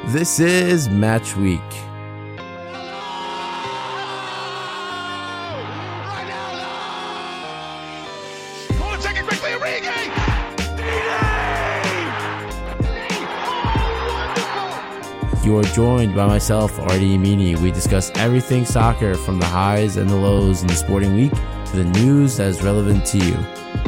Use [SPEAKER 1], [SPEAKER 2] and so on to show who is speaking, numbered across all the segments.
[SPEAKER 1] This is Match Week. You are joined by myself, Artie Amini. We discuss everything soccer from the highs and the lows in the sporting week to the news that is relevant to you.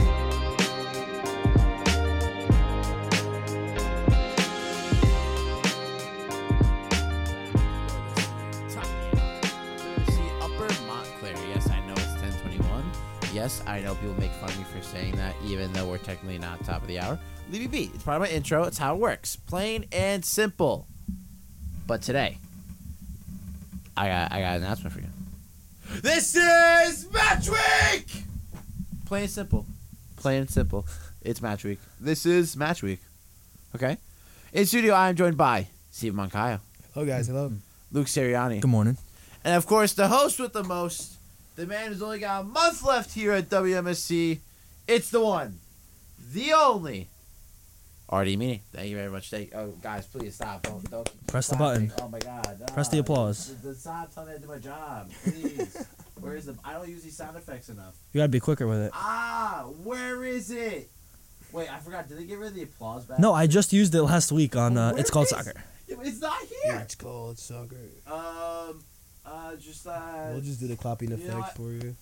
[SPEAKER 1] Yes, I know it's 10:21. Yes, I know people make fun of me for saying that, even though we're technically not top of the hour. Leave me be. It's part of my intro. It's how it works. Plain and simple. But today, I got an announcement for you. This is Match Week! Plain and simple. Plain and simple. It's Match Week. This is Match Week. Okay? In studio, I am joined by Steve Moncayo.
[SPEAKER 2] Hello, guys. Hello.
[SPEAKER 1] Luke Seriani.
[SPEAKER 3] Good morning.
[SPEAKER 1] And, of course, the host with the most, the man who's only got a month left here at WMSC. It's the one, the only, Artie Amini. Thank you very much. Guys, please stop. Don't
[SPEAKER 3] Press the button.
[SPEAKER 1] Oh my God.
[SPEAKER 3] Press the applause.
[SPEAKER 1] Stop telling me to do my job. Please. Where is the? I don't use these sound effects enough.
[SPEAKER 3] You gotta be quicker with it.
[SPEAKER 1] Where is it? Wait, I forgot. Did they get rid of the applause back?
[SPEAKER 3] No, I just used it last week on It's Called Soccer.
[SPEAKER 1] Yeah, but it's not
[SPEAKER 2] Yeah,
[SPEAKER 1] here.
[SPEAKER 2] it's called soccer.
[SPEAKER 1] We'll
[SPEAKER 2] We'll just do the clapping
[SPEAKER 1] know
[SPEAKER 2] effect
[SPEAKER 1] what?
[SPEAKER 2] for you.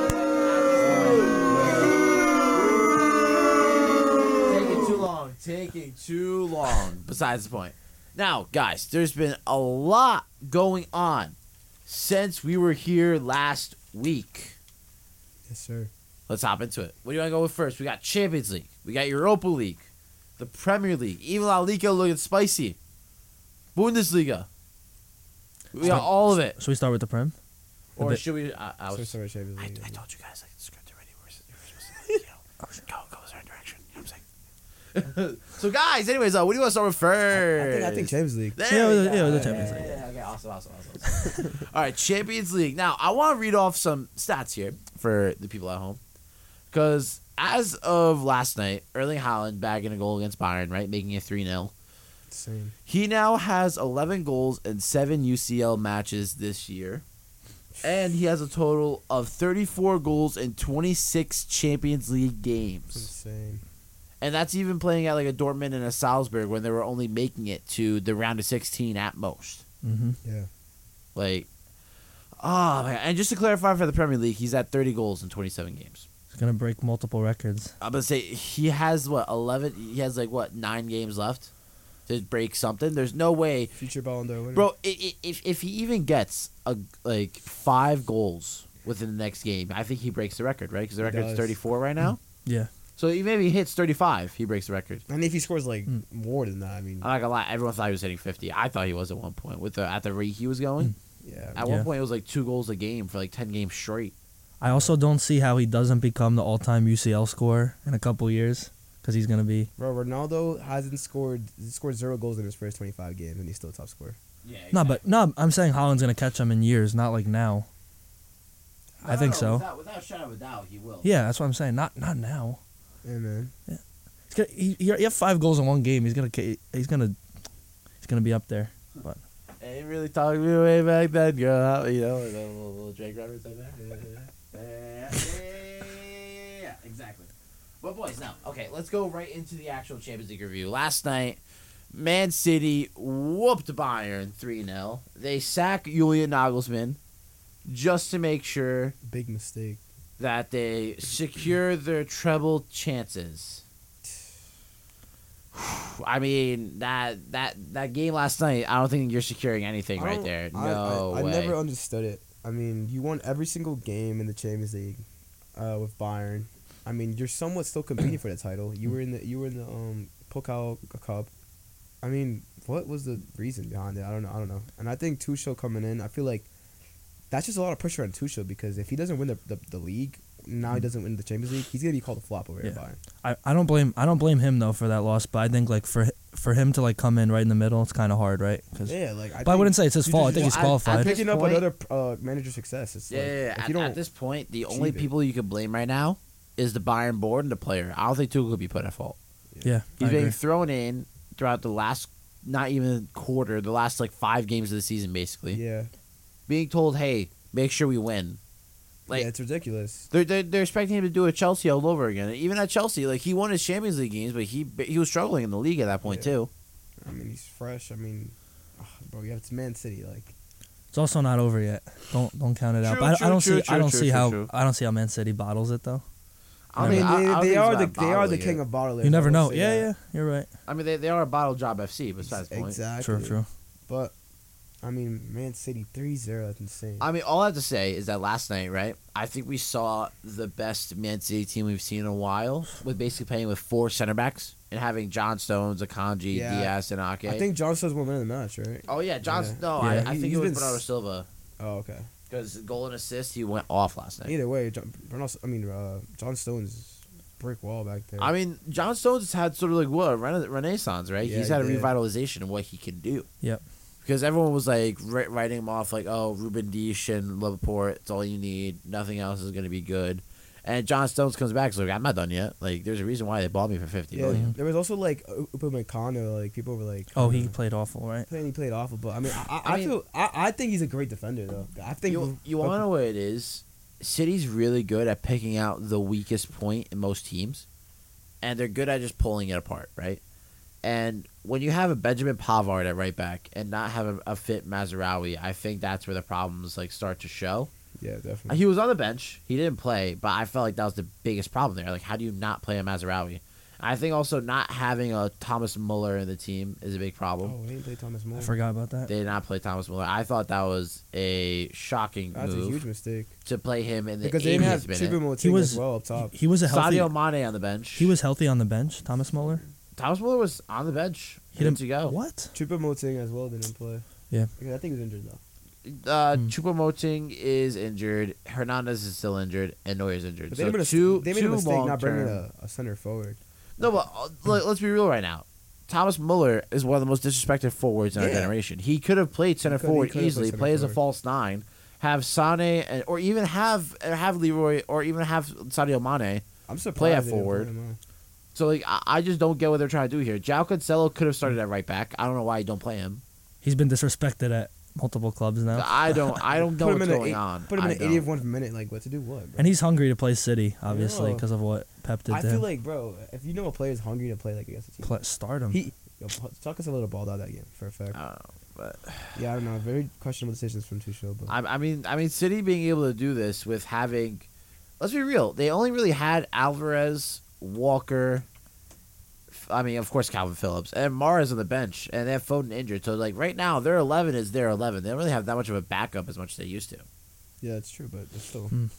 [SPEAKER 1] Taking too long. Besides the point. Now, guys, there's been a lot going on since we were here last week.
[SPEAKER 2] Yes, sir.
[SPEAKER 1] Let's hop into it. What do you want to go with first? We got Champions League. We got Europa League. The Premier League. Even La Liga looking spicy. Bundesliga. We got all of it.
[SPEAKER 3] Should we start with the Prem?
[SPEAKER 1] Or should we... I
[SPEAKER 2] Sorry, Champions League.
[SPEAKER 1] told you guys, like, the script already. We're supposed to, go a certain direction. You know what I'm saying? So, guys, anyways, what do you want to start with first?
[SPEAKER 2] I think Champions League.
[SPEAKER 3] Yeah, the Champions League.
[SPEAKER 1] Okay, awesome. All right, Champions League. Now, I want to read off some stats here for the people at home. Because as of last night, Erling Haaland bagging a goal against Bayern, right? Making it 3-0.
[SPEAKER 2] Same.
[SPEAKER 1] He now has 11 goals in 7 UCL matches this year. And he has a total of 34 goals in 26 Champions League games.
[SPEAKER 2] Insane.
[SPEAKER 1] And that's even playing at like a Dortmund and a Salzburg when they were only making it to the round of 16 at most.
[SPEAKER 3] Mm-hmm.
[SPEAKER 2] Yeah.
[SPEAKER 1] Like, oh, man. And just to clarify for the Premier League, he's at 30 goals in 27 games.
[SPEAKER 3] He's gonna break multiple records.
[SPEAKER 1] I'm going to say he has, 11? He has, 9 games left to break something. There's no way.
[SPEAKER 2] Future Ballon d'Or winner.
[SPEAKER 1] Bro, if he even gets, 5 goals within the next game, I think he breaks the record, right? Because the record's
[SPEAKER 2] does.
[SPEAKER 1] 34 right now.
[SPEAKER 3] Yeah.
[SPEAKER 1] So maybe he hits 35, he breaks the record.
[SPEAKER 2] And if he scores, more than that, I mean...
[SPEAKER 1] I'm not gonna lie, everyone thought he was hitting 50. I thought he was at one point at the rate he was going.
[SPEAKER 2] Yeah.
[SPEAKER 1] At one point, it was 2 goals a game for 10 games straight.
[SPEAKER 3] I also don't see how he doesn't become the all-time UCL scorer in a couple years, because he's gonna be.
[SPEAKER 2] Bro, Ronaldo hasn't scored 0 goals in his first 25 games, and he's still top scorer.
[SPEAKER 1] Yeah.
[SPEAKER 3] No, I'm saying Haaland's gonna catch him in years, not like now. I think so.
[SPEAKER 1] Without a shadow of a doubt, he will.
[SPEAKER 3] Yeah, that's what I'm saying. Not now.
[SPEAKER 2] Yeah, man.
[SPEAKER 3] He have 5 goals in one game. He's gonna be up there. But
[SPEAKER 1] Ain't really talking me way back then, girl. You know, the little Drake reference right there. Yeah, exactly. But boys, now, okay, let's go right into the actual Champions League review. Last night, Man City whooped Bayern 3-0. They sack Julian Nagelsmann just to make sure
[SPEAKER 2] Big mistake.
[SPEAKER 1] that they secure their treble chances. I mean, that game last night, I don't think you're securing anything right there. No
[SPEAKER 2] I
[SPEAKER 1] way.
[SPEAKER 2] never understood it. I mean, you won every single game in the Champions League with Bayern. I mean, you're somewhat still competing for the title. You were in the Pokal Cup. I mean, what was the reason behind it? I don't know. And I think Tuchel coming in, I feel like that's just a lot of pressure on Tuchel, because if he doesn't win the league, now he doesn't win the Champions League, he's gonna be called a flop over here at Bayern.
[SPEAKER 3] I don't blame him though for that loss. But I think for him to come in right in the middle, it's kind of hard, right?
[SPEAKER 2] Yeah,
[SPEAKER 3] but I wouldn't say it's his fault. I think he's qualified.
[SPEAKER 2] Picking up another manager's success. It's
[SPEAKER 1] At this point, the only people you can blame right now is the Bayern board and the player. I don't think Tuchel could be put at fault.
[SPEAKER 3] Yeah,
[SPEAKER 1] He's being thrown in throughout the last not even quarter, the last like 5 games of the season, basically.
[SPEAKER 2] Yeah.
[SPEAKER 1] Being told, hey, make sure we win. Like,
[SPEAKER 2] Yeah, it's ridiculous.
[SPEAKER 1] they're expecting him to do it at Chelsea all over again. Even at Chelsea, like he won his Champions League games, but he was struggling in the league at that point
[SPEAKER 2] Yeah.
[SPEAKER 1] too.
[SPEAKER 2] I mean, he's fresh. I mean, bro, yeah, it's Man City. Like,
[SPEAKER 3] It's also not over yet. Don't count it out.
[SPEAKER 1] True,
[SPEAKER 3] But I don't
[SPEAKER 1] true,
[SPEAKER 3] see.
[SPEAKER 1] true,
[SPEAKER 3] I don't
[SPEAKER 1] true,
[SPEAKER 3] see
[SPEAKER 1] true,
[SPEAKER 3] how.
[SPEAKER 1] true.
[SPEAKER 3] I don't see how Man City bottles it though.
[SPEAKER 2] I mean,
[SPEAKER 1] don't
[SPEAKER 2] they
[SPEAKER 1] think
[SPEAKER 2] are
[SPEAKER 1] it's
[SPEAKER 2] the
[SPEAKER 1] about
[SPEAKER 2] they are the
[SPEAKER 1] bottling
[SPEAKER 2] king
[SPEAKER 1] it.
[SPEAKER 2] of bottlers.
[SPEAKER 3] You never
[SPEAKER 2] I will
[SPEAKER 3] know.
[SPEAKER 2] say
[SPEAKER 3] Yeah,
[SPEAKER 2] that.
[SPEAKER 3] yeah, you're right.
[SPEAKER 1] I mean, they are a bottle job FC. Besides the point.
[SPEAKER 2] Exactly.
[SPEAKER 3] True.
[SPEAKER 2] But I mean, Man City 3-0. That's insane.
[SPEAKER 1] I mean, all I have to say is that last night, right? I think we saw the best Man City team we've seen in a while, with basically playing with 4 center backs and having John Stones, Akanji,
[SPEAKER 2] Yeah.
[SPEAKER 1] Diaz, and Ake.
[SPEAKER 2] I think John Stones will win the match, right?
[SPEAKER 1] Oh yeah, John.
[SPEAKER 2] Yeah.
[SPEAKER 1] No,
[SPEAKER 3] Yeah.
[SPEAKER 1] I think
[SPEAKER 2] He's
[SPEAKER 1] it was
[SPEAKER 2] been
[SPEAKER 1] Bernardo Silva
[SPEAKER 2] Oh, okay.
[SPEAKER 1] because goal and assist, he went off last night.
[SPEAKER 2] Either way, John Stones is brick wall back there.
[SPEAKER 1] I mean, John Stones has had sort of like what a renaissance, right?
[SPEAKER 2] Yeah,
[SPEAKER 1] He's had a
[SPEAKER 2] he did.
[SPEAKER 1] revitalization of what he can do.
[SPEAKER 3] Yep.
[SPEAKER 1] Because everyone was like writing him off like, oh, Ruben Dish and Laporte, it's all you need. Nothing else is going to be good. And John Stones comes back, so like, I'm not done yet. Like, there's a reason why they bought me for 50
[SPEAKER 2] yeah,
[SPEAKER 1] million.
[SPEAKER 2] there was also like Upamecano. Like people were like,
[SPEAKER 3] Oh, he played awful, right?
[SPEAKER 2] he played awful, but I mean,
[SPEAKER 1] I mean-
[SPEAKER 2] I think he's a great defender though. I think
[SPEAKER 1] You want to know what it is? City's really good at picking out the weakest point in most teams, and they're good at just pulling it apart, right? And when you have a Benjamin Pavard at right back and not have a fit Mazraoui, I think that's where the problems like start to show.
[SPEAKER 2] Yeah, definitely.
[SPEAKER 1] He was on the bench. He didn't play, but I felt like that was the biggest problem there. Like, how do you not play a Mazraoui? I think also not having a Thomas Muller in the team is a big problem.
[SPEAKER 2] Oh, he didn't play Thomas Muller.
[SPEAKER 3] I forgot about that.
[SPEAKER 1] They did not play Thomas Muller. I thought that was a shocking
[SPEAKER 2] That's a
[SPEAKER 1] move
[SPEAKER 2] huge mistake
[SPEAKER 1] to play him in the
[SPEAKER 2] because they didn't have
[SPEAKER 1] 80th minute.
[SPEAKER 2] Choupo-Moting
[SPEAKER 3] He was
[SPEAKER 2] as well up top.
[SPEAKER 3] He was a healthy.
[SPEAKER 1] Sadio Mane on the bench.
[SPEAKER 3] He was healthy on the bench. Thomas Muller.
[SPEAKER 1] Thomas Muller was on the bench.
[SPEAKER 3] He
[SPEAKER 1] Good
[SPEAKER 3] didn't
[SPEAKER 1] to go.
[SPEAKER 3] What?
[SPEAKER 2] Choupo-Moting as well didn't play.
[SPEAKER 3] Yeah.
[SPEAKER 2] Because I think he was injured though.
[SPEAKER 1] Choupo-Moting is injured. Hernandez is still injured, and Neuer's injured.
[SPEAKER 2] But
[SPEAKER 1] So
[SPEAKER 2] they made a,
[SPEAKER 1] two,
[SPEAKER 2] they made a
[SPEAKER 1] two
[SPEAKER 2] mistake not bringing
[SPEAKER 1] long-term-
[SPEAKER 2] a center forward.
[SPEAKER 1] No, but let's be real right now. Thomas Muller is one of the most disrespected forwards in our
[SPEAKER 2] Yeah.
[SPEAKER 1] generation. He could have played center
[SPEAKER 2] He could
[SPEAKER 1] forward
[SPEAKER 2] have played
[SPEAKER 1] easily,
[SPEAKER 2] center
[SPEAKER 1] play as a
[SPEAKER 2] forward.
[SPEAKER 1] false 9, have Sane, or even have Leroy, or even have Sadio Mane.
[SPEAKER 2] I'm surprised
[SPEAKER 1] Play at
[SPEAKER 2] they didn't
[SPEAKER 1] forward.
[SPEAKER 2] play him, huh?
[SPEAKER 1] So like, I just don't get what they're trying to do here. João Cancelo could have started at right back. I don't know why you don't play him.
[SPEAKER 3] He's been disrespected at multiple clubs now,
[SPEAKER 1] I don't know
[SPEAKER 2] Put him
[SPEAKER 1] what's
[SPEAKER 2] in an
[SPEAKER 1] going on.
[SPEAKER 2] Put him in
[SPEAKER 1] I
[SPEAKER 2] an
[SPEAKER 1] don't.
[SPEAKER 2] 81th minute. Like, what to do? What? Bro?
[SPEAKER 3] and he's hungry to play City, obviously,
[SPEAKER 2] know.
[SPEAKER 3] because of what Pep did
[SPEAKER 2] I
[SPEAKER 3] to
[SPEAKER 2] feel
[SPEAKER 3] him.
[SPEAKER 2] like, bro, if you know a player is hungry to play like against a team,
[SPEAKER 3] Start him.
[SPEAKER 2] Talk us a little balled out that game for a fact.
[SPEAKER 1] I don't know, but
[SPEAKER 2] Yeah, I don't know. Very questionable decisions from Tuchel, but
[SPEAKER 1] I mean, City being able to do this with having, let's be real, they only really had Alvarez, Walker. I mean, of course, Calvin Phillips and Mahrez on the bench, and they have Foden injured. So, like right now, their 11 is their 11. They don't really have that much of a backup as much as they used to.
[SPEAKER 2] yeah, it's true. But it's still,
[SPEAKER 3] Mm.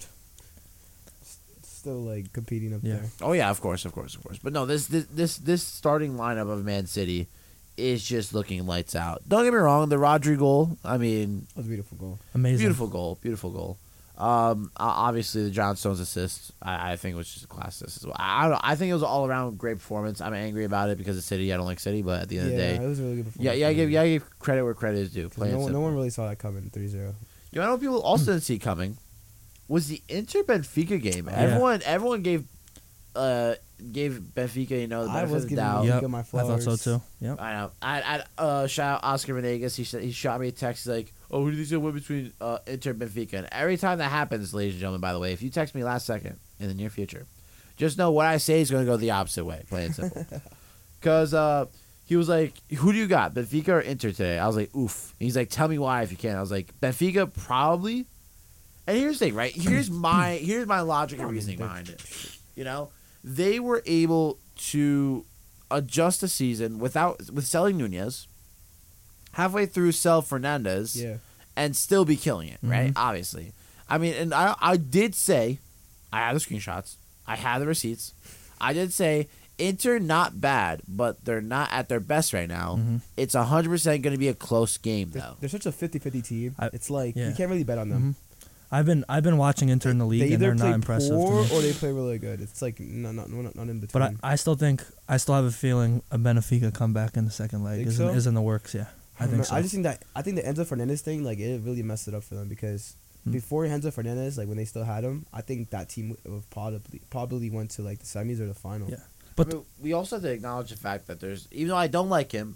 [SPEAKER 2] still like competing up
[SPEAKER 3] Yeah.
[SPEAKER 2] there.
[SPEAKER 1] Oh yeah, of course. But no, this starting lineup of Man City is just looking lights out. Don't get me wrong, the Rodri goal. I mean,
[SPEAKER 2] That was a beautiful goal.
[SPEAKER 3] Amazing.
[SPEAKER 1] beautiful goal. Obviously the John Stones assist, I think was just a class assist as well. I think it was an all around great performance. I'm angry about it because of City. I don't like City, but at the end
[SPEAKER 2] Yeah,
[SPEAKER 1] of the
[SPEAKER 2] it
[SPEAKER 1] day,
[SPEAKER 2] was a really good
[SPEAKER 1] yeah,
[SPEAKER 2] performance.
[SPEAKER 1] give credit where credit is due.
[SPEAKER 2] 'Cause
[SPEAKER 1] Plain and
[SPEAKER 2] no
[SPEAKER 1] simple.
[SPEAKER 2] one really saw that coming. 3-0.
[SPEAKER 1] You know what people also didn't see coming was the Inter Benfica game.
[SPEAKER 3] Yeah.
[SPEAKER 1] Everyone gave Benfica, the
[SPEAKER 2] I
[SPEAKER 1] benefit
[SPEAKER 2] was
[SPEAKER 1] of the
[SPEAKER 2] giving
[SPEAKER 1] doubt.
[SPEAKER 2] you-
[SPEAKER 3] Yep,
[SPEAKER 2] Get my
[SPEAKER 3] I thought so
[SPEAKER 2] flowers.
[SPEAKER 3] too. Yep.
[SPEAKER 1] I know. I shout out Oscar Venegas. He shot me a text like, "Oh, who do you think's gonna win between Inter and Benfica?" And every time that happens, ladies and gentlemen, by the way, if you text me last second in the near future, just know what I say is gonna go the opposite way. Plain and simple. Because he was like, "Who do you got, Benfica or Inter today?" I was like, "Oof." And he's like, "Tell me why if you can." I was like, "Benfica probably." And here's the thing, right? Here's my logic and reasoning behind it. You know, they were able to adjust the season with selling Nunez, halfway through sell Fernandez,
[SPEAKER 2] Yeah.
[SPEAKER 1] and still be killing it, right? Obviously. I mean, and I did say, I had the screenshots, I had the receipts, I did say, Inter not bad, but they're not at their best right now. It's 100% going to be a close game, though.
[SPEAKER 2] They're such a 50-50 team.
[SPEAKER 3] I-
[SPEAKER 2] It's like
[SPEAKER 3] yeah.
[SPEAKER 2] you can't really bet on them.
[SPEAKER 3] I've been watching Inter in the league,
[SPEAKER 2] They
[SPEAKER 3] and
[SPEAKER 2] either
[SPEAKER 3] they're
[SPEAKER 2] play
[SPEAKER 3] not impressive.
[SPEAKER 2] poor
[SPEAKER 3] to me.
[SPEAKER 2] or they play really good. It's like not in between.
[SPEAKER 3] But I still have a feeling a Benfica comeback in the second leg
[SPEAKER 2] Think
[SPEAKER 3] is
[SPEAKER 2] so?
[SPEAKER 3] in the works. Yeah, I
[SPEAKER 2] don't
[SPEAKER 3] think
[SPEAKER 2] know.
[SPEAKER 3] so.
[SPEAKER 2] I just think the Enzo Fernandez thing, like, it really messed it up for them because before Enzo Fernandez, like when they still had him, I think that team would probably went to like the semis or the final.
[SPEAKER 3] Yeah.
[SPEAKER 1] But
[SPEAKER 3] But
[SPEAKER 1] we also have to acknowledge the fact that even though I don't like him,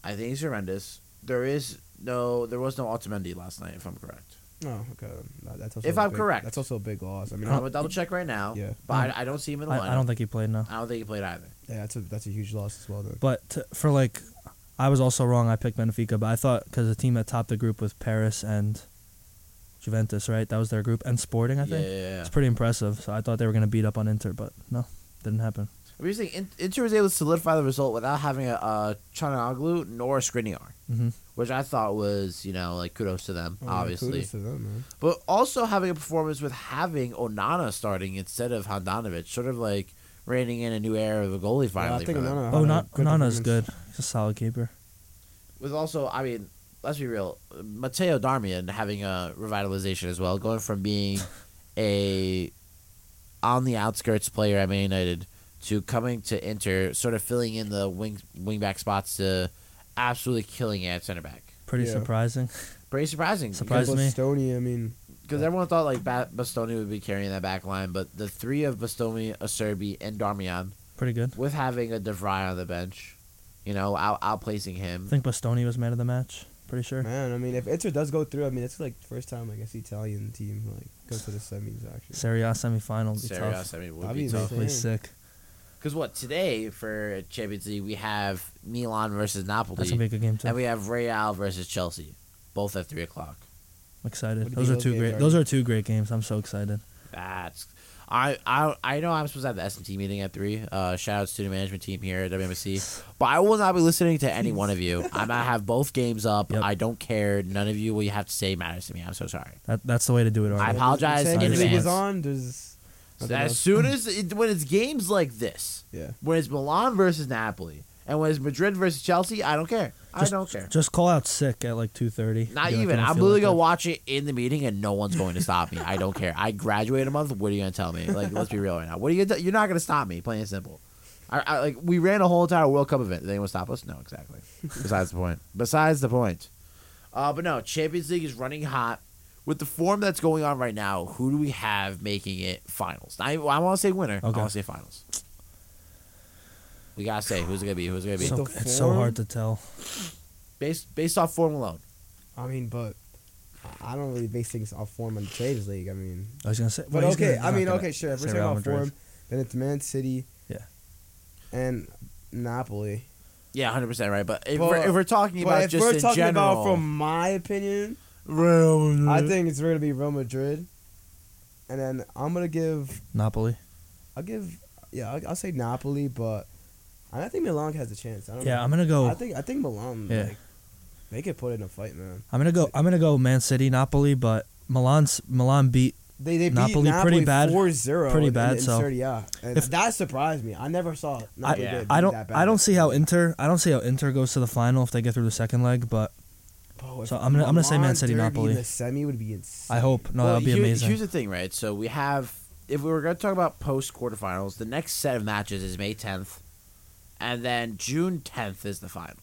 [SPEAKER 1] I think he's horrendous. There was no Otamendi last night, if I'm correct.
[SPEAKER 2] Oh, okay. That's also
[SPEAKER 1] If
[SPEAKER 2] a
[SPEAKER 1] I'm
[SPEAKER 2] big-
[SPEAKER 1] correct.
[SPEAKER 2] that's also a big loss. I mean,
[SPEAKER 1] I'm gonna double check right now.
[SPEAKER 2] Yeah.
[SPEAKER 1] But I don't see him in the lineup.
[SPEAKER 3] I don't think he played, no.
[SPEAKER 1] I don't think he played either.
[SPEAKER 2] yeah, that's a huge loss as well. Then.
[SPEAKER 3] But for like, I was also wrong. I picked Benfica, but I thought because the team that topped the group with Paris and Juventus, right? That was their group, and Sporting, I think.
[SPEAKER 1] Yeah.
[SPEAKER 3] It's pretty impressive. So I thought they were gonna beat up on Inter, but no, didn't happen.
[SPEAKER 1] What are you saying? Inter was able to solidify the result without having a Chananoglu nor a Skriniar,
[SPEAKER 3] Mm-hmm.
[SPEAKER 1] which I thought was, like kudos to them,
[SPEAKER 2] Oh, yeah,
[SPEAKER 1] obviously.
[SPEAKER 2] kudos to them, man.
[SPEAKER 1] But also having a performance with having Onana starting instead of Handanovic, sort of like reining in a new era of a goalie finally.
[SPEAKER 2] I think
[SPEAKER 1] for them.
[SPEAKER 2] Onana
[SPEAKER 3] Oh,
[SPEAKER 2] had a
[SPEAKER 3] not
[SPEAKER 2] good
[SPEAKER 3] Nana's
[SPEAKER 2] performance.
[SPEAKER 3] good. He's a solid keeper.
[SPEAKER 1] With also, I mean, let's be real, Matteo Darmian having a revitalization as well, going from being a on the outskirts player at Man United to coming to Inter, sort of filling in the wingback spots to absolutely killing it at center back.
[SPEAKER 3] Pretty
[SPEAKER 2] Yeah.
[SPEAKER 3] surprising.
[SPEAKER 1] Pretty surprising.
[SPEAKER 3] Surprised me.
[SPEAKER 2] Bastoni, I mean,
[SPEAKER 1] Because everyone thought like Bastoni would be carrying that back line, but the three of Bastoni, Acerbi, and Darmian,
[SPEAKER 3] Pretty good.
[SPEAKER 1] with having a De Vrij on the bench, outplacing him.
[SPEAKER 3] I think Bastoni was man of the match. Pretty sure.
[SPEAKER 2] man, I mean, if Inter does go through, I mean, it's like the first time I guess the Italian team like goes to the semis actually.
[SPEAKER 3] Serie A semifinal would be
[SPEAKER 1] Serie A,
[SPEAKER 3] tough.
[SPEAKER 1] I mean, would
[SPEAKER 2] That'd
[SPEAKER 1] be
[SPEAKER 2] be
[SPEAKER 1] tough.
[SPEAKER 3] Really
[SPEAKER 2] insane.
[SPEAKER 3] sick.
[SPEAKER 1] Because what today for Champions League we have Milan versus Napoli,
[SPEAKER 3] That's gonna be a good game too.
[SPEAKER 1] and we have Real versus Chelsea, both at 3:00.
[SPEAKER 3] I'm excited.
[SPEAKER 2] What do you
[SPEAKER 3] Those
[SPEAKER 2] think
[SPEAKER 3] are two
[SPEAKER 2] those
[SPEAKER 3] great.
[SPEAKER 2] games
[SPEAKER 3] Those
[SPEAKER 2] are?
[SPEAKER 3] are two great games. I'm so excited.
[SPEAKER 1] That's I know I'm supposed to have the S&T meeting at 3. Shout out to the management team here at WMSC. But I will not be listening to any one of you. I'm gonna have both games up.
[SPEAKER 3] Yep.
[SPEAKER 1] I don't care. None of you what you have to say matters to me. I'm so sorry.
[SPEAKER 3] That's the way to do it.
[SPEAKER 1] I
[SPEAKER 3] Artie.
[SPEAKER 1] apologize in
[SPEAKER 2] Champions League is
[SPEAKER 1] advance.
[SPEAKER 2] on. There's nothing
[SPEAKER 1] As
[SPEAKER 2] else.
[SPEAKER 1] soon as when it's games like this,
[SPEAKER 2] Yeah.
[SPEAKER 1] when it's Milan versus Napoli, and when it's Madrid versus Chelsea, I don't care. I don't care.
[SPEAKER 3] Just call out sick at like 2:30.
[SPEAKER 1] Not
[SPEAKER 3] Be like,
[SPEAKER 1] even.
[SPEAKER 3] I don't
[SPEAKER 1] I'm
[SPEAKER 3] feel
[SPEAKER 1] literally
[SPEAKER 3] like
[SPEAKER 1] gonna
[SPEAKER 3] it.
[SPEAKER 1] watch it in the meeting, and no one's going to stop me. I don't care. I graduate a month. What are you gonna tell me? Like, let's be real right now. What are you? You're not gonna stop me. Plain and simple. Like we ran a whole entire World Cup event. Did anyone stop us? No, exactly. Besides the point. But no, Champions League is running hot. With the form that's going on right now, who do we have making it finals? I want to say winner. I
[SPEAKER 3] Okay.
[SPEAKER 1] want to say finals. We gotta say who's it gonna be. Who's it gonna be?
[SPEAKER 3] So,
[SPEAKER 2] The
[SPEAKER 3] it's so
[SPEAKER 2] form?
[SPEAKER 3] hard to tell.
[SPEAKER 1] Based off form alone.
[SPEAKER 2] I mean, but I don't really base things off form on the Champions League. I mean,
[SPEAKER 3] I was gonna say,
[SPEAKER 2] but
[SPEAKER 3] well, he's
[SPEAKER 2] okay.
[SPEAKER 3] gonna- he's
[SPEAKER 2] I
[SPEAKER 3] not
[SPEAKER 2] mean,
[SPEAKER 3] gonna
[SPEAKER 2] okay, sure. If we're
[SPEAKER 3] say
[SPEAKER 2] talking
[SPEAKER 3] Real
[SPEAKER 2] about
[SPEAKER 3] Madrid.
[SPEAKER 2] form, then it's Man City.
[SPEAKER 3] Yeah.
[SPEAKER 2] And Napoli.
[SPEAKER 1] Yeah, 100% right. But if,
[SPEAKER 2] But-
[SPEAKER 1] we're talking
[SPEAKER 2] But
[SPEAKER 1] about
[SPEAKER 2] if
[SPEAKER 1] just
[SPEAKER 2] we're
[SPEAKER 1] in
[SPEAKER 2] talking
[SPEAKER 1] general,
[SPEAKER 2] about from my opinion,
[SPEAKER 3] Real
[SPEAKER 2] I think it's going to be Real Madrid. And then I'm going to give,
[SPEAKER 3] Napoli.
[SPEAKER 2] I'll say Napoli, but I think Milan has a chance. I don't
[SPEAKER 3] Yeah,
[SPEAKER 2] know.
[SPEAKER 3] I'm gonna go.
[SPEAKER 2] I think Milan,
[SPEAKER 3] Yeah.
[SPEAKER 2] like, they could put in a fight, man.
[SPEAKER 3] I'm gonna go Man City, Napoli, but Milan beat.
[SPEAKER 2] They beat
[SPEAKER 3] Napoli pretty bad.
[SPEAKER 2] 4-0
[SPEAKER 3] Pretty
[SPEAKER 2] in
[SPEAKER 3] bad, so
[SPEAKER 2] Serie A. And
[SPEAKER 3] if-
[SPEAKER 2] that surprised me. I never saw Napoli
[SPEAKER 1] Yeah.
[SPEAKER 2] beat
[SPEAKER 3] I don't.
[SPEAKER 2] that bad.
[SPEAKER 3] I don't see how Inter goes to the final if they get through the second leg. But
[SPEAKER 2] Bro, if
[SPEAKER 3] So I'm gonna say Man
[SPEAKER 2] Milan
[SPEAKER 3] City,
[SPEAKER 2] Derby
[SPEAKER 3] Napoli.
[SPEAKER 2] in the semi would be insane.
[SPEAKER 3] I hope no,
[SPEAKER 1] well,
[SPEAKER 3] that'll be amazing.
[SPEAKER 1] Here's the thing, right? So we have, if we were going to talk about post quarterfinals, the next set of matches is May 10th, and then June 10th is the final.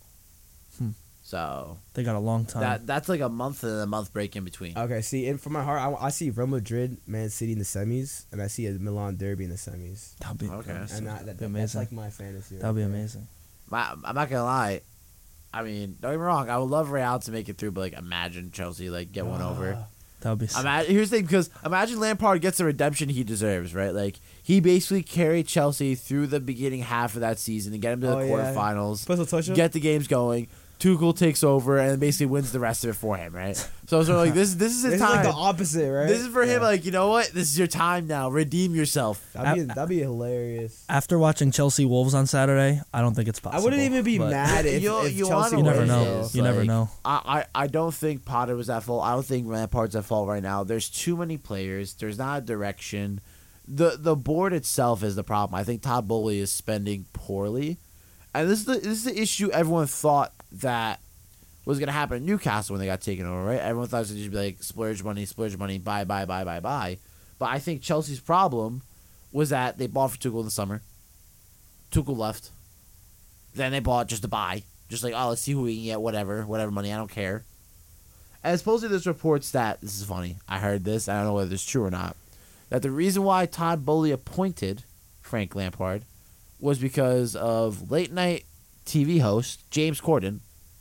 [SPEAKER 1] So
[SPEAKER 3] They got a long time.
[SPEAKER 1] that's like a month and a month break in between.
[SPEAKER 2] Okay, see, and for my heart, I see Real Madrid, Man City in the semis, and I see a Milan Derby in the semis.
[SPEAKER 3] That'll be
[SPEAKER 1] Okay.
[SPEAKER 2] And
[SPEAKER 3] that'd be
[SPEAKER 2] that's
[SPEAKER 3] amazing.
[SPEAKER 2] like my fantasy.
[SPEAKER 3] That'll be
[SPEAKER 2] right there.
[SPEAKER 3] amazing.
[SPEAKER 1] I'm not gonna lie. I mean, don't get me wrong. I would love Real to make it through, but like, imagine Chelsea like get one over.
[SPEAKER 3] That would be. Sick.
[SPEAKER 1] Here's the thing, because imagine Lampard gets the redemption he deserves, right? Like, he basically carried Chelsea through the beginning half of that season and get them to the
[SPEAKER 2] Oh, yeah.
[SPEAKER 1] quarterfinals,
[SPEAKER 2] Plus a touch-up?
[SPEAKER 1] get the games going. Tuchel takes over and basically wins the rest of it for him, right? So like this is his
[SPEAKER 2] This is
[SPEAKER 1] time.
[SPEAKER 2] like the opposite, right?
[SPEAKER 1] This is for him.
[SPEAKER 2] Yeah.
[SPEAKER 1] Like, you know what? This is your time now. Redeem yourself.
[SPEAKER 2] That'd be hilarious.
[SPEAKER 3] After watching Chelsea Wolves on Saturday, I don't think it's possible.
[SPEAKER 2] I wouldn't even be
[SPEAKER 3] but
[SPEAKER 2] mad if
[SPEAKER 1] You
[SPEAKER 2] Chelsea
[SPEAKER 1] wanna
[SPEAKER 3] You never
[SPEAKER 1] win
[SPEAKER 2] wins,
[SPEAKER 3] know.
[SPEAKER 2] though.
[SPEAKER 1] is,
[SPEAKER 3] You never
[SPEAKER 1] like,
[SPEAKER 3] know.
[SPEAKER 1] I don't think Potter was at fault. I don't think Lampard's at fault right now. There's too many players. There's not a direction. The board itself is the problem. I think Todd Bowley is spending poorly, and this is the issue. Everyone thought that was going to happen in Newcastle when they got taken over, right? Everyone thought it was going to just be like splurge money, buy. But I think Chelsea's problem was that they bought for Tuchel in the summer. Tuchel left. Then they bought just to buy. Just like, oh, let's see who we can get, whatever money, I don't care. And supposedly there's reports that, this is funny, I heard this, I don't know whether it's true or not, that the reason why Todd Bowley appointed Frank Lampard was because of late night TV host James Corden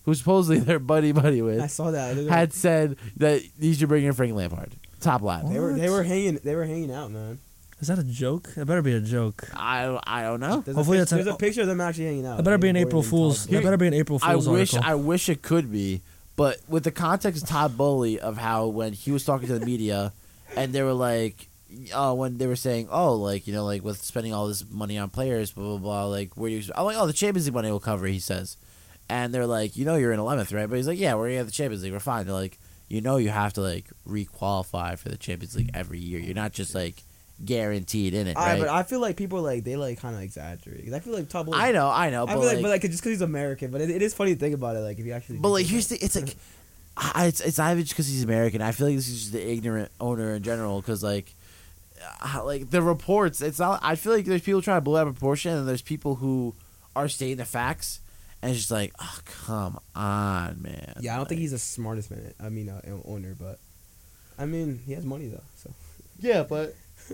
[SPEAKER 1] who supposedly they're buddy
[SPEAKER 2] I
[SPEAKER 1] with,
[SPEAKER 2] saw that.
[SPEAKER 1] had said that you should bring in Frank Lampard, top lad.
[SPEAKER 2] They were hanging out, man.
[SPEAKER 3] Is that a joke? It better be a joke.
[SPEAKER 1] I don't know.
[SPEAKER 3] Hopefully it's
[SPEAKER 2] there's a picture of them actually hanging out.
[SPEAKER 3] It better be an
[SPEAKER 2] Boring
[SPEAKER 3] April
[SPEAKER 2] and
[SPEAKER 3] Fool's.
[SPEAKER 2] Todd
[SPEAKER 3] It better be an April Fool's article.
[SPEAKER 1] I wish it could be, but with the context of Todd Bowley of how when he was talking to the media, and they were like, when they were saying, like like with spending all this money on players, blah blah blah, like where do you? I'm like, the Champions League money will cover. He says, and they're like, you're in 11th, right? But he's like, yeah, we're in the Champions League. We're fine. They're like, you have to like re-qualify for the Champions League every year. You're not just like guaranteed in it, right?
[SPEAKER 2] But I feel like people they kind of exaggerate. 'Cause I feel like Todd Bowley.
[SPEAKER 1] I know.
[SPEAKER 2] I
[SPEAKER 1] But
[SPEAKER 2] feel like just because he's American, but it is funny to think about it. Like if you actually.
[SPEAKER 1] But like here's the, it's like, it's not even just because he's American. I feel like this is just the ignorant owner in general. Because like the reports, it's not. I feel like there's people trying to blow out proportion, and there's people who are stating the facts, and it's just like, oh come on, man.
[SPEAKER 2] Yeah, I don't think he's the smartest man. I mean, owner, but I mean, he has money though. So.
[SPEAKER 1] Yeah, but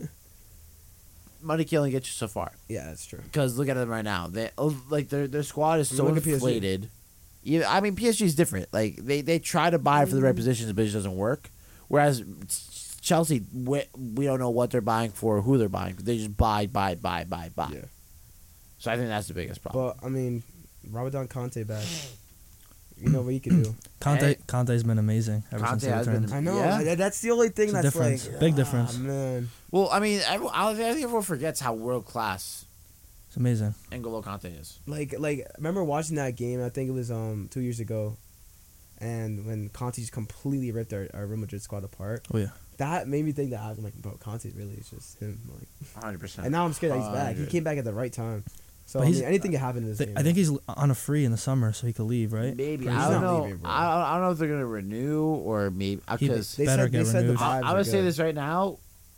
[SPEAKER 1] money can only get you so far.
[SPEAKER 2] Yeah, that's true.
[SPEAKER 1] Because look at them right now. They their squad is so
[SPEAKER 2] Look at PSG.
[SPEAKER 1] inflated. Yeah, I mean PSG is different. Like they try to buy for the right positions, but it just doesn't work. Whereas Chelsea, we don't know what they're buying for, or who they're buying. They just buy.
[SPEAKER 2] Yeah.
[SPEAKER 1] So I think that's the biggest problem.
[SPEAKER 2] But I mean, Ramadan Conte back. You know what he can do.
[SPEAKER 3] Conte's been amazing ever
[SPEAKER 1] Conte
[SPEAKER 3] since he
[SPEAKER 1] has been-
[SPEAKER 3] returned.
[SPEAKER 2] I know.
[SPEAKER 1] Yeah.
[SPEAKER 2] That's the only thing
[SPEAKER 3] It's a
[SPEAKER 2] that's
[SPEAKER 3] difference.
[SPEAKER 2] like
[SPEAKER 3] Big difference.
[SPEAKER 2] Man,
[SPEAKER 1] Well, I mean, I think everyone forgets how world class
[SPEAKER 3] It's amazing.
[SPEAKER 1] N'Golo Conte is.
[SPEAKER 2] like I remember watching that game. I think it was 2 years ago, and when Conte just completely ripped our Real Madrid squad apart.
[SPEAKER 3] Oh yeah.
[SPEAKER 2] That made me think that I was like, bro, Conte really is just him. Like,
[SPEAKER 1] 100%.
[SPEAKER 2] and now I'm scared that he's back. He
[SPEAKER 1] 100.
[SPEAKER 2] came back at the right time. So
[SPEAKER 3] But
[SPEAKER 2] I
[SPEAKER 3] he's-
[SPEAKER 2] mean, anything can happen in this game.
[SPEAKER 3] I think he's on a free in the summer, so he could leave, right?
[SPEAKER 1] Maybe.
[SPEAKER 2] He's
[SPEAKER 1] I don't
[SPEAKER 2] not
[SPEAKER 1] know.
[SPEAKER 2] leaving, bro.
[SPEAKER 1] I don't know if they're going to renew or maybe. Because
[SPEAKER 2] They
[SPEAKER 3] Better
[SPEAKER 2] said,
[SPEAKER 3] get
[SPEAKER 2] they said the
[SPEAKER 3] renewed.
[SPEAKER 2] vibes
[SPEAKER 1] I'm
[SPEAKER 2] are
[SPEAKER 1] gonna say
[SPEAKER 2] good.
[SPEAKER 1] this right now.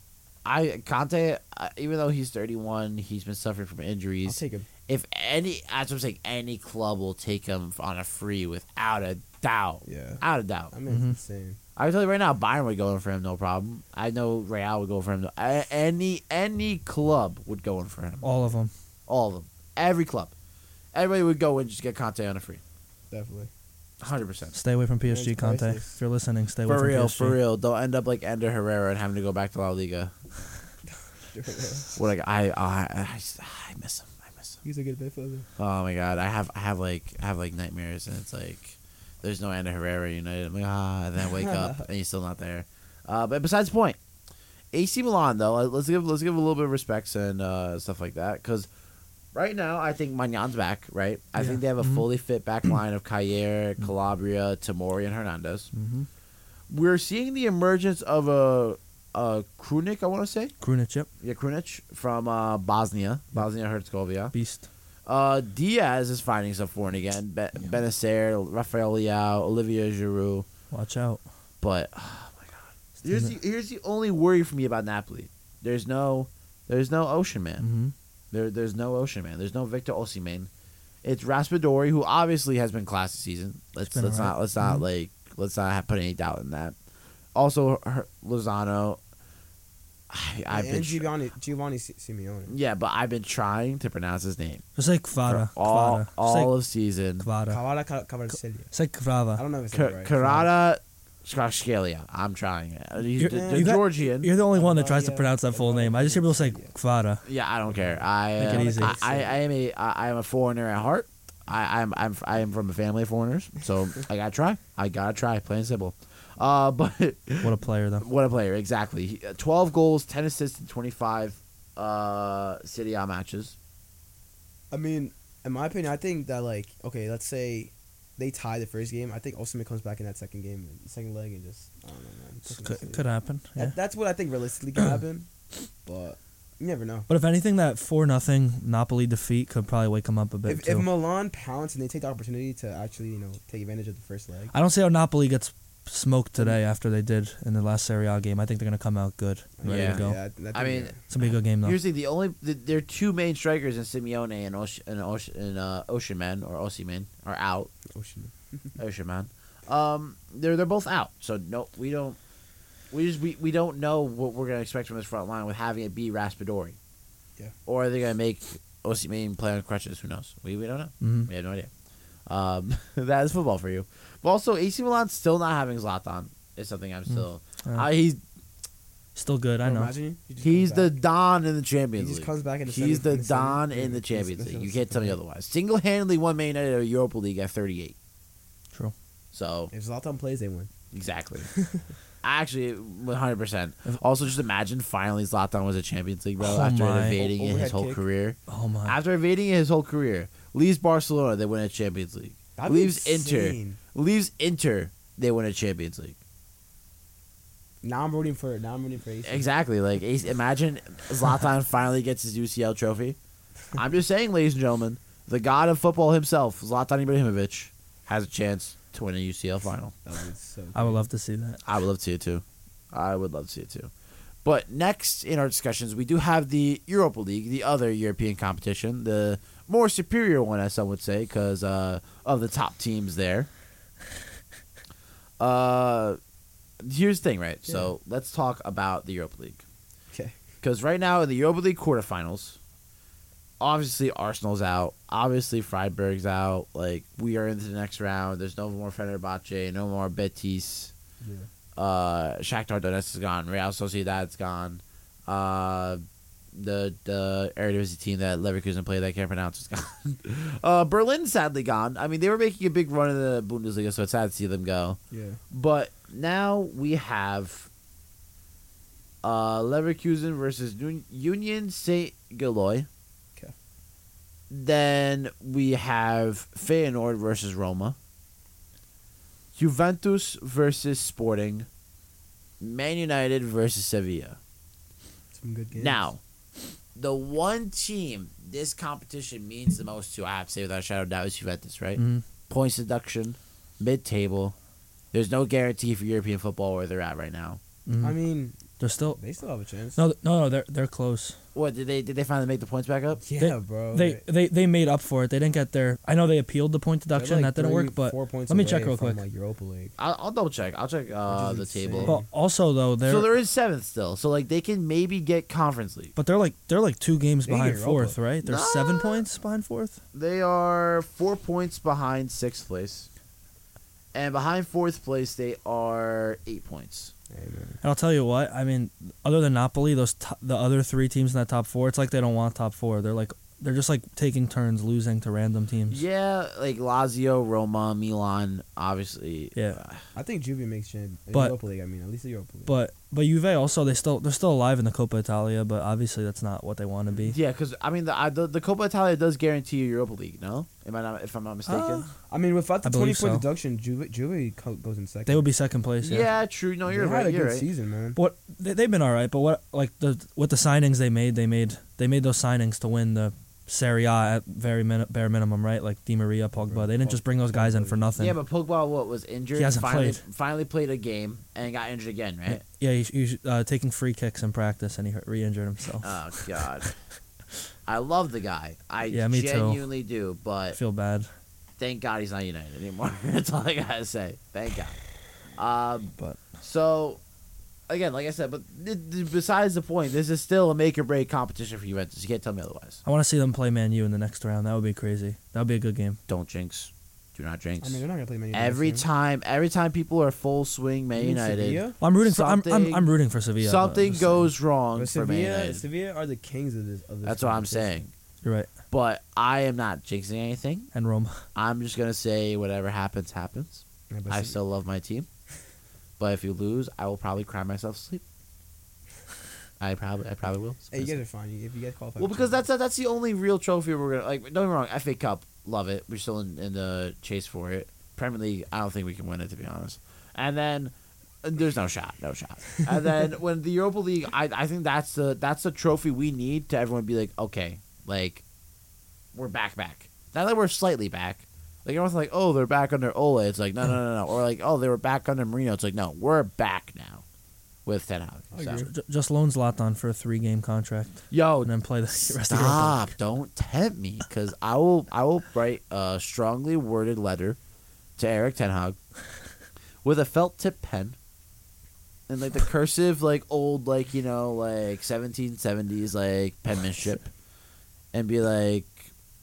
[SPEAKER 1] Conte, even though he's 31, he's been suffering from
[SPEAKER 2] I'll
[SPEAKER 1] injuries.
[SPEAKER 2] take him.
[SPEAKER 1] If any, as I'm saying, any club will take him on a free without a doubt.
[SPEAKER 2] Yeah.
[SPEAKER 1] Without a doubt.
[SPEAKER 2] I mean,
[SPEAKER 3] Mhm.
[SPEAKER 2] it's insane.
[SPEAKER 1] I can tell you right now, Bayern would go in for him, no problem. I know Real would go for him. Any club would go in for him.
[SPEAKER 3] All of them.
[SPEAKER 1] All of them. Every club. Everybody would go and just get Conte on a free.
[SPEAKER 2] Definitely.
[SPEAKER 1] 100%.
[SPEAKER 3] Stay away from PSG,
[SPEAKER 2] It's
[SPEAKER 3] Conte.
[SPEAKER 2] priceless.
[SPEAKER 3] If you're listening, stay away
[SPEAKER 1] For
[SPEAKER 3] from
[SPEAKER 1] real,
[SPEAKER 3] PSG.
[SPEAKER 1] for real. Don't end up like Ender Herrera and having to go back to La Liga. What I miss him. I miss him.
[SPEAKER 2] He's a good midfielder.
[SPEAKER 1] Oh my god, I have like nightmares, and it's like there's no Ender Herrera United. I'm like and then I wake up and he's still not there. But besides the point, AC Milan though, let's give a little bit of respects and stuff like that, because right now I think Magnan's back. Right, I
[SPEAKER 3] Yeah.
[SPEAKER 1] think they have a
[SPEAKER 3] Mhm.
[SPEAKER 1] fully fit back line of Cayer, Calabria, Tomori, and Hernandez.
[SPEAKER 3] Mm-hmm.
[SPEAKER 1] We're seeing the emergence of a Krunic, I want to say.
[SPEAKER 3] Krunic, yep.
[SPEAKER 1] Yeah, Krunic from Bosnia-Herzegovina.
[SPEAKER 3] Beast.
[SPEAKER 1] Diaz is finding some form again. Benacer, Rafael Leao, Olivier Giroud.
[SPEAKER 3] Watch out.
[SPEAKER 1] But oh my god, here's the only worry for me about Napoli. There's no Ocean Man.
[SPEAKER 3] Mm-hmm.
[SPEAKER 1] There's no Ocean Man. There's no Victor Osimhen. It's Raspadori, who obviously has been class this season. Let's
[SPEAKER 3] been alright.
[SPEAKER 1] not put any doubt in that. Also, Lozano. I've been
[SPEAKER 2] and Giovanni Simeone.
[SPEAKER 1] yeah, but I've been trying to pronounce his name
[SPEAKER 3] Just like Kvara.
[SPEAKER 1] for all
[SPEAKER 3] Kvara.
[SPEAKER 1] all of season.
[SPEAKER 3] Kvara.
[SPEAKER 2] Kvaratskhelia.
[SPEAKER 3] It's like
[SPEAKER 2] I
[SPEAKER 3] Krava.
[SPEAKER 2] don't know if it's right.
[SPEAKER 1] Karada Skrashkelia. I'm trying it. He's
[SPEAKER 3] You're-
[SPEAKER 1] the
[SPEAKER 3] you got-
[SPEAKER 1] Georgian.
[SPEAKER 3] You're the only one that tries to
[SPEAKER 2] Yeah.
[SPEAKER 3] pronounce that full name. I just hear people say Kvara.
[SPEAKER 1] Yeah, I don't care.
[SPEAKER 3] Make it easy.
[SPEAKER 1] I am a foreigner at heart. I am from a family of foreigners, so I gotta try. Plain and simple. But
[SPEAKER 3] What a player, though.
[SPEAKER 1] what a player! Exactly. 12 goals, 10 assists, in 25 Serie A matches.
[SPEAKER 2] I mean, in my opinion, I think that let's say they tie the first game. I think Osimhen comes back in that second game, second leg, and just I don't know, man.
[SPEAKER 3] Could happen. Yeah.
[SPEAKER 2] That's what I think realistically can happen, but you never know.
[SPEAKER 3] But if anything, that 4-0 Napoli defeat could probably wake them up a bit
[SPEAKER 2] If
[SPEAKER 3] too.
[SPEAKER 2] Milan pounce and they take the opportunity to actually take advantage of the first leg,
[SPEAKER 3] I don't see how Napoli gets smoked today after they did in the last Serie A game. I think they're gonna come out good, ready
[SPEAKER 1] Yeah.
[SPEAKER 3] to go.
[SPEAKER 2] think,
[SPEAKER 1] I mean,
[SPEAKER 3] It's gonna be a good game though.
[SPEAKER 1] Here's the only there are two main strikers in Simeone and Ocean Man or Osimhen are out.
[SPEAKER 2] Ocean.
[SPEAKER 1] Ocean Man. They're both out. So no, we don't know what we're gonna expect from this front line with having it be Raspadori.
[SPEAKER 2] Yeah.
[SPEAKER 1] Or are they gonna make Osimhen play on crutches? Who knows? We don't know.
[SPEAKER 3] Mhm.
[SPEAKER 1] We have no idea. That is football for you. But also, AC Milan still not having Zlatan is something I'm still. He's
[SPEAKER 3] Still good, I know.
[SPEAKER 2] Imagine he just
[SPEAKER 1] he's
[SPEAKER 2] comes
[SPEAKER 1] the
[SPEAKER 2] back.
[SPEAKER 1] Don in the Champions
[SPEAKER 2] He
[SPEAKER 1] League.
[SPEAKER 2] just comes back in the
[SPEAKER 1] He's
[SPEAKER 2] semi-
[SPEAKER 1] the
[SPEAKER 2] in the semi-
[SPEAKER 1] Don
[SPEAKER 2] yeah,
[SPEAKER 1] in the
[SPEAKER 2] he's-
[SPEAKER 1] Champions
[SPEAKER 2] that's
[SPEAKER 1] League.
[SPEAKER 2] what
[SPEAKER 1] You
[SPEAKER 2] I'm
[SPEAKER 1] can't tell me
[SPEAKER 2] saying.
[SPEAKER 1] otherwise. Single-handedly won Man United a Europa League at 38.
[SPEAKER 3] True.
[SPEAKER 1] So
[SPEAKER 2] If Zlatan plays, they win.
[SPEAKER 1] exactly. Actually, 100%. Also, just imagine finally Zlatan was a Champions League, bro.
[SPEAKER 3] Oh
[SPEAKER 1] after
[SPEAKER 3] my.
[SPEAKER 1] evading it his
[SPEAKER 2] Overhead
[SPEAKER 1] whole
[SPEAKER 2] kick.
[SPEAKER 1] career.
[SPEAKER 3] Oh my.
[SPEAKER 1] After evading it his whole career, leaves Barcelona, they win a Champions League.
[SPEAKER 2] That'd be
[SPEAKER 1] Leaves Inter.
[SPEAKER 2] insane.
[SPEAKER 1] Leaves Inter, they win a Champions League.
[SPEAKER 2] Now I'm rooting for AC.
[SPEAKER 1] Exactly. Like, imagine Zlatan finally gets his UCL trophy. I'm just saying, ladies and gentlemen, the god of football himself, Zlatan Ibrahimovic, has a chance to win a UCL final.
[SPEAKER 2] That would be so
[SPEAKER 3] I would
[SPEAKER 2] great.
[SPEAKER 3] love to see that.
[SPEAKER 1] I would love to see it too. I would love to see it too. But next in our discussions, we do have the Europa League, the other European competition, the more superior one, as some would say, because of the top teams there. Here's the thing, right?
[SPEAKER 2] Yeah.
[SPEAKER 1] So let's talk about the Europa League.
[SPEAKER 2] Okay.
[SPEAKER 1] Because right now in the Europa League quarterfinals, obviously Arsenal's out. Obviously Freiburg's out. Like, we are into the next round. There's no more Fenerbahce, no more Betis.
[SPEAKER 2] Yeah.
[SPEAKER 1] Shakhtar Donetsk is gone. Real Sociedad's gone. The Eredivisie team that Leverkusen played that I can't pronounce is gone. Berlin's sadly gone. I mean, they were making a big run in the Bundesliga, so it's sad to see them go.
[SPEAKER 2] Yeah.
[SPEAKER 1] But now we have Leverkusen versus Union Saint Gilloy.
[SPEAKER 2] Okay.
[SPEAKER 1] Then we have Feyenoord versus Roma. Juventus versus Sporting. Man United versus Sevilla.
[SPEAKER 2] Some good games.
[SPEAKER 1] Now, the one team this competition means the most to, I have to say without a shadow of doubt, is Juventus, right?
[SPEAKER 3] Mhm.
[SPEAKER 1] Points deduction, mid-table. There's no guarantee for European football where they're at right now.
[SPEAKER 3] Mhm.
[SPEAKER 2] I mean,
[SPEAKER 3] They're still
[SPEAKER 2] they still have a chance.
[SPEAKER 3] no, they're close.
[SPEAKER 1] What did they finally make the points back up?
[SPEAKER 2] Yeah, bro.
[SPEAKER 3] They made up for it. They didn't get their. I know they appealed the point
[SPEAKER 2] they're
[SPEAKER 3] deduction.
[SPEAKER 2] like
[SPEAKER 3] That didn't work, but
[SPEAKER 2] 4 points
[SPEAKER 3] let me
[SPEAKER 2] away
[SPEAKER 3] check real
[SPEAKER 2] from,
[SPEAKER 3] quick.
[SPEAKER 2] Like Europa League.
[SPEAKER 1] I'll double check. I'll check
[SPEAKER 2] Which
[SPEAKER 1] the
[SPEAKER 2] is
[SPEAKER 1] table.
[SPEAKER 2] insane.
[SPEAKER 3] but also though they're
[SPEAKER 1] So they're in seventh still. So like they can maybe get Conference League.
[SPEAKER 3] but they're like 2 games
[SPEAKER 2] They can
[SPEAKER 3] behind
[SPEAKER 2] get
[SPEAKER 3] fourth,
[SPEAKER 2] Europa.
[SPEAKER 3] right? They're
[SPEAKER 1] Nah.
[SPEAKER 3] 7 points behind fourth.
[SPEAKER 1] They are 4 points behind sixth place, and behind fourth place they are 8 points.
[SPEAKER 2] Hey, man.
[SPEAKER 3] And I'll tell you what, I mean, other than Napoli, the other 3 teams in that top 4, it's like they don't want top 4. They're just like taking turns losing to random teams.
[SPEAKER 1] Yeah, like Lazio, Roma, Milan, obviously.
[SPEAKER 3] Yeah.
[SPEAKER 2] I think Juve makes
[SPEAKER 3] But-
[SPEAKER 2] Europa League. I mean, at least the Europa League.
[SPEAKER 3] But Juve also they're still alive in the Coppa Italia, but obviously that's not what they want to be.
[SPEAKER 1] Yeah, because I mean the Coppa Italia does guarantee you Europa League. No, if I'm not mistaken.
[SPEAKER 2] I mean, without the
[SPEAKER 3] I believe
[SPEAKER 2] 20-point
[SPEAKER 3] so.
[SPEAKER 2] deduction, Juve goes in second.
[SPEAKER 3] They would be second place.
[SPEAKER 1] yeah. True. No, you're
[SPEAKER 2] They
[SPEAKER 1] right.
[SPEAKER 2] had a
[SPEAKER 1] You're
[SPEAKER 2] good
[SPEAKER 1] right.
[SPEAKER 2] season, man.
[SPEAKER 3] But they've been all right. But what with the signings they made those signings to win the Serie A at bare minimum, right? Like Di Maria, Pogba. They didn't just bring those guys in for nothing.
[SPEAKER 1] Yeah, but Pogba was injured.
[SPEAKER 3] He hasn't
[SPEAKER 1] Finally played a game and got injured again, right?
[SPEAKER 3] Yeah, he's taking free kicks in practice, and he re-injured himself.
[SPEAKER 1] Oh God. I love the guy. I
[SPEAKER 3] Yeah, me too.
[SPEAKER 1] genuinely do,
[SPEAKER 3] I
[SPEAKER 1] but
[SPEAKER 3] feel bad.
[SPEAKER 1] thank God he's not United anymore. That's all I gotta say. Thank God.
[SPEAKER 3] But
[SPEAKER 1] So, again, like I said, but besides the point, this is still a make or break competition for Juventus. You can't tell me otherwise.
[SPEAKER 3] I want to see them play Man U in the next round. That would be crazy. That would be a good game.
[SPEAKER 1] Don't jinx. Do not jinx.
[SPEAKER 2] I mean, they're not gonna play Man United.
[SPEAKER 1] Every time people are full swing Man United,
[SPEAKER 3] Well, I'm rooting for. I'm rooting for Sevilla. but
[SPEAKER 1] something
[SPEAKER 3] just
[SPEAKER 1] goes wrong
[SPEAKER 2] But
[SPEAKER 1] for Man
[SPEAKER 2] Sevilla,
[SPEAKER 1] United.
[SPEAKER 2] Sevilla are the kings of this.
[SPEAKER 1] That's what I'm
[SPEAKER 2] competition.
[SPEAKER 1] saying.
[SPEAKER 3] You're right.
[SPEAKER 1] But I am not jinxing anything.
[SPEAKER 3] And Roma.
[SPEAKER 1] I'm just gonna say whatever happens, happens.
[SPEAKER 2] Yeah, but
[SPEAKER 1] I
[SPEAKER 2] Se-
[SPEAKER 1] still love my team. But if you lose, I will probably cry myself to sleep. I probably will.
[SPEAKER 2] Hey, you guys are fine. If you guys qualify.
[SPEAKER 1] Well,
[SPEAKER 2] for
[SPEAKER 1] because
[SPEAKER 2] Champions
[SPEAKER 1] that's the only real trophy we're gonna like. Don't get me wrong, FA Cup, love it. We're still in the chase for it. Premier League, I don't think we can win it, to be honest. And then there's no shot. And then when the Europa League, I think that's the trophy we need to everyone be like, okay, like we're back. Not that we're slightly back. Like everyone's like, oh, they're back under Ole. It's like no. Or like, oh, they were back under Marino. It's like no, we're back now with Ten Hag.
[SPEAKER 2] I
[SPEAKER 1] So.
[SPEAKER 2] agree.
[SPEAKER 3] Just loan Zlatan for a 3-game contract
[SPEAKER 1] Yo,
[SPEAKER 3] and then play the rest of the
[SPEAKER 1] stop! Don't tempt me, because I will write a strongly worded letter to Eric Ten Hag with a felt tip pen and like the cursive like old like 1770s like penmanship, and be like,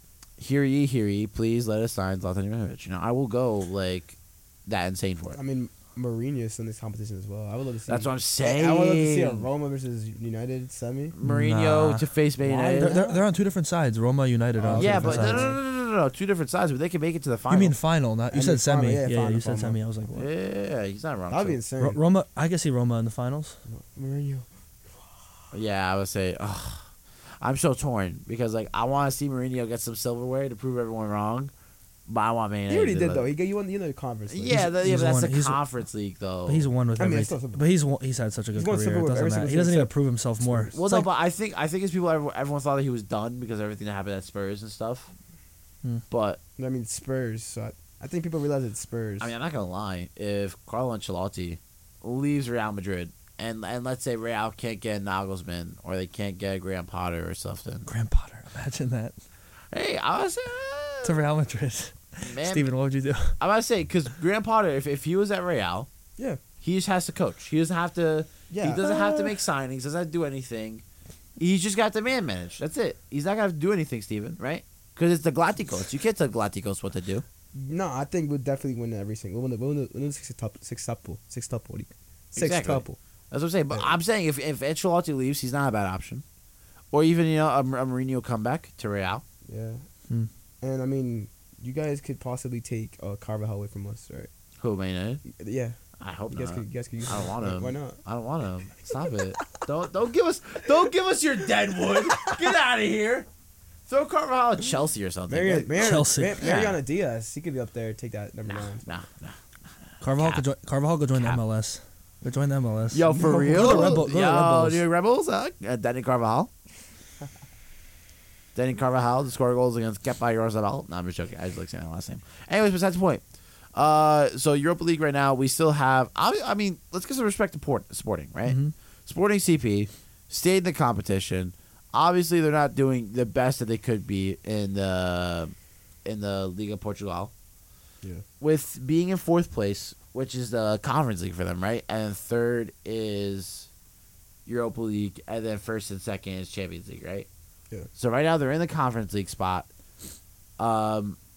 [SPEAKER 1] hear ye, please let us sign Zlatan Ibrahimovic. I will go like that insane for it.
[SPEAKER 2] I mean, Mourinho's in this competition as well. I would love to see.
[SPEAKER 1] That's what I'm saying.
[SPEAKER 2] I would love to see a Roma versus United semi.
[SPEAKER 1] Mourinho
[SPEAKER 3] Nah.
[SPEAKER 1] to face Man
[SPEAKER 2] Why?
[SPEAKER 1] United.
[SPEAKER 3] They're on two different sides. Roma, United. Are on two
[SPEAKER 1] Yeah,
[SPEAKER 3] different
[SPEAKER 1] but
[SPEAKER 3] sides.
[SPEAKER 1] no, 2 different sides, but they can make it to the final.
[SPEAKER 3] You mean final? Not you
[SPEAKER 2] I
[SPEAKER 3] said
[SPEAKER 2] mean
[SPEAKER 3] semi.
[SPEAKER 2] final,
[SPEAKER 3] Yeah,
[SPEAKER 2] yeah, final,
[SPEAKER 3] you said
[SPEAKER 2] final.
[SPEAKER 3] semi. I was like, what?
[SPEAKER 1] Yeah, he's not wrong.
[SPEAKER 2] That'd be
[SPEAKER 1] so.
[SPEAKER 2] insane.
[SPEAKER 3] Roma. I can see Roma in the finals.
[SPEAKER 2] Mourinho.
[SPEAKER 1] Yeah, I would say. I'm so torn because like I want to see Mourinho get some silverware to prove everyone wrong, but I want Man
[SPEAKER 2] He already
[SPEAKER 1] United to,
[SPEAKER 2] did though.
[SPEAKER 1] like-
[SPEAKER 2] He got you won the conference. League.
[SPEAKER 1] Yeah, but
[SPEAKER 3] he's
[SPEAKER 1] that's
[SPEAKER 3] won-
[SPEAKER 1] the
[SPEAKER 3] he's-
[SPEAKER 1] Conference League though.
[SPEAKER 3] But he's won with
[SPEAKER 2] I mean,
[SPEAKER 3] every.
[SPEAKER 2] it's still something.
[SPEAKER 3] But he's had such a good
[SPEAKER 2] He's won
[SPEAKER 3] career.
[SPEAKER 2] Super
[SPEAKER 3] It
[SPEAKER 2] Bowl
[SPEAKER 3] doesn't
[SPEAKER 2] every
[SPEAKER 3] matter.
[SPEAKER 2] single
[SPEAKER 3] He doesn't need to
[SPEAKER 2] season.
[SPEAKER 3] prove himself more.
[SPEAKER 1] Well,
[SPEAKER 3] It's
[SPEAKER 1] no,
[SPEAKER 3] like-
[SPEAKER 1] but I think it's people. Everyone thought that he was done because of everything that happened at Spurs and stuff.
[SPEAKER 3] Hmm.
[SPEAKER 1] But
[SPEAKER 2] I mean Spurs. So I think people realize it's Spurs.
[SPEAKER 1] I mean, I'm not gonna lie. If Carlo Ancelotti leaves Real Madrid and let's say Real can't get Nagelsmann or they can't get Graham Potter or something,
[SPEAKER 3] Graham Potter. Imagine that.
[SPEAKER 1] hey, I was
[SPEAKER 3] To Real Madrid.
[SPEAKER 1] man.
[SPEAKER 3] Steven, what would you do?
[SPEAKER 1] I'm about to say because Graham Potter, if he was at Real,
[SPEAKER 2] yeah.
[SPEAKER 1] he just has to coach. He doesn't have to.
[SPEAKER 2] Yeah.
[SPEAKER 1] He doesn't have to make signings. Doesn't have to do anything. He's just got to man manage. That's it. He's not gonna have to do anything, Steven, right? Because it's the Galacticos. You can't tell Galacticos what to do.
[SPEAKER 2] No, I think we'll definitely win every single. We'll win the sextuple.
[SPEAKER 1] Exactly.
[SPEAKER 2] Sextuple.
[SPEAKER 1] That's what I'm saying. But
[SPEAKER 2] Yeah.
[SPEAKER 1] I'm saying if Ancelotti leaves, he's not a bad option. Or even a Mourinho comeback to Real.
[SPEAKER 2] Yeah.
[SPEAKER 3] Hmm.
[SPEAKER 2] And I mean, you guys could possibly take Carvajal away from us, right?
[SPEAKER 1] Who, Man United?
[SPEAKER 2] Yeah.
[SPEAKER 1] I hope
[SPEAKER 2] You guys
[SPEAKER 1] not.
[SPEAKER 2] could. You guys could use
[SPEAKER 1] I don't
[SPEAKER 2] him.
[SPEAKER 1] want him.
[SPEAKER 2] Why not?
[SPEAKER 1] I don't want him. Stop it. Don't give us your Deadwood. Get out of here. Throw Carvajal at Chelsea or something.
[SPEAKER 3] Chelsea.
[SPEAKER 2] Mariana Diaz. He could be up there. Take that number 9.
[SPEAKER 1] Nah.
[SPEAKER 3] Carvajal could join the
[SPEAKER 1] Cap.
[SPEAKER 3] MLS. Go join the MLS.
[SPEAKER 1] Yo, for
[SPEAKER 2] No,
[SPEAKER 1] real?
[SPEAKER 3] go to Red Bull- go to Red Bulls.
[SPEAKER 1] New York Rebels? Danny Carvajal. Danny Carvajal to score goals against Kepa Yarzabal. No, I'm just joking. I just like saying that last name. Anyways, besides the point. So Europa League right now, we still have. I mean, let's give some respect to Sporting, right?
[SPEAKER 3] Mhm.
[SPEAKER 1] Sporting CP stayed in the competition. Obviously, they're not doing the best that they could be in the Liga Portugal.
[SPEAKER 2] Yeah.
[SPEAKER 1] With being in 4th place, which is the Conference League for them, right? And 3rd is Europa League, and then 1st and 2nd is Champions League, right?
[SPEAKER 2] Yeah.
[SPEAKER 1] So right now they're in the Conference League spot. I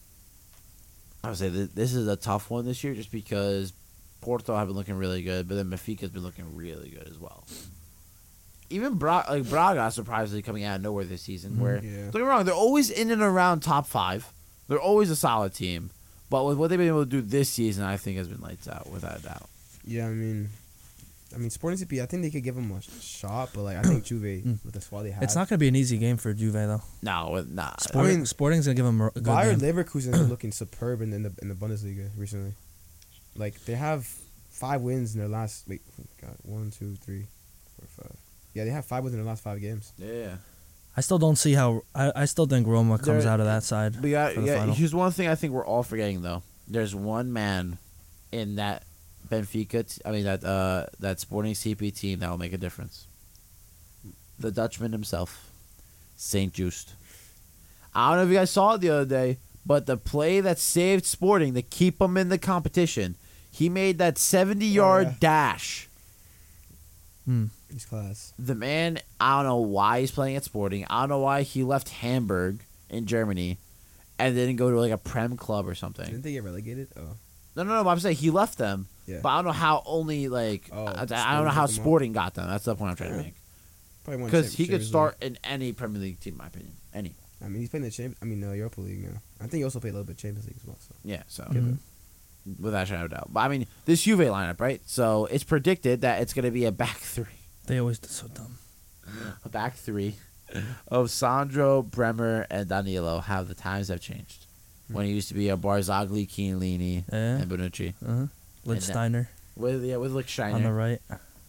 [SPEAKER 1] would say this is a tough one this year, just because Porto have been looking really good, but then Benfica's been looking really good as well. Even Braga surprisingly coming out of nowhere this season. Where
[SPEAKER 2] Yeah.
[SPEAKER 1] don't get me wrong, they're always in and around top 5. They're always a solid team. But with what they've been able to do this season, I think has been lights out without a doubt.
[SPEAKER 2] Yeah, I mean, Sporting CP. I think they could give him a shot, but like I think Juve with the squad they have.
[SPEAKER 3] It's not going to be an easy game for Juve though.
[SPEAKER 1] Nah.
[SPEAKER 3] Sporting's going to give them a good
[SPEAKER 2] Bayern
[SPEAKER 3] game.
[SPEAKER 2] Leverkusen is looking superb in the Bundesliga recently. Like they have 5 wins in their last. Wait, oh my God, 1, 2, 3, 4, 5. Yeah, they have 5 wins in their last 5 games.
[SPEAKER 1] Yeah.
[SPEAKER 3] I still don't see how. I still think Roma comes
[SPEAKER 1] They're-
[SPEAKER 3] out of that side.
[SPEAKER 1] But
[SPEAKER 3] for the final.
[SPEAKER 1] here's one thing I think we're all forgetting though. There's one man in that Benfica, that Sporting CP team that will make a difference. The Dutchman himself, Saint Just. I don't know if you guys saw it the other day, but the play that saved Sporting to keep them in the competition, he made that 70-yard
[SPEAKER 2] yeah.
[SPEAKER 1] dash.
[SPEAKER 3] Hmm.
[SPEAKER 2] He's class.
[SPEAKER 1] The man, I don't know why he's playing at Sporting. I don't know why he left Hamburg in Germany and didn't go to like a Prem club or something.
[SPEAKER 2] Didn't they get relegated? Oh,
[SPEAKER 1] No, but I'm saying he left them.
[SPEAKER 2] yeah.
[SPEAKER 1] But I don't know how only like
[SPEAKER 2] Oh,
[SPEAKER 1] I don't know
[SPEAKER 2] Sporting
[SPEAKER 1] how
[SPEAKER 2] took him out.
[SPEAKER 1] Sporting got them. That's the point I'm trying to
[SPEAKER 2] Yeah.
[SPEAKER 1] make.
[SPEAKER 2] Probably won
[SPEAKER 1] Because he could
[SPEAKER 2] Champions
[SPEAKER 1] start in any Premier League team, in my opinion. Any.
[SPEAKER 2] League. I mean, he's playing the Europa League now. I think he also played a little bit Champions League as well. So.
[SPEAKER 1] Yeah, so
[SPEAKER 3] Mhm.
[SPEAKER 1] without a shadow of a doubt. But I mean, this Juve lineup, right? So it's predicted that it's going to be a back three.
[SPEAKER 3] They always do so dumb.
[SPEAKER 1] A back three of Sandro, Bremer, and Danilo. How the times have changed. When it used to be a Barzagli, Chiellini,
[SPEAKER 3] Yeah.
[SPEAKER 1] and Bonucci.
[SPEAKER 3] Uh-huh. Lichtsteiner
[SPEAKER 1] With Lick
[SPEAKER 3] on the
[SPEAKER 1] Shiner.
[SPEAKER 3] right.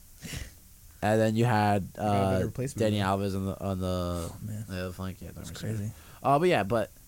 [SPEAKER 1] And then you had
[SPEAKER 2] got a better replacement,
[SPEAKER 1] Danny
[SPEAKER 2] though.
[SPEAKER 1] Alves on the
[SPEAKER 3] Man,
[SPEAKER 1] other flank. Yeah,
[SPEAKER 3] that's crazy.
[SPEAKER 1] But yeah,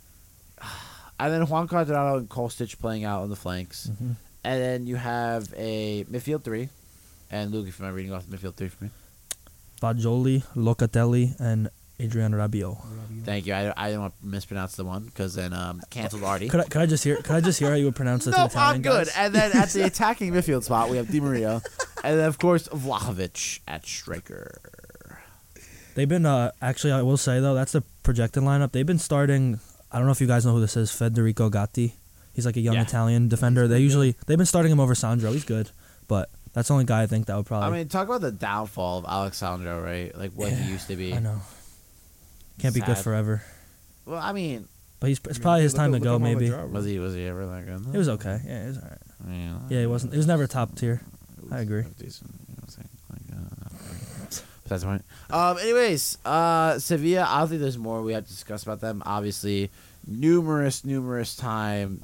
[SPEAKER 1] and then Juan Cuadrado and Kostic playing out on the flanks,
[SPEAKER 3] Mhm.
[SPEAKER 1] and then you have a midfield 3, and Luke, if I'm reading off the midfield 3 for me.
[SPEAKER 3] Fagioli, Locatelli, and Adrian Rabiot.
[SPEAKER 1] Thank you. I didn't want to mispronounce the one because then canceled already.
[SPEAKER 3] Could I just hear how you would pronounce the two
[SPEAKER 1] Nope,
[SPEAKER 3] Italian
[SPEAKER 1] I'm good.
[SPEAKER 3] guys?
[SPEAKER 1] And then at the attacking midfield spot, we have Di Maria, and then of course Vlahovic at striker.
[SPEAKER 3] They've been actually, I will say though, that's the projected lineup. They've been starting I don't know if you guys know who this is, Federico Gatti. He's like a young
[SPEAKER 1] Yeah.
[SPEAKER 3] Italian defender. They've been starting him over Sandro. He's good, but that's the only guy I think that would probably.
[SPEAKER 1] I mean, talk about the downfall of Alexandro, right? Like what he used to be.
[SPEAKER 3] I know. Can't be good
[SPEAKER 1] Sad.
[SPEAKER 3] forever.
[SPEAKER 1] Well, I mean,
[SPEAKER 3] But it's probably his time to go. Maybe
[SPEAKER 1] was he ever that good?
[SPEAKER 3] it was okay. Yeah, it was alright.
[SPEAKER 1] I mean,
[SPEAKER 3] Yeah, he wasn't. It was never top tier. I agree.
[SPEAKER 1] Decent, you know what I'm saying? That's the point. Anyways, Sevilla. I don't think there's more we have to discuss about them. Obviously, numerous time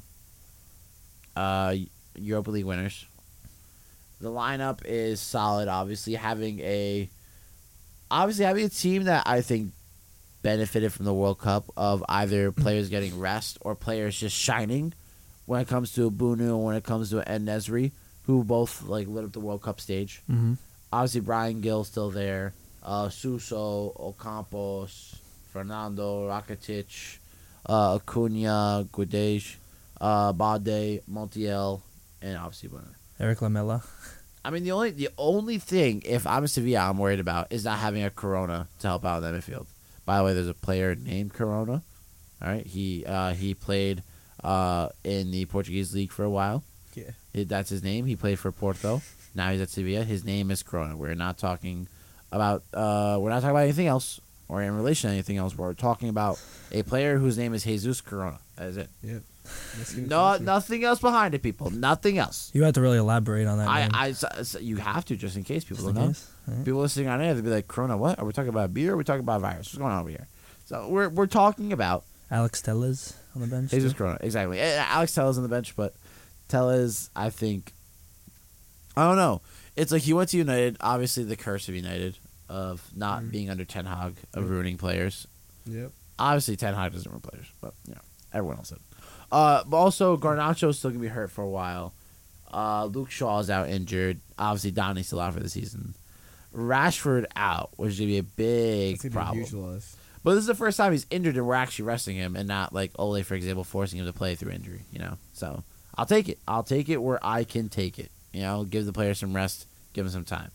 [SPEAKER 1] Europa League winners. The lineup is solid. Obviously, having a team that I think benefited from the World Cup of either players getting rest or players just shining. When it comes to Bunu and when it comes to En-Nesyri, who both like lit up the World Cup stage.
[SPEAKER 3] Mm-hmm.
[SPEAKER 1] Obviously, Brian Gill's still there. Suso, Ocampos, Fernando, Rakitic, Acuna, Guedes, Bade, Montiel, and obviously Bueno.
[SPEAKER 3] Eric Lamela.
[SPEAKER 1] I mean, the only thing, if I'm Sevilla, I'm worried about is not having a Corona to help out in the midfield. By the way, there's a player named Corona. All right, he played in the Portuguese league for a while.
[SPEAKER 2] Yeah.
[SPEAKER 1] That's his name. He played for Porto. Now he's at Sevilla. His name is Corona. We're not talking about anything else or in relation to anything else. We're talking about a player whose name is Jesus Corona. That is it.
[SPEAKER 2] Yep.
[SPEAKER 1] No, nothing else behind it, people. Nothing else.
[SPEAKER 3] You had to really elaborate on that. name.
[SPEAKER 1] You have to just in case people
[SPEAKER 3] Just
[SPEAKER 1] don't
[SPEAKER 3] in
[SPEAKER 1] know.
[SPEAKER 3] case? Alright.
[SPEAKER 1] People listening on air, they'll be like, Corona, what? Are we talking about beer or are we talking about virus? What's going on over here? So we're talking about
[SPEAKER 3] Alex Tellez on the bench.
[SPEAKER 1] Jesus
[SPEAKER 3] too.
[SPEAKER 1] Corona. Exactly. Alex Tellez on the bench, but Tellez, I think, I don't know. It's like he went to United. Obviously, the curse of United of not being under Ten Hag, of ruining players.
[SPEAKER 2] Yep.
[SPEAKER 1] Obviously, Ten Hag doesn't ruin players, but everyone else did. But also, Garnacho's still gonna be hurt for a while. Luke Shaw's out injured. Obviously, Donny's still out for the season. Rashford out, which is gonna be a big
[SPEAKER 2] It's gonna
[SPEAKER 1] problem.
[SPEAKER 2] be a huge loss.
[SPEAKER 1] But this is the first time he's injured and we're actually resting him and not like Ole, for example, forcing him to play through injury, So I'll take it. I'll take it where I can take it. Give the player some rest, give him some time.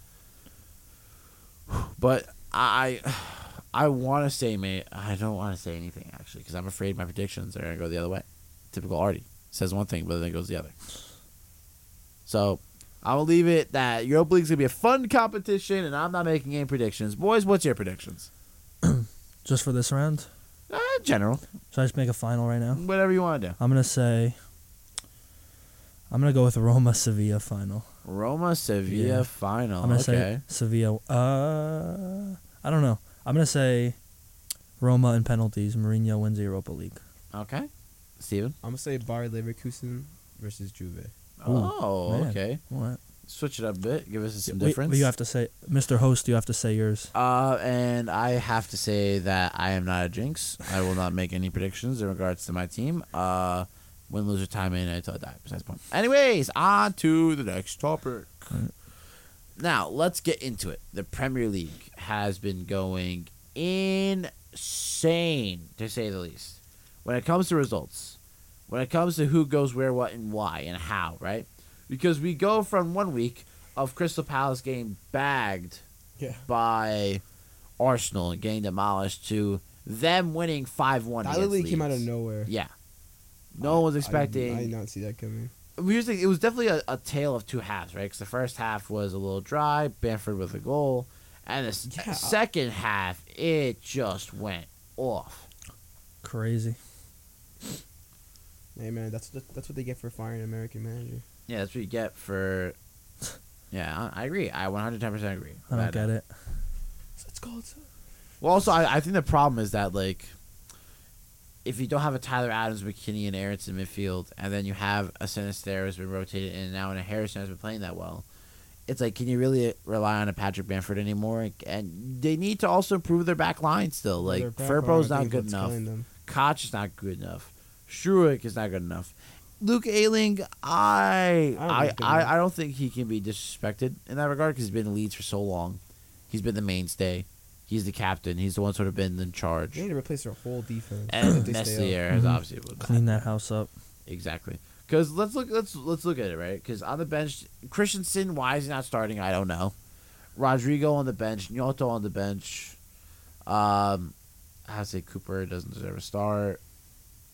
[SPEAKER 1] But I want to say, mate, I don't want to say anything, actually, because I'm afraid my predictions are going to go the other way. Typical Artie. Says one thing, but then goes the other. So I'll leave it that Europa League's going to be a fun competition, and I'm not making any predictions. Boys, what's your predictions?
[SPEAKER 3] Just for this round?
[SPEAKER 1] General.
[SPEAKER 3] Should I just make a final right now?
[SPEAKER 1] Whatever you want to do.
[SPEAKER 3] I'm going to go with Roma Sevilla final.
[SPEAKER 1] Roma Sevilla
[SPEAKER 3] Yeah.
[SPEAKER 1] final.
[SPEAKER 3] I'm going to
[SPEAKER 1] Okay.
[SPEAKER 3] say Sevilla. I don't know. I'm going to say Roma in penalties. Mourinho wins the Europa League.
[SPEAKER 1] Okay. Steven?
[SPEAKER 2] I'm gonna say Bayer Leverkusen versus Juve.
[SPEAKER 1] Oh,
[SPEAKER 3] man.
[SPEAKER 1] okay.
[SPEAKER 3] What?
[SPEAKER 1] Switch it up a bit. Give us some
[SPEAKER 3] Wait,
[SPEAKER 1] difference.
[SPEAKER 3] but you have to say, Mr. Host, you have to say yours.
[SPEAKER 1] And I have to say that I am not a jinx. I will not make any predictions in regards to my team. Win, lose, or time in until I die. Besides the point. Anyways, on to the next topic.
[SPEAKER 3] Right.
[SPEAKER 1] Now, let's get into it. The Premier League has been going insane, to say the least. When it comes to results, when it comes to who goes where, what, and why, and how, right? Because we go from 1 week of Crystal Palace getting bagged by Arsenal and getting demolished to them winning 5-1
[SPEAKER 2] That
[SPEAKER 1] against
[SPEAKER 2] literally
[SPEAKER 1] Leeds.
[SPEAKER 2] came out of nowhere.
[SPEAKER 1] Yeah. No one was expecting.
[SPEAKER 2] I did not see that coming.
[SPEAKER 1] It was definitely a tale of two halves, right? Because the first half was a little dry, Bamford with a goal, and the second half, it just went off.
[SPEAKER 3] Crazy.
[SPEAKER 2] Hey man, that's what they get for firing an American manager.
[SPEAKER 1] Yeah, that's what you get for. Yeah, I agree. I 110% agree.
[SPEAKER 3] I don't get it.
[SPEAKER 2] It's called.
[SPEAKER 1] Well, also, I think the problem is that, like, if you don't have a Tyler Adams, McKinney, and Aronson midfield, and then you have a Sinister who's been rotated in and out, and a Harrison has been playing that well, it's like, can you really rely on a Patrick Bamford anymore? And they need to also improve their back line still. Like, Furbo's not good enough. Koch is not good enough. Struick is not good enough. Luke Ayling, I don't think he can be disrespected in that regard because he's been in Leeds for so long. He's been the mainstay. He's the captain. He's the one sort of been in charge.
[SPEAKER 2] They need to replace their whole defense.
[SPEAKER 1] And
[SPEAKER 2] if they stay up.
[SPEAKER 1] Meslier has obviously
[SPEAKER 3] Clean that house up.
[SPEAKER 1] Exactly. Because let's look at it, right? Because on the bench, Christensen, why is he not starting? I don't know. Rodrigo on the bench, Nyoto on the bench. I would say Cooper doesn't deserve a start.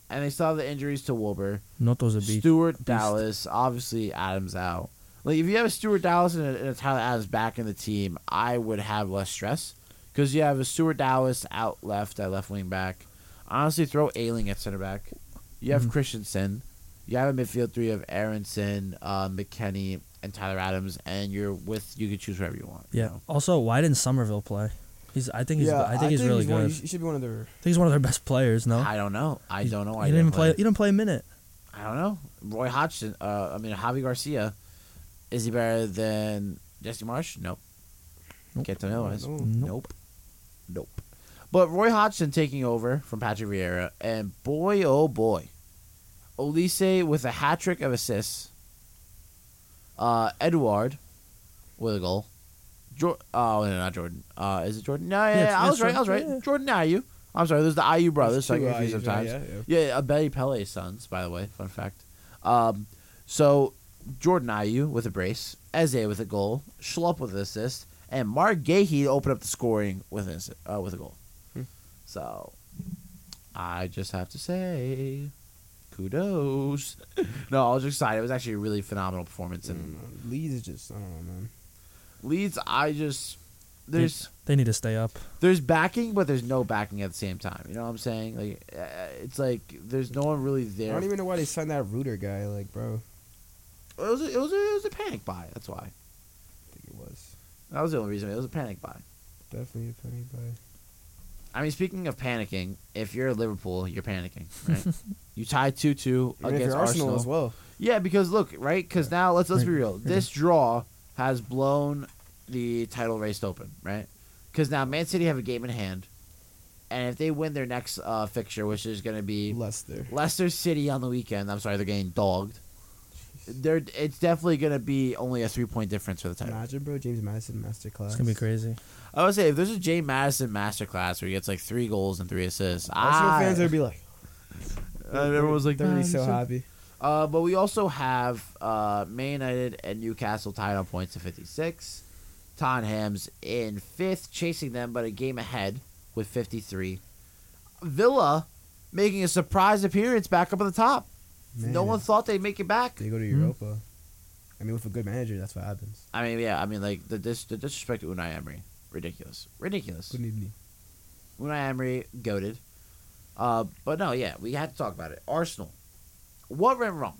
[SPEAKER 1] and they still have the injuries to Wilbur.
[SPEAKER 3] Noto's a beast.
[SPEAKER 1] Stuart Dallas, obviously Adams out. Like if you have a Stuart Dallas and a Tyler Adams back in the team, I would have less stress because you have a Stuart Dallas out left at left wing back. Honestly, throw Ailing at center back. You have Christensen. You have a midfield three of Aronson, McKennie, and Tyler Adams, and you can choose whoever you want.
[SPEAKER 3] Yeah.
[SPEAKER 1] You know?
[SPEAKER 3] Also, why didn't Somerville play? I think he's really good.
[SPEAKER 2] He should be one of their.
[SPEAKER 3] I think he's one of their best players. No,
[SPEAKER 1] I don't know. I don't know.
[SPEAKER 3] He didn't even play. He didn't play a minute.
[SPEAKER 1] I don't know. Roy Hodgson. Javi Garcia. Is he better than Jesse Marsh? Nope. Can't tell me otherwise.
[SPEAKER 3] Nope.
[SPEAKER 1] Nope. But Roy Hodgson taking over from Patrick Vieira, and boy, oh boy, Olise with a hat trick of assists. Eduard with a goal. Not Jordan. Is it Jordan? No, I was right.
[SPEAKER 3] Yeah.
[SPEAKER 1] Jordan Ayew. I'm sorry, there's the Ayew brothers, so I get confused
[SPEAKER 2] Ayus,
[SPEAKER 1] sometimes.
[SPEAKER 2] yeah.
[SPEAKER 1] Abeli Pele's sons, by the way. Fun fact. So Jordan Ayew with a brace, Eze with a goal, Schlupp with an assist, and Mark Gahey opened up the scoring with a goal. So I just have to say, kudos. No, I was excited. It was actually a really phenomenal performance. And
[SPEAKER 2] Leeds is just, I don't know, man.
[SPEAKER 1] Leeds,
[SPEAKER 3] They need to stay up.
[SPEAKER 1] there's backing, but there's no backing at the same time. You know what I'm saying? Like it's like there's no one really
[SPEAKER 2] I
[SPEAKER 1] there.
[SPEAKER 2] don't even know why they signed that Reuter guy. Like, bro,
[SPEAKER 1] It was a panic buy. That's why.
[SPEAKER 2] I think it was
[SPEAKER 1] That was the only reason. It was a panic buy.
[SPEAKER 2] definitely a penny buy.
[SPEAKER 1] I mean, speaking of panicking, if you're Liverpool, you're panicking, right? You tied 2-2
[SPEAKER 2] Even if
[SPEAKER 1] against
[SPEAKER 2] you're Arsenal as well.
[SPEAKER 1] Yeah, because look, right? Because now let's be real. This draw has blown the title race open, right? Because now Man City have a game in hand, and if they win their next fixture, which is going to be Leicester City on the weekend, I'm sorry, they're getting dogged. It's definitely going to be only a 3-point difference for the title.
[SPEAKER 2] Imagine, bro, James Madison masterclass.
[SPEAKER 3] It's gonna be crazy.
[SPEAKER 1] I would say if there's a James Madison masterclass where he gets like 3 goals and 3 assists,
[SPEAKER 2] Arsenal fans would be like,
[SPEAKER 1] everyone was like,
[SPEAKER 2] they're gonna be so happy.
[SPEAKER 1] But we also have Man United and Newcastle tied on points at 56. Tottenham's in 5th, chasing them, but a game ahead with 53. Villa making a surprise appearance back up at the top.
[SPEAKER 2] Man,
[SPEAKER 1] No one thought they'd make it back.
[SPEAKER 2] They go to Europa. I mean, with a good manager, that's what happens.
[SPEAKER 1] I mean, yeah. I mean, like the disrespect to Unai Emery, ridiculous.
[SPEAKER 2] Good evening.
[SPEAKER 1] Unai Emery goated. But no, yeah, we had to talk about it. Arsenal, what went wrong?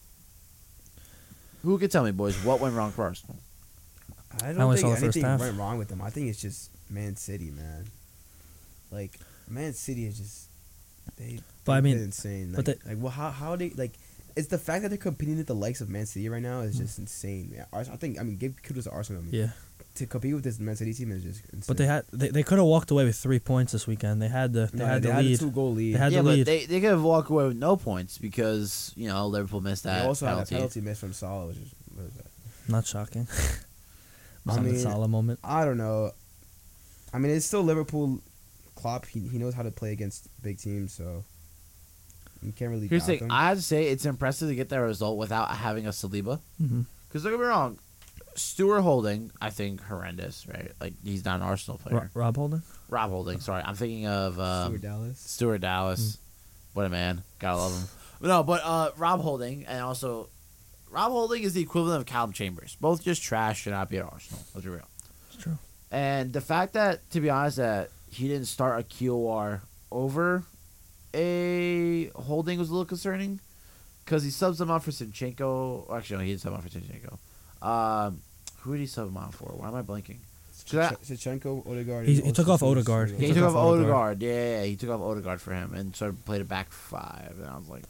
[SPEAKER 1] Who can tell me, boys, what went wrong for Arsenal?
[SPEAKER 2] I
[SPEAKER 3] I
[SPEAKER 2] don't
[SPEAKER 3] only
[SPEAKER 2] think
[SPEAKER 3] saw the first
[SPEAKER 2] anything
[SPEAKER 3] half.
[SPEAKER 2] went wrong with them. I think it's just Man City, man. Like, Man City is just
[SPEAKER 3] But I mean,
[SPEAKER 2] they're insane.
[SPEAKER 3] but
[SPEAKER 2] Like, well, how they like? It's the fact that they're competing with the likes of Man City right now is just insane. Man. I think give kudos to Arsenal.
[SPEAKER 3] Yeah.
[SPEAKER 2] To compete with this Man City team is just insane.
[SPEAKER 3] But they could have walked away with 3 points this weekend. They had the
[SPEAKER 2] had the
[SPEAKER 3] lead.
[SPEAKER 2] 2-goal lead.
[SPEAKER 3] They had
[SPEAKER 1] Yeah,
[SPEAKER 3] the
[SPEAKER 1] but
[SPEAKER 3] lead.
[SPEAKER 1] they could have walked away with no points because Liverpool missed
[SPEAKER 2] They
[SPEAKER 1] that
[SPEAKER 2] also
[SPEAKER 1] penalty.
[SPEAKER 2] had a penalty miss from Salah, which is what is that?
[SPEAKER 3] Not shocking.
[SPEAKER 2] I mean,
[SPEAKER 3] Salah moment.
[SPEAKER 2] I don't know. I mean, it's still Liverpool. Klopp, he knows how to play against big teams, so you can't really.
[SPEAKER 1] Here's the
[SPEAKER 2] doubt
[SPEAKER 1] thing:
[SPEAKER 2] them.
[SPEAKER 1] I have to say it's impressive to get that result without having a Saliba.
[SPEAKER 3] Mm-hmm.
[SPEAKER 1] Because don't get me wrong, Stuart Holding, I think horrendous, right? Like he's not an Arsenal player.
[SPEAKER 3] Rob Holding.
[SPEAKER 1] Rob Holding, sorry, I'm thinking of
[SPEAKER 2] Stuart Dallas.
[SPEAKER 1] What a man, gotta love him. No, but Rob Holding, and also Rob Holding is the equivalent of Callum Chambers. Both just trash, should not be at Arsenal. Let's be real.
[SPEAKER 3] It's true.
[SPEAKER 1] And the fact that, to be honest, that he didn't start a QOR over a Holding was a little concerning because he subs him out for Zinchenko. Actually, no, he didn't sub him out for Zinchenko. Who did he sub him out for? Why am I blanking?
[SPEAKER 2] Shevchenko, Odegaard.
[SPEAKER 3] He took off Odegaard.
[SPEAKER 1] Yeah, he took off Odegaard. Yeah, he took off Odegaard for him and sort of played it back 5. And I was like,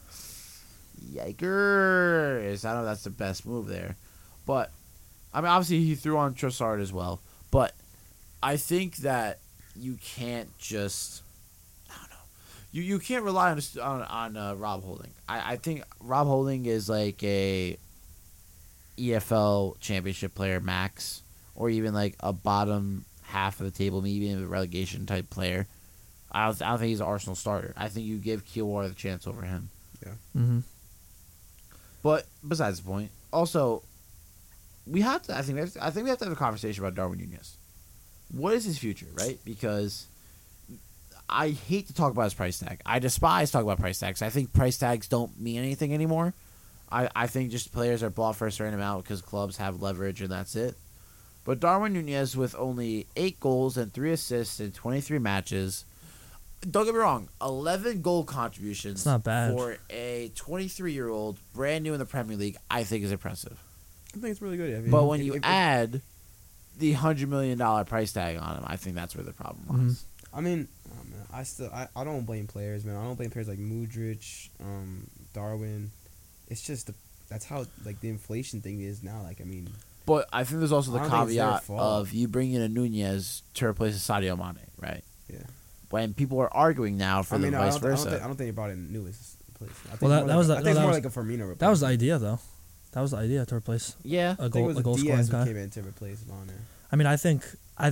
[SPEAKER 1] yikers. I don't know if that's the best move there. But, I mean, obviously he threw on Trossard as well. But I think that you can't just, I don't know. You can't rely on Rob Holding. I think Rob Holding is like a EFL championship player max, or even like a bottom half of the table, maybe even a relegation type player. I don't think he's an Arsenal starter. I think you give Kielwar the chance over him.
[SPEAKER 2] Yeah.
[SPEAKER 3] Mm-hmm.
[SPEAKER 1] But besides the point, also, we have to. I think we have to have a conversation about Darwin Nunez. What is his future, right? Because I hate to talk about his price tag. I despise talking about price tags. I think price tags don't mean anything anymore. I think just players are bought for a certain amount because clubs have leverage and that's it. But Darwin Nunez with only 8 goals and 3 assists in 23 matches. Don't get me wrong, 11 goal contributions
[SPEAKER 3] It's not bad.
[SPEAKER 1] for a 23-year-old brand new in the Premier League, I think is impressive.
[SPEAKER 2] I think it's really good. I mean,
[SPEAKER 1] But when you add the $100 million price tag on him, I think that's where the problem lies.
[SPEAKER 2] I mean, oh, man, I don't blame players, man. I don't blame players like Mudryk, Darwin. It's just that's how like the inflation thing is now. Like, I mean,
[SPEAKER 1] But I think there's also the
[SPEAKER 2] I don't think it's their
[SPEAKER 1] caveat
[SPEAKER 2] fault.
[SPEAKER 1] of you bringing in a Nunez to replace a Sadio Mane, right?
[SPEAKER 2] yeah.
[SPEAKER 1] When people are arguing now for
[SPEAKER 2] I mean,
[SPEAKER 1] the
[SPEAKER 2] I
[SPEAKER 1] vice
[SPEAKER 2] don't
[SPEAKER 1] versa.
[SPEAKER 2] think they brought in Newell's place. I think
[SPEAKER 3] Well,
[SPEAKER 2] it's
[SPEAKER 3] that
[SPEAKER 2] more
[SPEAKER 3] was
[SPEAKER 2] like,
[SPEAKER 3] the-
[SPEAKER 2] I think
[SPEAKER 3] no,
[SPEAKER 2] it's more
[SPEAKER 3] that
[SPEAKER 2] like a Firmino replacement.
[SPEAKER 3] That was the idea, though. That was the idea to replace
[SPEAKER 1] Yeah.
[SPEAKER 3] a
[SPEAKER 2] I think
[SPEAKER 3] goal
[SPEAKER 2] it was
[SPEAKER 3] a goal scoring
[SPEAKER 2] Diaz who
[SPEAKER 3] guy.
[SPEAKER 2] came in to replace Mane.
[SPEAKER 3] I mean, I think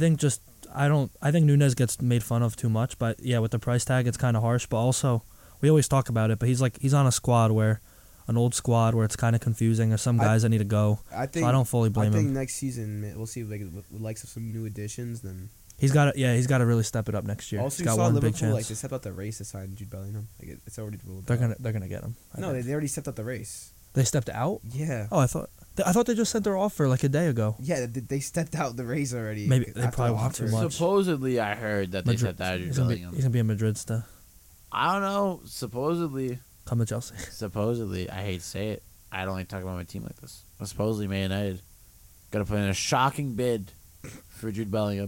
[SPEAKER 3] Nunez gets made fun of too much, but yeah, with the price tag, it's kind of harsh. But also, we always talk about it, but he's on a squad where, an old squad where it's kind of confusing. There's some guys that need to go.
[SPEAKER 2] I think
[SPEAKER 3] So I don't fully blame
[SPEAKER 2] I think
[SPEAKER 3] him.
[SPEAKER 2] next season we'll see like with likes of some new additions. Then
[SPEAKER 3] He's got to really step it up next year.
[SPEAKER 2] also
[SPEAKER 3] He's
[SPEAKER 2] you
[SPEAKER 3] got
[SPEAKER 2] saw
[SPEAKER 3] one
[SPEAKER 2] Liverpool
[SPEAKER 3] big chance.
[SPEAKER 2] like they stepped out the race to sign Jude Bellingham. Like it's already ruled.
[SPEAKER 3] they're
[SPEAKER 2] out.
[SPEAKER 3] gonna get him. I
[SPEAKER 2] No,
[SPEAKER 3] think.
[SPEAKER 2] they already stepped out the race.
[SPEAKER 3] They stepped out.
[SPEAKER 2] Yeah.
[SPEAKER 3] Oh, I thought they just sent their offer like a day ago.
[SPEAKER 2] Yeah, they stepped out the race already.
[SPEAKER 3] Maybe they
[SPEAKER 2] after
[SPEAKER 3] probably
[SPEAKER 2] the
[SPEAKER 3] want too
[SPEAKER 2] offer.
[SPEAKER 3] much.
[SPEAKER 1] Supposedly, I heard that they
[SPEAKER 3] Madrid,
[SPEAKER 1] said that
[SPEAKER 3] he's
[SPEAKER 1] Bellingham.
[SPEAKER 3] gonna be in Madrid still.
[SPEAKER 1] I don't know. Supposedly,
[SPEAKER 3] Come to Chelsea.
[SPEAKER 1] I hate to say it. I don't like talking about my team like this. But supposedly, Man United gonna put in a shocking bid for Jude Bellingham.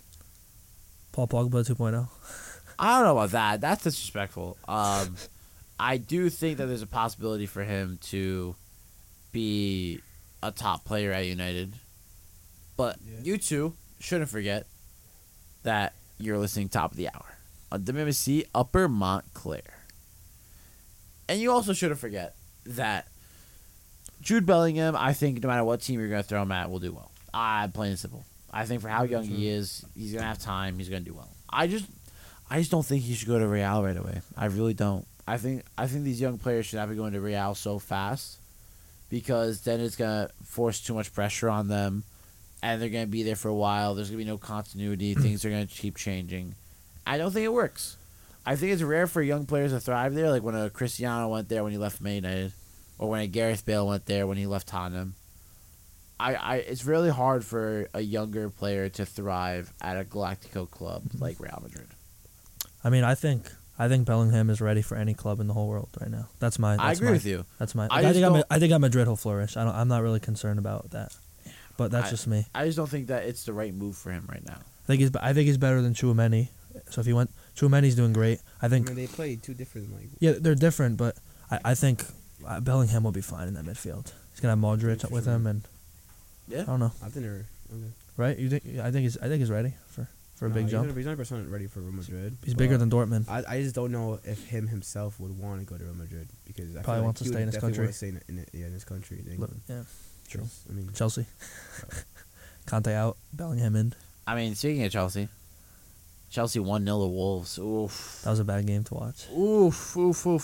[SPEAKER 3] Paul Pogba 2.0.
[SPEAKER 1] I don't know about that. That's disrespectful. I do think that there's a possibility for him to be a top player at United. But
[SPEAKER 2] Yeah.
[SPEAKER 1] you two shouldn't forget that you're listening top of the hour on WMC Upper Montclair. And you also shouldn't forget that Jude Bellingham, I think no matter what team you're going to throw him at, will do well. Plain and simple. I think for how young he is, he's going to have time. He's going to do well. I just don't think he should go to Real right away. I really don't. I think these young players should not be going to Real so fast because then it's going to force too much pressure on them, and they're going to be there for a while. There's going to be no continuity. Things are going to keep changing. I don't think it works. I think it's rare for young players to thrive there, like when a Cristiano went there when he left Man United, or when a Gareth Bale went there when he left Tottenham. It's really hard for a younger player to thrive at a Galactico club like Real Madrid.
[SPEAKER 3] I mean, I think Bellingham is ready for any club in the whole world right now.
[SPEAKER 1] I agree with you.
[SPEAKER 3] That's my.
[SPEAKER 1] I
[SPEAKER 3] I,
[SPEAKER 1] just
[SPEAKER 3] think
[SPEAKER 1] don't-
[SPEAKER 3] I think at Madrid he'll flourish. I'm not really concerned about that, but that's just me.
[SPEAKER 1] I just don't think that it's the right move for him right now.
[SPEAKER 3] I think he's better than Chouameni. So if he went, Chouameni's doing great. I
[SPEAKER 2] I
[SPEAKER 3] think
[SPEAKER 2] mean, they play two different like.
[SPEAKER 3] yeah, they're different, but I think Bellingham will be fine in that midfield. He's gonna have Modric with him, and
[SPEAKER 1] Yeah.
[SPEAKER 3] I don't know,
[SPEAKER 2] I think they're okay.
[SPEAKER 3] right? You think? I think he's ready for a big jump.
[SPEAKER 2] He's 100% ready for Real Madrid.
[SPEAKER 3] He's bigger than Dortmund.
[SPEAKER 2] I just don't know if him himself would want to go to Real Madrid because I
[SPEAKER 3] Probably
[SPEAKER 2] feel
[SPEAKER 3] wants to
[SPEAKER 2] he
[SPEAKER 3] stay
[SPEAKER 2] would
[SPEAKER 3] in his
[SPEAKER 2] definitely
[SPEAKER 3] country.
[SPEAKER 2] want to stay in his country. In England.
[SPEAKER 3] Yeah, true.
[SPEAKER 2] I mean,
[SPEAKER 3] Chelsea. Conte out, Bellingham in.
[SPEAKER 1] I mean, speaking of Chelsea 1-0 to Wolves. Oof.
[SPEAKER 3] That was a bad game to watch.
[SPEAKER 1] Oof.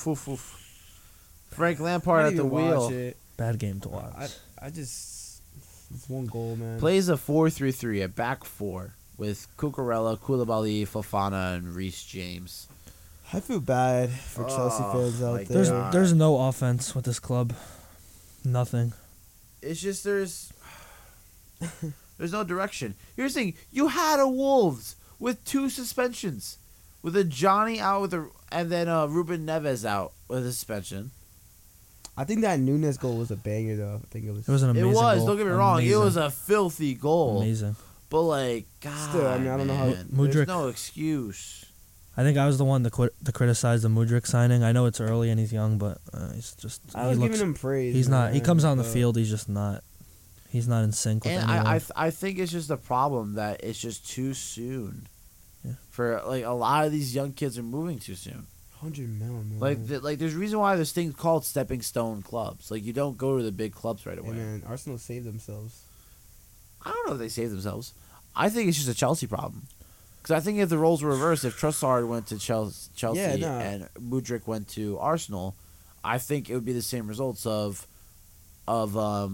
[SPEAKER 1] Frank
[SPEAKER 2] I
[SPEAKER 1] Lampard at
[SPEAKER 2] didn't
[SPEAKER 1] the
[SPEAKER 2] even
[SPEAKER 1] wheel.
[SPEAKER 2] watch it.
[SPEAKER 3] Bad game to watch.
[SPEAKER 2] I just it's one goal, man.
[SPEAKER 1] Plays a 4-3-3, a back four, with Cucurella, Koulibaly, Fofana, and Reece James.
[SPEAKER 2] I feel bad for Chelsea fans
[SPEAKER 1] my
[SPEAKER 2] out
[SPEAKER 1] God.
[SPEAKER 2] there.
[SPEAKER 3] There's no offense with this club. Nothing.
[SPEAKER 1] It's just there's no direction. Here's the thing: you had a Wolves with 2 suspensions, with a Johnny out and then Ruben Neves out with a suspension.
[SPEAKER 2] I think that Nunes goal was a banger, though. I think it was.
[SPEAKER 3] It was an amazing goal.
[SPEAKER 1] Don't get me wrong. It
[SPEAKER 3] Amazing.
[SPEAKER 1] was a filthy goal.
[SPEAKER 3] Amazing.
[SPEAKER 1] But like, God,
[SPEAKER 2] Still, I mean, I don't know how-
[SPEAKER 1] man,
[SPEAKER 3] Mudryk-
[SPEAKER 1] there's no excuse.
[SPEAKER 3] I think I was the one to criticize the Mudryk signing. I know it's early and he's young, but he's just.
[SPEAKER 2] I was giving him praise.
[SPEAKER 3] He's not. He
[SPEAKER 2] man,
[SPEAKER 3] comes out on the
[SPEAKER 2] but
[SPEAKER 3] field. He's just not. He's not in sync with
[SPEAKER 1] And
[SPEAKER 3] anyone.
[SPEAKER 1] I think it's just a problem that it's just too soon.
[SPEAKER 3] Yeah.
[SPEAKER 1] For like a lot of these young kids are moving too soon.
[SPEAKER 2] 100 mil, man.
[SPEAKER 1] Like there's a reason why there's things called stepping stone clubs. Like you don't go to the big clubs right away.
[SPEAKER 2] Hey, man, Arsenal saved themselves.
[SPEAKER 1] I don't know if they saved themselves. I think it's just a Chelsea problem. Because I think if the roles were reversed, if Trossard went to Chelsea
[SPEAKER 2] Yeah, no.
[SPEAKER 1] and Mudryk went to Arsenal, I think it would be the same results of
[SPEAKER 2] No,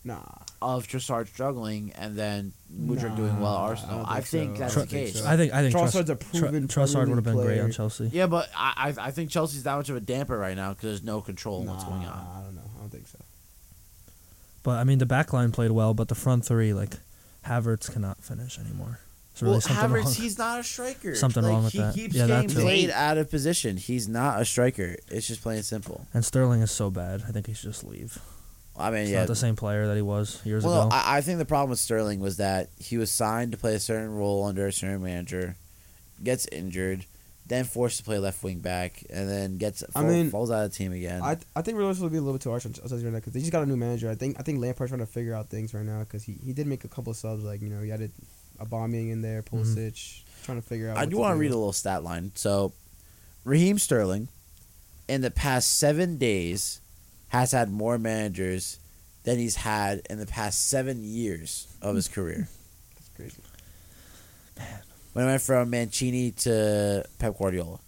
[SPEAKER 2] Nah.
[SPEAKER 1] of Trossard struggling and then Mudryk doing well at
[SPEAKER 2] Nah,
[SPEAKER 1] Arsenal.
[SPEAKER 2] I
[SPEAKER 1] I
[SPEAKER 2] don't
[SPEAKER 1] think
[SPEAKER 2] think
[SPEAKER 1] that's
[SPEAKER 2] so.
[SPEAKER 1] the case.
[SPEAKER 3] I think
[SPEAKER 2] Trossard's a proven
[SPEAKER 3] Trossard
[SPEAKER 2] Premier
[SPEAKER 3] would have been
[SPEAKER 2] League
[SPEAKER 3] great on
[SPEAKER 2] player.
[SPEAKER 3] Chelsea.
[SPEAKER 1] Yeah, but I think Chelsea's that much of a damper right now because there's no control in what's going on.
[SPEAKER 2] I don't know. I don't think so.
[SPEAKER 3] But I mean, the back line played well, but the front three, like Havertz, cannot finish anymore. Is there really something
[SPEAKER 1] Havertz,
[SPEAKER 3] wrong?
[SPEAKER 1] he's not a striker.
[SPEAKER 3] Something wrong with
[SPEAKER 1] he
[SPEAKER 3] that.
[SPEAKER 1] keeps
[SPEAKER 3] Yeah, that
[SPEAKER 1] getting
[SPEAKER 3] too.
[SPEAKER 1] played out of position. He's not a striker. It's just plain simple.
[SPEAKER 3] And Sterling is so bad. I think he should just leave.
[SPEAKER 1] I mean,
[SPEAKER 3] He's
[SPEAKER 1] yeah.
[SPEAKER 3] not the same player that he was years
[SPEAKER 1] Well,
[SPEAKER 3] ago.
[SPEAKER 1] no, I think the problem with Sterling was that he was signed to play a certain role under a certain manager, gets injured, then forced to play left wing back, and then falls out of the team again.
[SPEAKER 2] I think Real will be a little bit too harsh on Chelsea right now because they just got a new manager. I think Lampard's trying to figure out things right now because he did make a couple of subs, like, you know, he added Aubameyang in there, Pulisic, trying to figure out.
[SPEAKER 1] I do want to read a little stat line. So, Raheem Sterling, in the past 7 days, has had more managers than he's had in the past 7 years of his career.
[SPEAKER 2] That's crazy.
[SPEAKER 1] When I went from Mancini to Pep Guardiola.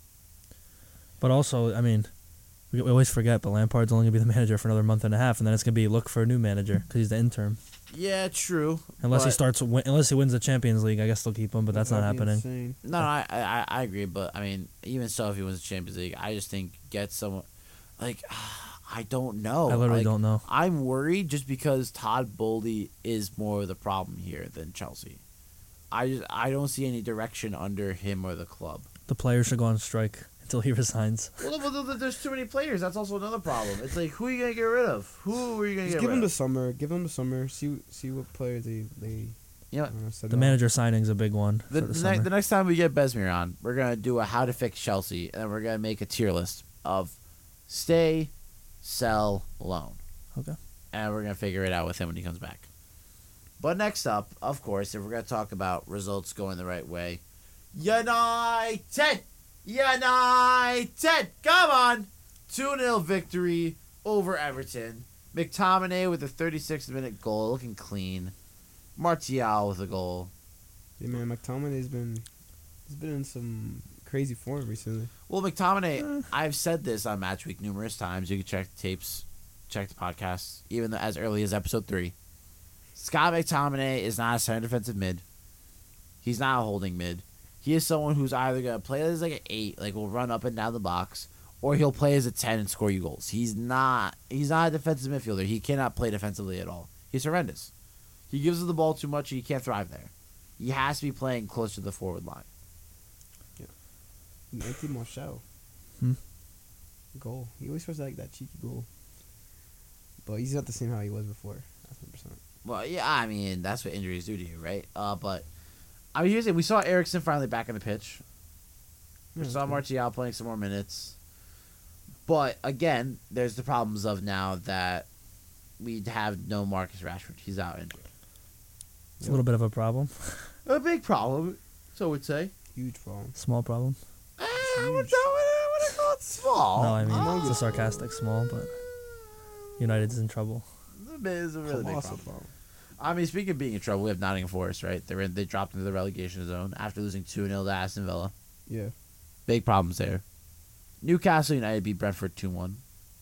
[SPEAKER 3] But also, I mean, we always forget, but Lampard's only going to be the manager for another month and a half, and then it's going to be look for a new manager because he's the interim.
[SPEAKER 1] Yeah, true.
[SPEAKER 3] Unless
[SPEAKER 1] but-
[SPEAKER 3] unless he wins the Champions League, I guess they'll keep him, but that's not
[SPEAKER 2] That'd be
[SPEAKER 3] happening.
[SPEAKER 2] insane.
[SPEAKER 1] No, I agree, but I mean, even so, if he wins the Champions League, I just think get someone like I don't know.
[SPEAKER 3] I literally
[SPEAKER 1] Like,
[SPEAKER 3] don't know.
[SPEAKER 1] I'm worried just because Todd Bowley is more of the problem here than Chelsea. I don't see any direction under him or the club.
[SPEAKER 3] The player should go on strike until he resigns.
[SPEAKER 1] Well, there's too many players. That's also another problem. It's like, who are you gonna get rid of? Who are you gonna
[SPEAKER 2] Just
[SPEAKER 1] get
[SPEAKER 2] give
[SPEAKER 1] rid
[SPEAKER 2] him the
[SPEAKER 1] of?
[SPEAKER 2] summer. Give him the summer. See what players they
[SPEAKER 1] You know,
[SPEAKER 2] said
[SPEAKER 3] The
[SPEAKER 2] no.
[SPEAKER 3] manager signing's a big one
[SPEAKER 1] the,
[SPEAKER 3] for the
[SPEAKER 1] the,
[SPEAKER 3] summer.
[SPEAKER 1] the next time we get Besmir on, we're gonna do a how to fix Chelsea, and then we're gonna make a tier list of stay, sell, loan.
[SPEAKER 3] Okay.
[SPEAKER 1] And we're gonna figure it out with him when he comes back. But next up, of course, if we're gonna talk about results going the right way, United, come on, 2-0 victory over Everton. McTominay with a 36th minute goal, looking clean. Martial with a goal.
[SPEAKER 2] Yeah, man, McTominay's been in some crazy form recently.
[SPEAKER 1] Well, McTominay, I've said this on Match Week numerous times. You can check the tapes, check the podcasts, even as early as episode 3. Scott McTominay is not a center defensive mid. He's not a holding mid. He is someone who's either going to play as like an 8, like will run up and down the box, or he'll play as a 10 and score you goals. He's not a defensive midfielder. He cannot play defensively at all. He's horrendous. He gives us the ball too much and he can't thrive there. He has to be playing close to the forward line.
[SPEAKER 2] Anthony Martial. Goal. He always throws like that cheeky goal. But he's not the same how he was before. That's 100%.
[SPEAKER 1] Well, yeah, I mean, that's what injuries do to you, right? But, I mean, here's it. We saw Eriksson finally back in the pitch. We saw Martial playing some more minutes. But, again, there's the problems of now that we have no Marcus Rashford. He's out injured.
[SPEAKER 3] It's a little bit of a problem.
[SPEAKER 1] A big problem, so I would say.
[SPEAKER 2] Huge problem.
[SPEAKER 3] Small problem.
[SPEAKER 1] I wouldn't call it small.
[SPEAKER 3] No, I mean, it's a sarcastic small, but United's in trouble.
[SPEAKER 1] It's a really big
[SPEAKER 2] Colossal
[SPEAKER 1] problem. I mean, speaking of being in trouble, we have Nottingham Forest, right? They dropped into the relegation zone after losing 2-0 to Aston Villa.
[SPEAKER 2] Yeah.
[SPEAKER 1] Big problems there. Newcastle United beat Brentford 2-1.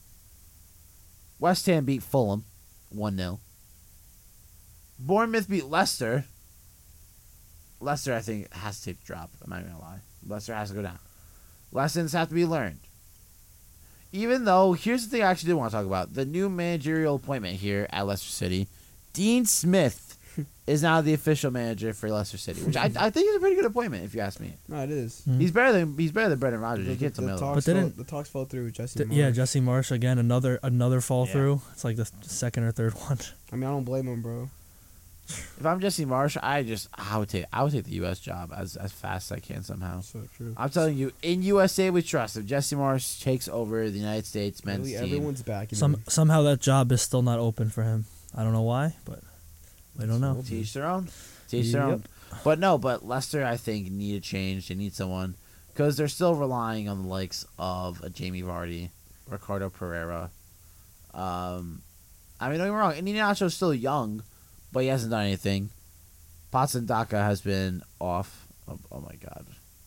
[SPEAKER 1] West Ham beat Fulham 1-0. Bournemouth beat Leicester. Leicester, I think, has to take the drop. I'm not going to lie. Leicester has to go down. Lessons have to be learned. Even though, here's the thing I actually did want to talk about. The new managerial appointment here at Leicester City. Dean Smith is now the official manager for Leicester City, which I think is a pretty good appointment, if you ask me.
[SPEAKER 2] No, it is.
[SPEAKER 3] Mhm.
[SPEAKER 1] He's better than Brendan Rodgers. You can't tell me otherwise.
[SPEAKER 2] The talks fell through with Jesse Marsch.
[SPEAKER 3] Yeah, Jesse Marsch again, another fall
[SPEAKER 1] Yeah.
[SPEAKER 3] through. It's like the second or third one.
[SPEAKER 2] I mean, I don't blame him, bro.
[SPEAKER 1] If I'm Jesse Marsch, I would take the U.S. job as fast as I can somehow.
[SPEAKER 2] So true.
[SPEAKER 1] I'm telling you, in USA we trust. If Jesse Marsch takes over the United States men's
[SPEAKER 2] Really,
[SPEAKER 1] team,
[SPEAKER 2] everyone's back.
[SPEAKER 3] Somehow that job is still not open for him. I don't know why, but we don't know.
[SPEAKER 1] teach their own. Teach their own. But Leicester, I think, need a change. They need someone because they're still relying on the likes of a Jamie Vardy, Ricardo Pereira. I mean, don't get me wrong. Iheanacho's still young, but he hasn't done anything. Patsandaka has been off. Oh my god.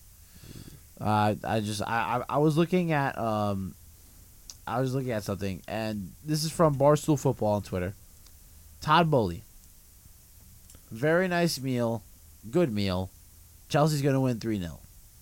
[SPEAKER 1] I was looking at something, and this is from Barstool Football on Twitter. Todd Bowley. Very nice meal. Good meal. Chelsea's going to win 3-0.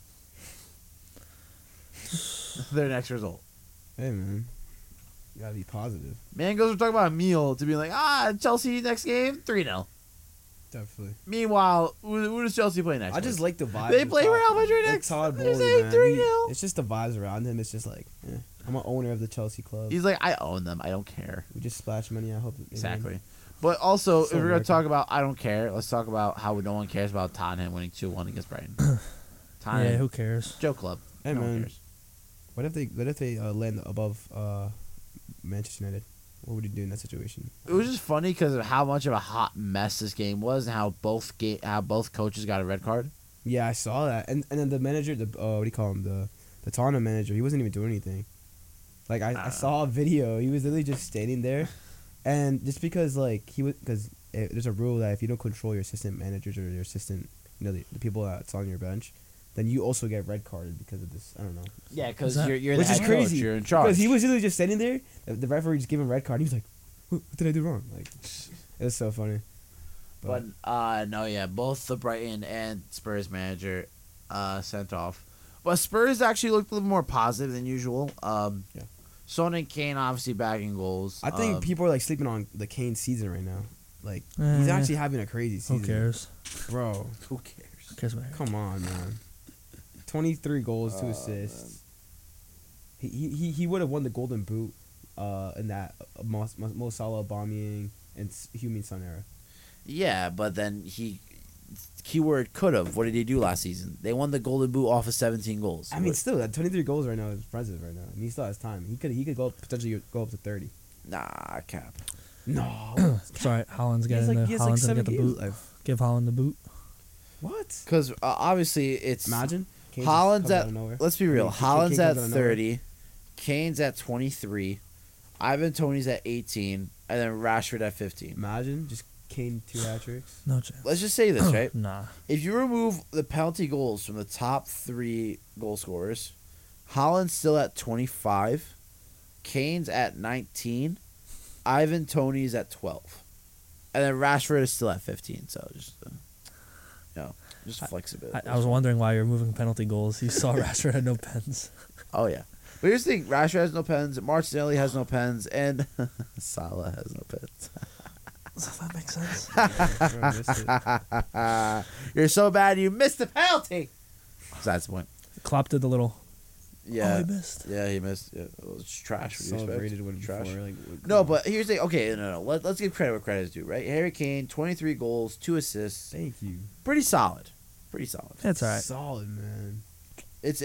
[SPEAKER 1] Their next result.
[SPEAKER 2] Hey, man. You gotta be positive.
[SPEAKER 1] Man goes from talking about a meal to being like, Chelsea next game, 3-0.
[SPEAKER 2] Definitely.
[SPEAKER 1] Meanwhile, who does Chelsea play next?
[SPEAKER 2] I just like the vibes.
[SPEAKER 1] They play
[SPEAKER 2] of
[SPEAKER 1] Real Madrid
[SPEAKER 2] like
[SPEAKER 1] next.
[SPEAKER 2] Todd
[SPEAKER 1] They
[SPEAKER 2] Bowley,
[SPEAKER 1] say
[SPEAKER 2] man.
[SPEAKER 1] 3-0.
[SPEAKER 2] It's just the vibes around him. It's just like, I'm an owner of the Chelsea club.
[SPEAKER 1] He's like, I own them. I don't care.
[SPEAKER 2] We just splash money. I hope.
[SPEAKER 1] Exactly. But also, if
[SPEAKER 2] So
[SPEAKER 1] we're going to
[SPEAKER 2] American.
[SPEAKER 1] talk about I don't care, let's talk about how no one cares about Tottenham winning 2-1 against Brighton. Tottenham,
[SPEAKER 3] Yeah, who cares?
[SPEAKER 1] Joe Club.
[SPEAKER 2] Hey,
[SPEAKER 1] no one
[SPEAKER 2] man.
[SPEAKER 1] cares.
[SPEAKER 2] What if they land above Manchester United? What would you do in that situation?
[SPEAKER 1] It was just funny because of how much of a hot mess this game was and how both coaches got a red card.
[SPEAKER 2] Yeah, I saw that. And then the manager, what do you call him? The Tottenham manager, he wasn't even doing anything. Like I saw a video, he was literally just standing there, and just because there's a rule that if you don't control your assistant managers or your assistant, the people that's on your bench, then you also get red carded because of this. I don't know.
[SPEAKER 1] Yeah, because
[SPEAKER 3] Is that-
[SPEAKER 1] you're the
[SPEAKER 2] Which is
[SPEAKER 1] head
[SPEAKER 2] crazy.
[SPEAKER 1] coach. You're in charge.
[SPEAKER 2] Because he was literally just standing there, the referee just gave him a red card. He was like, "What did I do wrong?" Like, it was so funny.
[SPEAKER 1] But both the Brighton and Spurs manager sent off. But Spurs actually looked a little more positive than usual.
[SPEAKER 2] Yeah.
[SPEAKER 1] Son and Kane obviously bagging goals.
[SPEAKER 2] I think people are like sleeping on the Kane season right now. Like he's actually having a crazy season.
[SPEAKER 3] Who cares?
[SPEAKER 2] Bro?
[SPEAKER 1] Who cares?
[SPEAKER 3] Who cares about it?
[SPEAKER 2] Come on, man. 23 goals, 2 assists. He would have won the Golden Boot in that Mo Salah, Aubameyang, and Heung-min Son era.
[SPEAKER 1] Yeah, but then keyword could have. What did he do last season? They won the Golden Boot off of 17 goals.
[SPEAKER 2] I mean, still, that 23 goals right now is impressive right now. And he still has time. He could potentially go up to 30.
[SPEAKER 1] Nah, cap.
[SPEAKER 2] No.
[SPEAKER 3] Sorry, Holland's
[SPEAKER 2] He has
[SPEAKER 3] getting
[SPEAKER 2] he has
[SPEAKER 3] Holland's gonna
[SPEAKER 2] 7
[SPEAKER 3] get the
[SPEAKER 2] games
[SPEAKER 3] boot.
[SPEAKER 2] left.
[SPEAKER 3] Give Holland the boot.
[SPEAKER 2] What?
[SPEAKER 1] Because obviously it's
[SPEAKER 2] Imagine. Kane just
[SPEAKER 1] Holland's
[SPEAKER 2] comes out
[SPEAKER 1] at.
[SPEAKER 2] of nowhere.
[SPEAKER 1] Let's be real.
[SPEAKER 2] I mean, Kane
[SPEAKER 1] Holland's
[SPEAKER 2] comes
[SPEAKER 1] at
[SPEAKER 2] out of nowhere.
[SPEAKER 1] 30. Kane's at 23. Ivan Toney's at 18, and then Rashford at 15.
[SPEAKER 2] Imagine just Kane 2 hat tricks.
[SPEAKER 3] No chance.
[SPEAKER 1] Let's just say this, right?
[SPEAKER 3] Nah.
[SPEAKER 1] If you remove the penalty goals from the top 3 goal scorers, Holland's still at 25, Kane's at 19, Ivan Toney's at 12, and then Rashford is still at 15. So just flexibility.
[SPEAKER 3] I was wondering why you're moving penalty goals. You saw Rashford had no pens.
[SPEAKER 1] Oh yeah, but here's the thing: Rashford has no pens, Martinelli has no pens, and Salah has no pens.
[SPEAKER 3] Does that make sense?
[SPEAKER 2] Bro, I missed it.
[SPEAKER 1] You're so bad, you missed the penalty. So that's the point.
[SPEAKER 3] Klopp did the little.
[SPEAKER 1] Yeah,
[SPEAKER 3] Oh, he missed.
[SPEAKER 1] Yeah, he missed. Yeah, it was trash. What do you expect?
[SPEAKER 2] Celebrated when
[SPEAKER 1] Trash.
[SPEAKER 2] before.
[SPEAKER 1] No, but here's the okay. No. Let's give credit where credit is due. Right, Harry Kane, 23 goals, 2 assists,
[SPEAKER 2] Thank you.
[SPEAKER 1] pretty solid. Pretty solid.
[SPEAKER 3] It's all right.
[SPEAKER 2] Solid, man.
[SPEAKER 1] It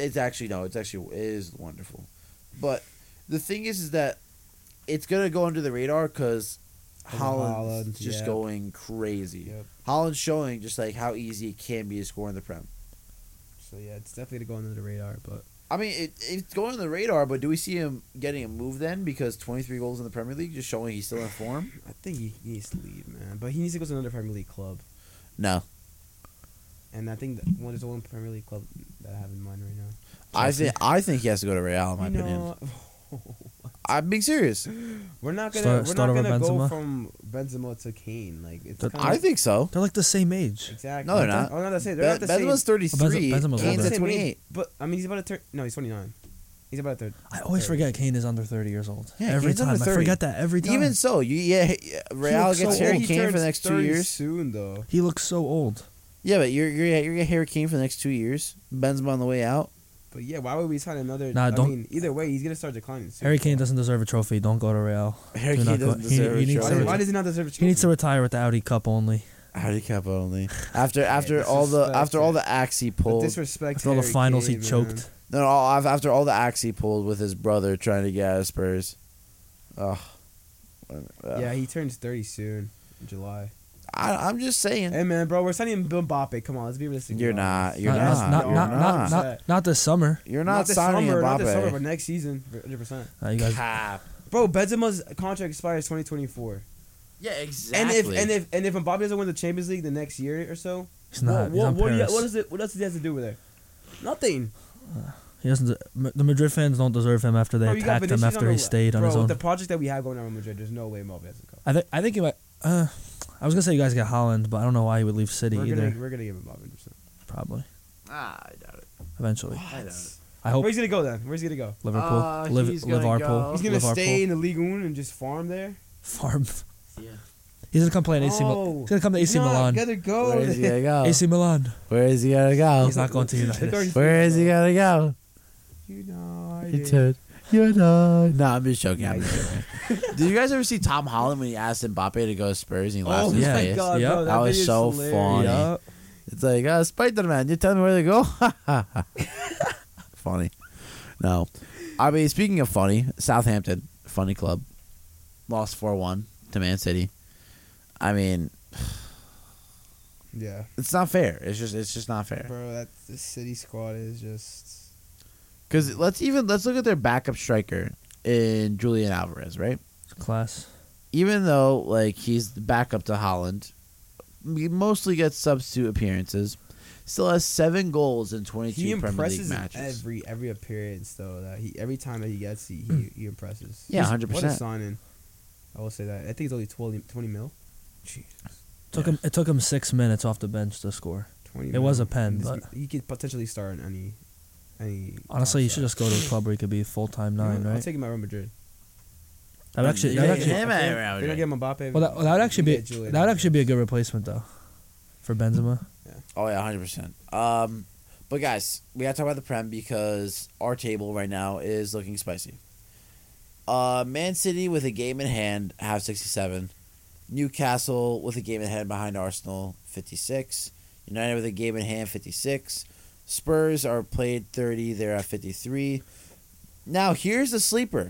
[SPEAKER 1] is wonderful, but the thing is that it's gonna go under the radar because Holland's
[SPEAKER 2] Holland,
[SPEAKER 1] just
[SPEAKER 2] yeah.
[SPEAKER 1] going crazy.
[SPEAKER 2] Yep.
[SPEAKER 1] Holland's showing just like how easy it can be to score in the Prem.
[SPEAKER 2] So yeah, it's definitely going under the radar, but
[SPEAKER 1] I mean, it's going on the radar, but do we see him getting a move then? Because 23 goals in the Premier League, just showing he's still in form.
[SPEAKER 2] I think he needs to leave, man. But he needs to go to another Premier League club,
[SPEAKER 1] No,
[SPEAKER 2] and I think there's one Premier League club that I have in mind right now.
[SPEAKER 1] I think he has to go to Real. In my opinion, I'm being serious.
[SPEAKER 2] We're not gonna
[SPEAKER 3] Start over
[SPEAKER 2] go
[SPEAKER 3] Benzema?
[SPEAKER 2] from Benzema to Kane. Like it's
[SPEAKER 3] But
[SPEAKER 2] kinda,
[SPEAKER 1] I think so.
[SPEAKER 3] They're like the same age.
[SPEAKER 2] exactly.
[SPEAKER 1] No, they're not.
[SPEAKER 2] Oh no, that's it. They're not the same.
[SPEAKER 1] Benzema's 33.
[SPEAKER 3] Benzema's
[SPEAKER 1] Kane's
[SPEAKER 3] older.
[SPEAKER 1] at 28.
[SPEAKER 2] But I mean, he's about to turn. No, he's 29. He's about to turn.
[SPEAKER 3] I always forget Kane is under 30 years old.
[SPEAKER 1] Yeah,
[SPEAKER 3] every
[SPEAKER 1] Kane's
[SPEAKER 3] time.
[SPEAKER 1] under
[SPEAKER 3] I
[SPEAKER 1] 30.
[SPEAKER 3] forget that every time.
[SPEAKER 1] Even so, Real
[SPEAKER 3] looks
[SPEAKER 1] gets
[SPEAKER 3] so
[SPEAKER 1] Harry
[SPEAKER 3] old.
[SPEAKER 1] Kane for the next 2 years.
[SPEAKER 2] soon, though.
[SPEAKER 3] He looks so old.
[SPEAKER 1] Yeah, but you're gonna get Harry Kane for the next 2 years. Benzema on the way out.
[SPEAKER 2] But yeah, why would we sign another?
[SPEAKER 3] Nah,
[SPEAKER 2] I
[SPEAKER 3] don't-
[SPEAKER 2] mean, either way, he's gonna start declining. Soon.
[SPEAKER 3] Harry Kane doesn't deserve a trophy. Don't go to Real.
[SPEAKER 1] Harry
[SPEAKER 3] Do
[SPEAKER 1] Kane
[SPEAKER 3] not go-
[SPEAKER 1] doesn't deserve
[SPEAKER 3] he
[SPEAKER 1] a
[SPEAKER 3] needs
[SPEAKER 1] trophy.
[SPEAKER 3] to
[SPEAKER 2] Why does he not deserve a
[SPEAKER 3] He needs to retire with the Audi Cup only.
[SPEAKER 1] Audi Cup only. After all the acts he pulled.
[SPEAKER 2] disrespect?
[SPEAKER 3] After all the
[SPEAKER 2] Harry
[SPEAKER 3] finals
[SPEAKER 2] Kane,
[SPEAKER 3] he
[SPEAKER 2] man.
[SPEAKER 3] choked.
[SPEAKER 1] After all the acts he pulled with his brother trying to get out of Spurs. Ugh.
[SPEAKER 2] Yeah, he turns 30 soon in July.
[SPEAKER 1] I'm just saying.
[SPEAKER 2] Hey man, bro, we're signing Mbappe. Come on, let's be realistic.
[SPEAKER 1] You're
[SPEAKER 2] about
[SPEAKER 1] not.
[SPEAKER 2] this.
[SPEAKER 1] You're not.
[SPEAKER 3] Not this summer.
[SPEAKER 1] You're not
[SPEAKER 2] this
[SPEAKER 1] signing
[SPEAKER 2] summer,
[SPEAKER 1] Mbappe.
[SPEAKER 2] not this summer, but next season, 100%.
[SPEAKER 3] You guys.
[SPEAKER 1] Cap.
[SPEAKER 2] Bro, Benzema's contract expires 2024.
[SPEAKER 1] Yeah, exactly.
[SPEAKER 2] And if Mbappe doesn't win the Champions League the next year or so,
[SPEAKER 3] He's not. He's on
[SPEAKER 2] what
[SPEAKER 3] Paris.
[SPEAKER 2] what else does he have to do with it? Nothing.
[SPEAKER 3] He doesn't. The Madrid fans don't deserve him after they
[SPEAKER 2] Bro, you got
[SPEAKER 3] attacked him
[SPEAKER 2] Vinicius
[SPEAKER 3] after
[SPEAKER 2] on
[SPEAKER 3] he
[SPEAKER 2] the-
[SPEAKER 3] stayed on
[SPEAKER 2] bro,
[SPEAKER 3] his own.
[SPEAKER 2] with the project that we have going on in Madrid, there's no way Mbappe has to come.
[SPEAKER 3] I think he might. I was gonna say you guys get Holland, but I don't know why he would leave City either.
[SPEAKER 2] We're gonna give him Bob 100%.
[SPEAKER 3] Probably
[SPEAKER 1] I doubt it.
[SPEAKER 3] eventually.
[SPEAKER 1] I doubt it.
[SPEAKER 3] I hope
[SPEAKER 2] Where's he gonna go then? Where's he gonna go?
[SPEAKER 3] Liverpool,
[SPEAKER 1] he's gonna
[SPEAKER 3] Liverpool.
[SPEAKER 1] go-
[SPEAKER 2] He's gonna
[SPEAKER 3] Liverpool.
[SPEAKER 2] stay in the Ligue 1 and just farm there.
[SPEAKER 3] Farm.
[SPEAKER 1] Yeah.
[SPEAKER 3] He's gonna come play in AC. He's gonna come to AC Milan.
[SPEAKER 2] Gotta go.
[SPEAKER 1] Where is he gonna go?
[SPEAKER 3] AC Milan.
[SPEAKER 1] Where is he gonna go?
[SPEAKER 3] He's not going to United.
[SPEAKER 1] Where is he gonna go?
[SPEAKER 2] United.
[SPEAKER 1] United. No, I'm just joking. I'm just joking. Did you guys ever see Tom Holland when he asked Mbappe to go to Spurs and he laughed
[SPEAKER 2] Oh
[SPEAKER 1] in his
[SPEAKER 3] yeah.
[SPEAKER 2] my
[SPEAKER 1] face?
[SPEAKER 2] god,
[SPEAKER 3] Yep.
[SPEAKER 2] bro,
[SPEAKER 1] That was
[SPEAKER 2] video is
[SPEAKER 1] so
[SPEAKER 2] hilarious.
[SPEAKER 1] funny.
[SPEAKER 3] Yeah.
[SPEAKER 1] It's like, Spider-Man, you tell me where to go? Funny. No. I mean, speaking of funny, Southampton, funny club, lost 4-1 to Man City. I mean,
[SPEAKER 2] Yeah,
[SPEAKER 1] it's not fair. It's just not fair.
[SPEAKER 2] bro, the City squad is just.
[SPEAKER 1] Because let's look at their backup striker in Julian Alvarez, right?
[SPEAKER 3] Class.
[SPEAKER 1] Even though like he's the backup to Holland, he mostly gets substitute appearances. Still has 7 goals in 22
[SPEAKER 2] He
[SPEAKER 1] Premier League
[SPEAKER 2] impresses
[SPEAKER 1] matches.
[SPEAKER 2] every appearance though. Every time that he gets, he impresses.
[SPEAKER 1] Yeah,
[SPEAKER 2] He's-
[SPEAKER 1] 100%.
[SPEAKER 2] What a signing! I will say that. I think it's only 20 mil.
[SPEAKER 3] It took him 6 minutes off the bench to score.
[SPEAKER 2] 20
[SPEAKER 3] It was
[SPEAKER 2] mil.
[SPEAKER 3] a pen,
[SPEAKER 2] And
[SPEAKER 3] but
[SPEAKER 2] he could potentially start in any.
[SPEAKER 3] honestly, you
[SPEAKER 2] top
[SPEAKER 3] should just go to a club where he could be full-time
[SPEAKER 2] side.
[SPEAKER 3] 9,
[SPEAKER 2] I'll
[SPEAKER 3] right?
[SPEAKER 2] take him at Real Madrid.
[SPEAKER 3] That would actually,
[SPEAKER 1] Yeah,
[SPEAKER 3] that would actually,
[SPEAKER 1] him at Real
[SPEAKER 2] They're
[SPEAKER 1] Madrid.
[SPEAKER 2] gonna get Mbappe.
[SPEAKER 3] well, that would actually be
[SPEAKER 2] You get Julian
[SPEAKER 3] that would actually be a
[SPEAKER 2] Alvarez.
[SPEAKER 3] good replacement though, for Benzema.
[SPEAKER 1] Oh yeah, 100%. But guys, we gotta talk about the Prem because our table right now is looking spicy. Man City with a game in hand have 67. Newcastle with a game in hand behind Arsenal 56. United with a game in hand 56. Spurs are played 30. They're at 53. Now here's the sleeper.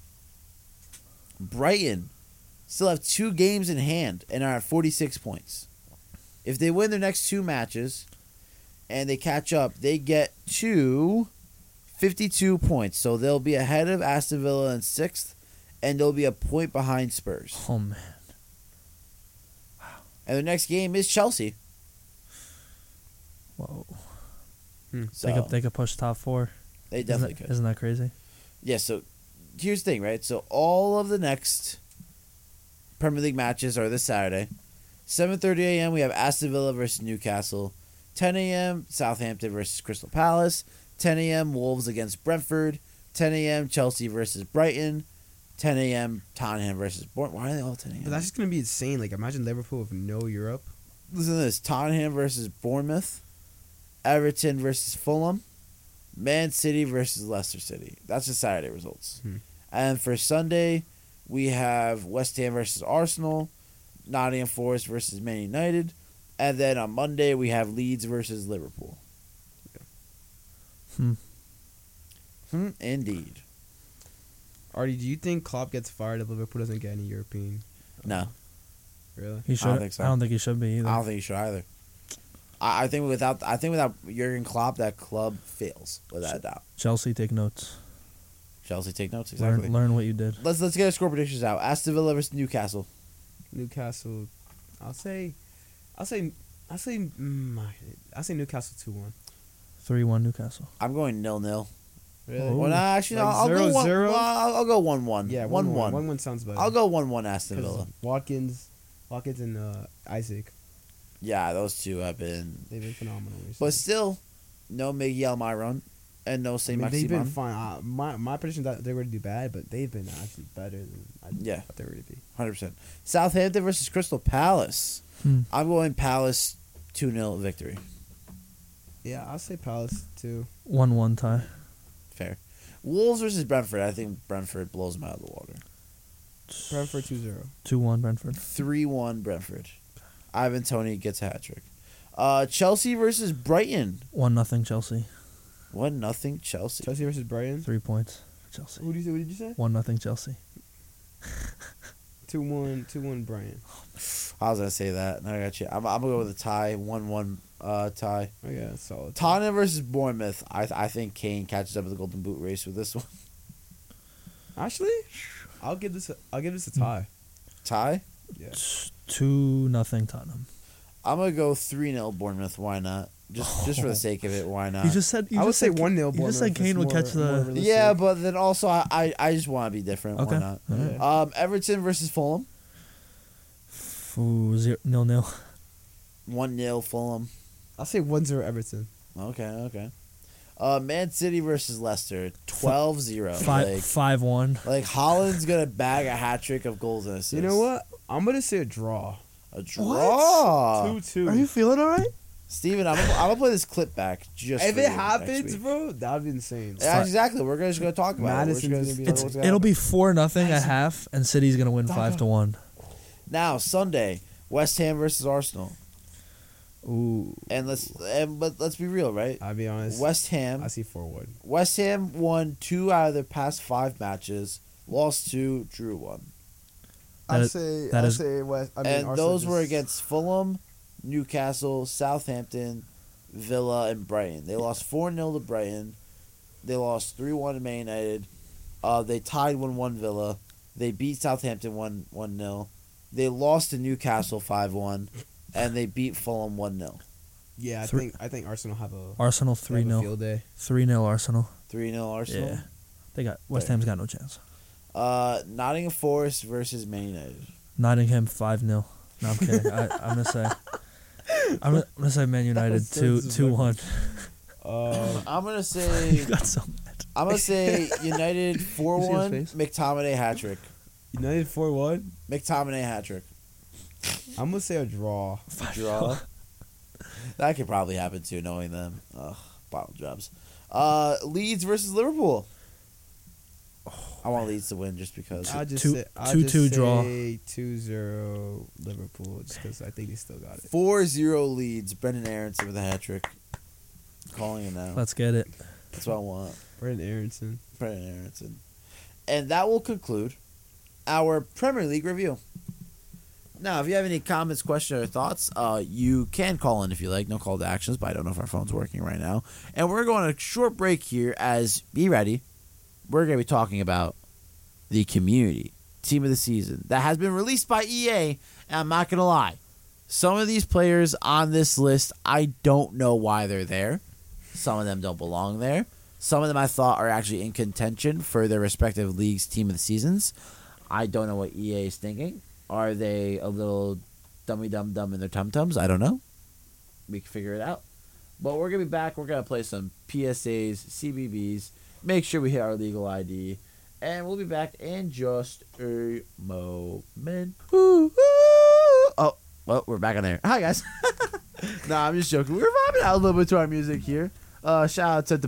[SPEAKER 1] Brighton still have 2 games in hand and are at 46 points. If they win their next 2 matches and they catch up, they get to 52 points. So they'll be ahead of Aston Villa in 6th, and they'll be a point behind Spurs.
[SPEAKER 3] Oh man,
[SPEAKER 1] And their next game is Chelsea.
[SPEAKER 3] whoa!
[SPEAKER 1] So
[SPEAKER 3] They could push top 4.
[SPEAKER 1] they definitely could.
[SPEAKER 3] Isn't that crazy?
[SPEAKER 1] Yeah, so here's the thing, right? So all of the next Premier League matches are this Saturday. 7:30 a.m. we have Aston Villa versus Newcastle. 10 a.m. Southampton versus Crystal Palace. 10 a.m. Wolves against Brentford. 10 a.m. Chelsea versus Brighton. 10 a.m. Tottenham versus Bournemouth. Why are they all 10 a.m.?
[SPEAKER 2] But that's just gonna be insane. Like imagine Liverpool with no Europe.
[SPEAKER 1] Listen to this. Tottenham versus Bournemouth. Everton versus Fulham. Man City versus Leicester City. That's the Saturday results. And for Sunday, we have West Ham versus Arsenal. Nottingham Forest versus Man United. And then on Monday, we have Leeds versus Liverpool. Indeed.
[SPEAKER 2] Artie, do you think Klopp gets fired if Liverpool doesn't get any European?
[SPEAKER 1] No.
[SPEAKER 2] Really?
[SPEAKER 3] He should.
[SPEAKER 1] think so.
[SPEAKER 3] I don't think he should be either.
[SPEAKER 1] I don't think you should either. I think without Jurgen Klopp, that club fails without a doubt.
[SPEAKER 3] Chelsea, take notes.
[SPEAKER 1] Chelsea, take notes. Exactly.
[SPEAKER 3] Learn what you did.
[SPEAKER 1] Let's get our score predictions out. Aston Villa versus Newcastle.
[SPEAKER 2] Newcastle. I'll say Newcastle 2-1.
[SPEAKER 3] 3-1 Newcastle.
[SPEAKER 1] I'm going 0-0.
[SPEAKER 2] Really?
[SPEAKER 3] Oh.
[SPEAKER 1] Well, no, actually, no,
[SPEAKER 2] Like
[SPEAKER 1] I'll go 1.
[SPEAKER 2] 0-0?
[SPEAKER 1] Well, I'll go 1-1.
[SPEAKER 2] Yeah,
[SPEAKER 1] 1-1.
[SPEAKER 2] 1-1 sounds better.
[SPEAKER 1] I'll go 1-1 Aston
[SPEAKER 2] 'Cause
[SPEAKER 1] Villa.
[SPEAKER 2] Watkins and Isaac,
[SPEAKER 1] Yeah, those two have been.
[SPEAKER 2] they've been phenomenal recently.
[SPEAKER 1] But still, no Miguel Myron and no
[SPEAKER 2] I
[SPEAKER 1] Saint
[SPEAKER 2] mean, they've been
[SPEAKER 1] Maximin.
[SPEAKER 2] fine. My prediction that they're going to do bad, but they've been actually better than I
[SPEAKER 1] Yeah.
[SPEAKER 2] thought they were going to be.
[SPEAKER 1] 100%. Southampton versus Crystal Palace.
[SPEAKER 3] Hmm.
[SPEAKER 1] I'm going Palace 2-0 victory.
[SPEAKER 2] Yeah, I'll say Palace too.
[SPEAKER 3] 1-1 tie.
[SPEAKER 1] Fair. Wolves versus Brentford. I think Brentford blows them out of the water.
[SPEAKER 2] Brentford 2-0.
[SPEAKER 3] 2-1 Brentford.
[SPEAKER 1] 3-1 Brentford. Ivan Toney gets a hat trick. Chelsea versus Brighton.
[SPEAKER 3] 1-0 Chelsea.
[SPEAKER 1] 1-0 Chelsea.
[SPEAKER 2] Chelsea versus Brighton.
[SPEAKER 3] 3 points for Chelsea.
[SPEAKER 2] What did you say?
[SPEAKER 3] 1-0 Chelsea.
[SPEAKER 2] 2-1 Brighton.
[SPEAKER 1] I was gonna say that. No, I got you. I'm gonna go with a tie. 1-1 tie.
[SPEAKER 2] Oh yeah, that's solid.
[SPEAKER 1] Tottenham versus Bournemouth. I think Kane catches up with the Golden Boot race with this one.
[SPEAKER 2] Actually, I'll give this a tie.
[SPEAKER 1] Tie.
[SPEAKER 2] Yeah.
[SPEAKER 3] 2-0 Tottenham.
[SPEAKER 1] I'm gonna go 3-0 Bournemouth. Why not? Just for the sake of it. Why not?
[SPEAKER 3] You just said.
[SPEAKER 2] I would say 1-0.
[SPEAKER 3] You just said Kane would catch the.
[SPEAKER 1] Yeah, but then also I just want to be different.
[SPEAKER 3] Okay.
[SPEAKER 1] Why not?
[SPEAKER 3] All right.
[SPEAKER 2] Yeah.
[SPEAKER 1] Everton versus Fulham.
[SPEAKER 3] Ooh, 0-0.
[SPEAKER 1] 1-0 Fulham.
[SPEAKER 2] I'll say 1-0 Everton.
[SPEAKER 1] Okay. Man City versus Leicester, 12-0.
[SPEAKER 3] 5-1.
[SPEAKER 1] Like Holland's gonna bag a hat trick of goals and assists.
[SPEAKER 2] You know what? I'm gonna say a draw.
[SPEAKER 1] A draw.
[SPEAKER 2] 2-2.
[SPEAKER 3] Are you feeling all right?
[SPEAKER 1] Steven, I'm gonna play this clip back just
[SPEAKER 2] If
[SPEAKER 1] for
[SPEAKER 2] it
[SPEAKER 1] you
[SPEAKER 2] happens,
[SPEAKER 1] next week.
[SPEAKER 2] bro, that'd be insane.
[SPEAKER 1] Yeah, exactly. We're just gonna talk about
[SPEAKER 2] Madison's
[SPEAKER 1] it. We're
[SPEAKER 2] gonna be
[SPEAKER 1] just
[SPEAKER 2] like,
[SPEAKER 1] gonna-
[SPEAKER 3] It'll be 4-0 at half, and City's gonna win 5-1.
[SPEAKER 1] Now Sunday, West Ham versus Arsenal,
[SPEAKER 3] Ooh.
[SPEAKER 1] but let's be real, right?
[SPEAKER 2] I'll be honest.
[SPEAKER 1] West
[SPEAKER 2] I
[SPEAKER 1] Ham
[SPEAKER 2] see 4-1.
[SPEAKER 1] West Ham won 2 out of their past 5 matches, lost 2, drew 1,
[SPEAKER 3] That
[SPEAKER 2] I'd
[SPEAKER 3] is-
[SPEAKER 2] say
[SPEAKER 3] that is-
[SPEAKER 2] West. I mean,
[SPEAKER 1] and
[SPEAKER 2] Arsenal
[SPEAKER 1] those were
[SPEAKER 2] just-
[SPEAKER 1] against Fulham, Newcastle, Southampton, Villa, and Brighton. They lost 4-0 to Brighton. They lost 3-1 to Man United. They tied 1-1 Villa. They beat Southampton 1-0. They lost to Newcastle 5-1, and they beat Fulham 1-0.
[SPEAKER 2] Yeah, I think Arsenal have a
[SPEAKER 3] Arsenal
[SPEAKER 2] they have a
[SPEAKER 3] 3-0.
[SPEAKER 2] field day.
[SPEAKER 3] 3-0 Arsenal.
[SPEAKER 1] 3-0 Arsenal.
[SPEAKER 3] Yeah. They got West Ham's got no chance.
[SPEAKER 1] Nottingham Forest versus Man United.
[SPEAKER 3] Nottingham 5-0. No, I'm kidding. I'm gonna say Man United
[SPEAKER 2] That was
[SPEAKER 3] 2-1.
[SPEAKER 1] I'm gonna say
[SPEAKER 3] You got so mad.
[SPEAKER 1] I'm gonna say United 4-1.
[SPEAKER 3] face?
[SPEAKER 1] McTominay hat trick.
[SPEAKER 2] United 4-1.
[SPEAKER 1] McTominay hat trick.
[SPEAKER 2] I'm gonna say a draw.
[SPEAKER 1] Draw. That could probably happen too, knowing them. Ugh, bottle jobs. Leeds versus Liverpool. I want Leeds to win just because.
[SPEAKER 2] I'll just
[SPEAKER 3] 2-2
[SPEAKER 2] say, I'll just say
[SPEAKER 3] draw.
[SPEAKER 2] 2-0 Liverpool, just because I think they still got it.
[SPEAKER 1] 4-0 Leeds. Brendan Aronson with a hat trick. Calling it now.
[SPEAKER 3] Let's get it.
[SPEAKER 1] That's what I want.
[SPEAKER 2] Brendan Aronson.
[SPEAKER 1] Brendan Aronson. And that will conclude our Premier League review. Now, if you have any comments, questions, or thoughts, you can call in if you like. No call to actions, but I don't know if our phone's working right now. And we're going on a short break here as, be ready, we're going to be talking about the community team of the season that has been released by EA. And I'm not going to lie. Some of these players on this list, I don't know why they're there. Some of them don't belong there. Some of them I thought are actually in contention for their respective leagues' team of the seasons. I don't know what EA is thinking. Are they a little dumb in their tum-tums? I don't know. We can figure it out. But we're going to be back. We're going to play some PSAs, CBBs, make sure we hit our legal ID, and we'll be back in just a moment. Oh, well, we're back on there. Hi, guys. Nah, I'm just joking. We're vibing out a little bit to our music here. Shout out to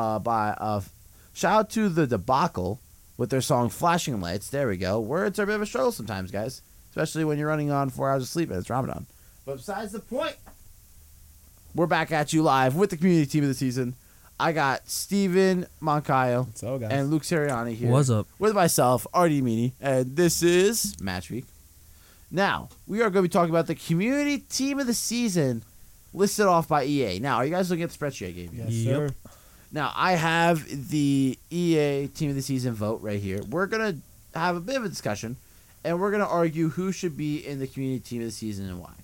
[SPEAKER 1] shout out to the Debacle with their song "Flashing Lights." There we go. Words are a bit of a struggle sometimes, guys, especially when you're running on 4 hours of sleep and it's Ramadan. But besides the point, we're back at you live with the community team of the season. I got Steven Moncayo
[SPEAKER 2] What's up, guys?
[SPEAKER 1] and Luke Seriani here.
[SPEAKER 3] What's up?
[SPEAKER 1] With myself, Artie Meany, and this is Match Week. Now, we are going to be talking about the community team of the season listed off by EA. Now, are you guys looking at the spreadsheet I gave you?
[SPEAKER 2] Yes,
[SPEAKER 3] Yep.
[SPEAKER 2] sir.
[SPEAKER 1] Now, I have the EA team of the season vote right here. We're going to have a bit of a discussion, and we're going to argue who should be in the community team of the season and why.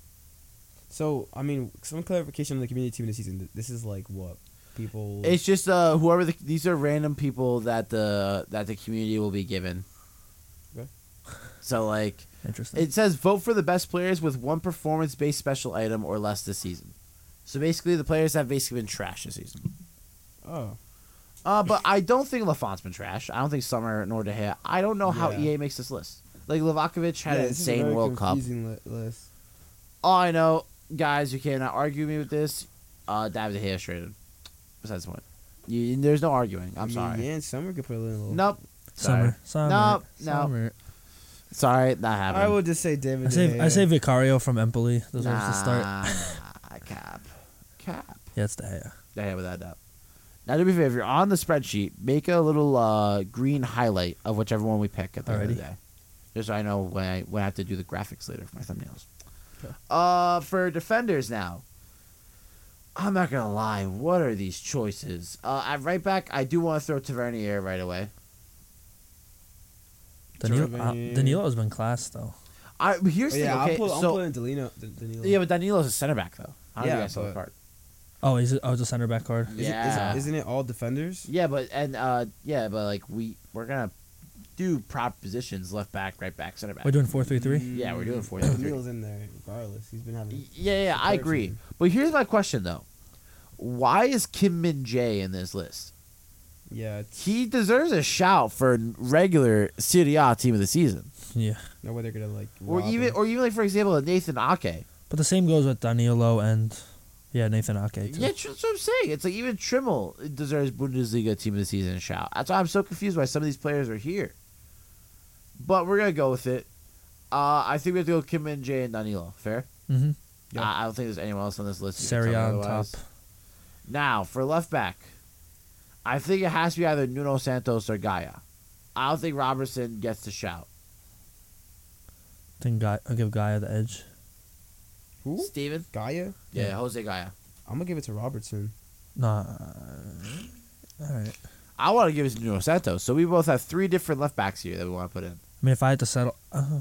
[SPEAKER 2] So, I mean, some clarification on the community team of the season. This is like what? People.
[SPEAKER 1] It's just whoever these are random people that the community will be given.
[SPEAKER 2] Okay.
[SPEAKER 1] So like
[SPEAKER 3] Interesting.
[SPEAKER 1] it says vote for the best players with one performance-based special item or less this season. So basically the players have basically been trash this season.
[SPEAKER 2] Oh.
[SPEAKER 1] But I don't think Lafont's been trash. I don't think Summer nor De Gea. I don't know how
[SPEAKER 2] Yeah.
[SPEAKER 1] EA makes this list. Like Livakovic had an
[SPEAKER 2] this is a
[SPEAKER 1] insane
[SPEAKER 2] very
[SPEAKER 1] World Cup.
[SPEAKER 2] confusing list.
[SPEAKER 1] All I know, guys, you cannot argue me with this. David De Gea is traded. Besides the point, there's no arguing. I'm sorry.
[SPEAKER 2] Yeah, and Summer could put a little.
[SPEAKER 1] Nope. Sorry.
[SPEAKER 3] Summer.
[SPEAKER 1] No.
[SPEAKER 3] Summer.
[SPEAKER 1] Sorry, not happening.
[SPEAKER 2] I would just say David.
[SPEAKER 3] I say Vicario from Empoli deserves to start.
[SPEAKER 1] Cap.
[SPEAKER 3] Yeah, it's De Gea.
[SPEAKER 1] Yeah, without doubt. Now, to be fair, if you're on the spreadsheet, make a little green highlight of whichever one we pick at the end of the
[SPEAKER 3] Alrighty.
[SPEAKER 2] Oh,
[SPEAKER 1] day. Just so I know when I have to do the graphics later for my thumbnails.
[SPEAKER 2] Okay.
[SPEAKER 1] For defenders now, I'm not going to lie. What are these choices? At right back, I do want to throw Tavernier right away.
[SPEAKER 3] Danilo's been class though.
[SPEAKER 1] Here's the thing,
[SPEAKER 2] yeah,
[SPEAKER 1] okay?
[SPEAKER 2] I'm
[SPEAKER 1] So,
[SPEAKER 2] putting Danilo.
[SPEAKER 1] yeah, but Danilo's a center back, though. I don't
[SPEAKER 2] Yeah,
[SPEAKER 1] think I saw the
[SPEAKER 2] but-
[SPEAKER 1] card.
[SPEAKER 3] Oh, it's a center back card.
[SPEAKER 1] Yeah.
[SPEAKER 2] Isn't it all defenders?
[SPEAKER 1] Yeah, but like we're gonna do prop positions: left back, right back, center back.
[SPEAKER 3] We're doing 4-3-3.
[SPEAKER 1] Yeah, we're doing 4-3-3.
[SPEAKER 2] Neil's in there regardless. He's been having.
[SPEAKER 1] Yeah, I
[SPEAKER 2] superb
[SPEAKER 1] agree.
[SPEAKER 2] season.
[SPEAKER 1] But here's my question though: why is Kim Min Jae in this list?
[SPEAKER 2] Yeah, it's
[SPEAKER 1] He deserves a shout for regular Serie A team of the season,
[SPEAKER 3] Yeah.
[SPEAKER 2] no way they're gonna like.
[SPEAKER 1] or
[SPEAKER 2] rob
[SPEAKER 1] even,
[SPEAKER 2] him.
[SPEAKER 1] or even like for example, Nathan Ake.
[SPEAKER 3] But the same goes with Danilo and Nathan Ake too.
[SPEAKER 1] Yeah, that's what I'm saying. It's like even Trimmel deserves Bundesliga team of the season shout. That's why I'm so confused why some of these players are here. But we're gonna go with it. I think we have to go Kim Min Jae and Danilo. Fair.
[SPEAKER 3] Mm-hmm.
[SPEAKER 2] Yeah.
[SPEAKER 1] I don't think there's anyone else on this list. who can
[SPEAKER 3] Serie
[SPEAKER 1] tell
[SPEAKER 3] A
[SPEAKER 1] me
[SPEAKER 3] on top.
[SPEAKER 1] otherwise. Now for left back, I think it has to be either Nuno Santos or Gaia. I don't think Robertson gets the shout.
[SPEAKER 3] I'll give Gaia the edge.
[SPEAKER 2] Who?
[SPEAKER 1] Steven?
[SPEAKER 2] Gaia?
[SPEAKER 1] Yeah, Jose Gaia.
[SPEAKER 2] I'm gonna give it to Robertson.
[SPEAKER 3] Nah. All right.
[SPEAKER 1] I want to give it to Nuno Santos. So we both have 3 different left backs here that we want to put in.
[SPEAKER 3] I mean, if I had to settle,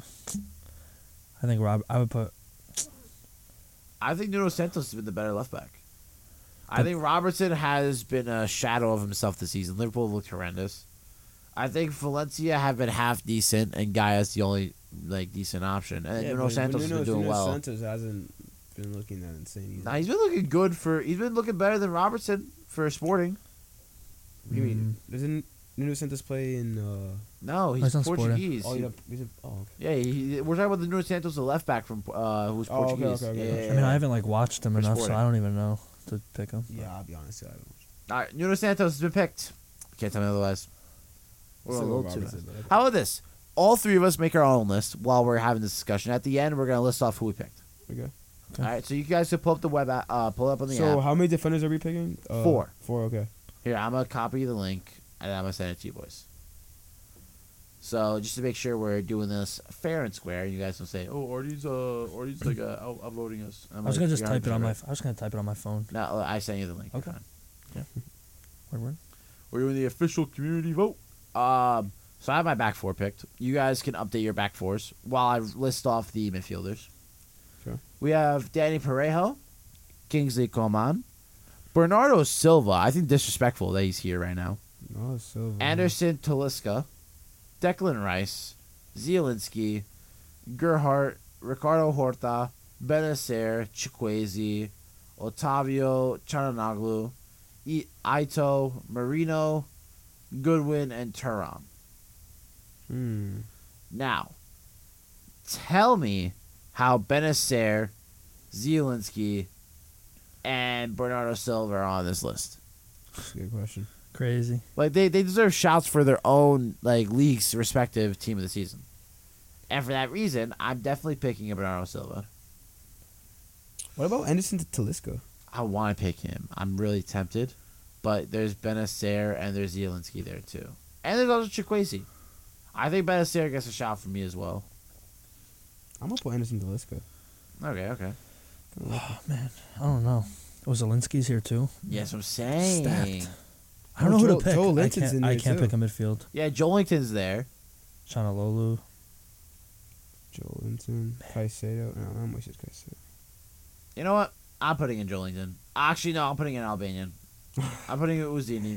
[SPEAKER 3] I think I would put.
[SPEAKER 1] I think Nuno Santos has been the better left back. I think Robertson has been a shadow of himself this season. Liverpool looked horrendous. I think Valencia have been half decent, and Gaia's the only decent option. And Nuno Santos has been doing well.
[SPEAKER 2] Santos hasn't been looking that insane either.
[SPEAKER 1] Nah, he's been looking good he's been looking better than Robertson for Sporting.
[SPEAKER 2] What do you mean? Doesn't Nuno Santos play in?
[SPEAKER 1] No, he's
[SPEAKER 3] He's on Sporting.
[SPEAKER 1] Portuguese.
[SPEAKER 2] Oh, okay.
[SPEAKER 1] Yeah, we're talking about the Nuno Santos, the left back from who's
[SPEAKER 2] Oh, okay,
[SPEAKER 1] Portuguese.
[SPEAKER 2] okay.
[SPEAKER 1] Yeah.
[SPEAKER 3] I mean, I haven't watched him
[SPEAKER 1] For
[SPEAKER 3] enough, so
[SPEAKER 1] Sporting.
[SPEAKER 3] I don't even know to pick him.
[SPEAKER 2] Yeah, I'll be honest. I don't.
[SPEAKER 1] All right, Nuno Santos has been picked. Can't tell me otherwise. We're a
[SPEAKER 2] Still
[SPEAKER 1] little
[SPEAKER 2] go
[SPEAKER 1] too
[SPEAKER 2] Robertson,
[SPEAKER 1] high.
[SPEAKER 2] but okay.
[SPEAKER 1] How about this? All 3 of us make our own list while we're having this discussion. At the end, we're gonna list off who we picked.
[SPEAKER 2] Okay.
[SPEAKER 1] All right, so you guys can pull up the pull it up on the
[SPEAKER 2] So
[SPEAKER 1] app.
[SPEAKER 2] how many defenders are we picking?
[SPEAKER 1] 4.
[SPEAKER 2] 4. Okay.
[SPEAKER 1] Here, I'm gonna copy the link and I'm gonna send it to you boys. So just to make sure we're doing this fair and square, you guys don't say, "Oh, Artie's like uploading us."
[SPEAKER 3] I was gonna just type it on my. I was gonna type it on my phone.
[SPEAKER 1] No, I sent you the link.
[SPEAKER 3] Okay.
[SPEAKER 1] Fine.
[SPEAKER 3] Word.
[SPEAKER 1] We're doing the official community vote. So I have my back 4 picked. You guys can update your back 4s while I list off the midfielders.
[SPEAKER 2] Sure.
[SPEAKER 1] We have Danny Parejo, Kingsley Coman, Bernardo Silva. I think disrespectful that he's here right now.
[SPEAKER 2] Oh, Silva.
[SPEAKER 1] Anderson Talisca, Declan Rice, Zielinski, Gerhardt, Ricardo Horta, Benacer, Chikwueze, Otavio Chananoglu, Ito, Marino, Goodwin, and Turan. Now, tell me how Benacer, Zielinski, and Bernardo Silva are on this list.
[SPEAKER 2] That's a good question.
[SPEAKER 3] Crazy.
[SPEAKER 1] Like they deserve shouts for their own league's respective team of the season. And for that reason, I'm definitely picking a Bernardo Silva.
[SPEAKER 2] What about Anderson Talisca?
[SPEAKER 1] I want to pick him. I'm really tempted, but there's Benacer and there's Zielinski there too. And there's also Chikwueze. I think Benacer gets a shout from me as well.
[SPEAKER 2] I'm gonna put Anderson Talisca.
[SPEAKER 1] Okay.
[SPEAKER 3] Oh man, I don't know. Oh, Zelinski's here too.
[SPEAKER 1] Yes, I'm saying.
[SPEAKER 3] Stacked. I don't know who to pick.
[SPEAKER 2] Joe
[SPEAKER 3] I
[SPEAKER 2] Linton's
[SPEAKER 3] can't,
[SPEAKER 2] in
[SPEAKER 3] I
[SPEAKER 2] there,
[SPEAKER 3] can't
[SPEAKER 2] too.
[SPEAKER 3] pick a midfield.
[SPEAKER 1] Yeah, Joelinton's there.
[SPEAKER 3] Chanalolu.
[SPEAKER 2] Joe Linton, Caicedo. No, I'm with Caicedo.
[SPEAKER 1] You know what? I'm putting in Joelinton. Actually, no, I'm putting in Albanian. I'm putting in Uzzini.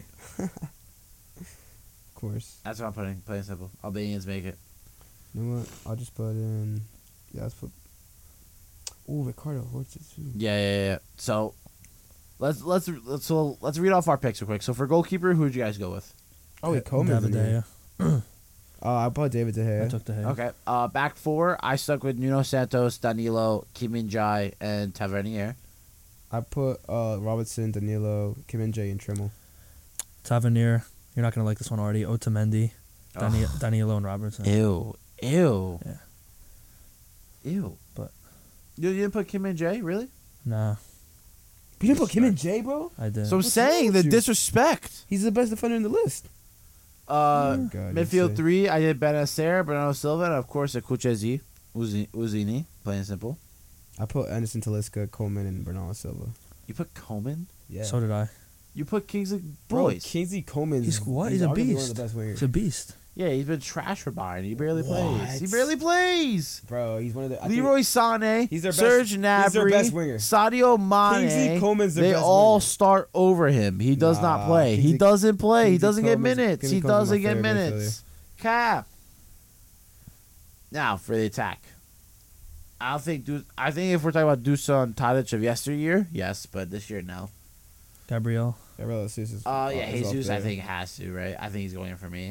[SPEAKER 2] Of course.
[SPEAKER 1] That's what I'm putting. Plain and simple. Albanians make it.
[SPEAKER 2] You know what? I'll just put in. Yeah, let's put. Ooh, Ricardo Horta too.
[SPEAKER 1] Yeah. So, let's read off our picks real quick. So for goalkeeper, who did you guys go with?
[SPEAKER 2] Oh, wait, Coleman's in
[SPEAKER 3] David
[SPEAKER 2] there.
[SPEAKER 3] Gea.
[SPEAKER 2] I put David De Gea.
[SPEAKER 3] I took the Gea.
[SPEAKER 1] Okay. Back 4, I stuck with Nuno Santos, Danilo, Kim Min-jae, and Tavernier.
[SPEAKER 2] I put Robertson, Danilo, Kim Min-jae, and Trimmel.
[SPEAKER 3] Tavernier. You're not gonna like this one already. Otamendi, Danilo, and Robertson.
[SPEAKER 1] Ew.
[SPEAKER 3] Yeah.
[SPEAKER 1] Ew.
[SPEAKER 3] But
[SPEAKER 1] You didn't put Kim Min-jae, really?
[SPEAKER 3] nah,
[SPEAKER 2] You didn't put Kim Min-jae, bro?
[SPEAKER 3] I did.
[SPEAKER 1] So I'm
[SPEAKER 2] What's
[SPEAKER 1] saying
[SPEAKER 2] wrong
[SPEAKER 1] the
[SPEAKER 2] with you?
[SPEAKER 1] disrespect.
[SPEAKER 2] He's the best defender in the list. God,
[SPEAKER 1] Midfield
[SPEAKER 2] you say.
[SPEAKER 1] 3, I did Benacer, Bernardo Silva, and of course Akuchezi, Uzzini, plain and simple.
[SPEAKER 2] I put Anderson Talisca, Coleman, and Bernardo Silva.
[SPEAKER 1] You put Coleman?
[SPEAKER 2] Yeah.
[SPEAKER 3] So did I.
[SPEAKER 1] You put Kingsley
[SPEAKER 2] Bro,
[SPEAKER 1] Boys.
[SPEAKER 2] Kingsley Coleman.
[SPEAKER 3] He's what? He's a
[SPEAKER 2] arguably one
[SPEAKER 3] beast.
[SPEAKER 2] of the best wingers.
[SPEAKER 3] He's a beast.
[SPEAKER 1] Yeah, he's been trash for Bayern. He barely plays.
[SPEAKER 2] What?
[SPEAKER 1] He barely plays.
[SPEAKER 2] Bro, he's one of the. I think
[SPEAKER 1] Leroy Sané,
[SPEAKER 2] he's their best-
[SPEAKER 1] Serge
[SPEAKER 2] he's
[SPEAKER 1] Gnabry,
[SPEAKER 2] their best winger.
[SPEAKER 1] Sadio
[SPEAKER 2] Kingsley
[SPEAKER 1] Mane.
[SPEAKER 2] Coleman's their
[SPEAKER 1] They
[SPEAKER 2] best
[SPEAKER 1] all
[SPEAKER 2] winger.
[SPEAKER 1] start over him. He does not
[SPEAKER 2] Nah,
[SPEAKER 1] play. He
[SPEAKER 2] Kingsley-
[SPEAKER 1] doesn't play. He
[SPEAKER 2] Kingsley
[SPEAKER 1] doesn't get
[SPEAKER 2] Coleman's-
[SPEAKER 1] minutes.
[SPEAKER 2] Kingsley
[SPEAKER 1] He
[SPEAKER 2] Coleman's my
[SPEAKER 1] doesn't get
[SPEAKER 2] favorite
[SPEAKER 1] minutes. Cap. Now for the attack. I think if we're talking about Dusan Tadic of yesteryear, yes, but this year no.
[SPEAKER 3] Gabriel.
[SPEAKER 2] Gabriel Jesus is.
[SPEAKER 1] Yeah,
[SPEAKER 2] is up
[SPEAKER 1] Jesus.
[SPEAKER 2] there.
[SPEAKER 1] I think has to, right? I think he's going in for me.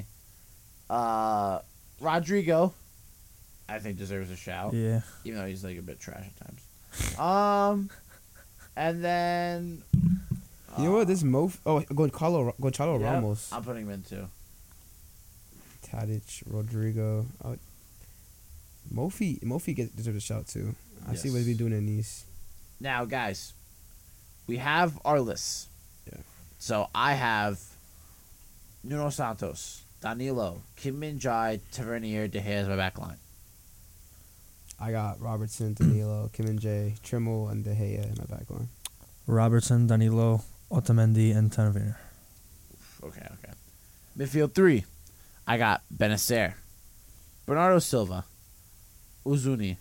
[SPEAKER 1] Rodrigo, I think deserves a shout.
[SPEAKER 3] Yeah.
[SPEAKER 1] Even though he's like a bit trash at times. And then
[SPEAKER 2] You know what? This Gonçalo
[SPEAKER 1] yep,
[SPEAKER 2] Ramos,
[SPEAKER 1] I'm putting him in too.
[SPEAKER 2] Tadic, Rodrigo, Mofi deserves a shout too. I see what he's been doing in Nice.
[SPEAKER 1] Now, guys, we have our lists.
[SPEAKER 2] Yeah.
[SPEAKER 1] So I have Nuno Santos, Danilo, Kim Min-jae, Tavernier, De Gea as my back line.
[SPEAKER 2] I got Robertson, Danilo, Kim and Jay, Trimmel, and De Gea in my back line.
[SPEAKER 3] Robertson, Danilo, Otamendi, and Tavernier.
[SPEAKER 1] Okay. Midfield 3, I got Benacer, Bernardo Silva, Uzuni.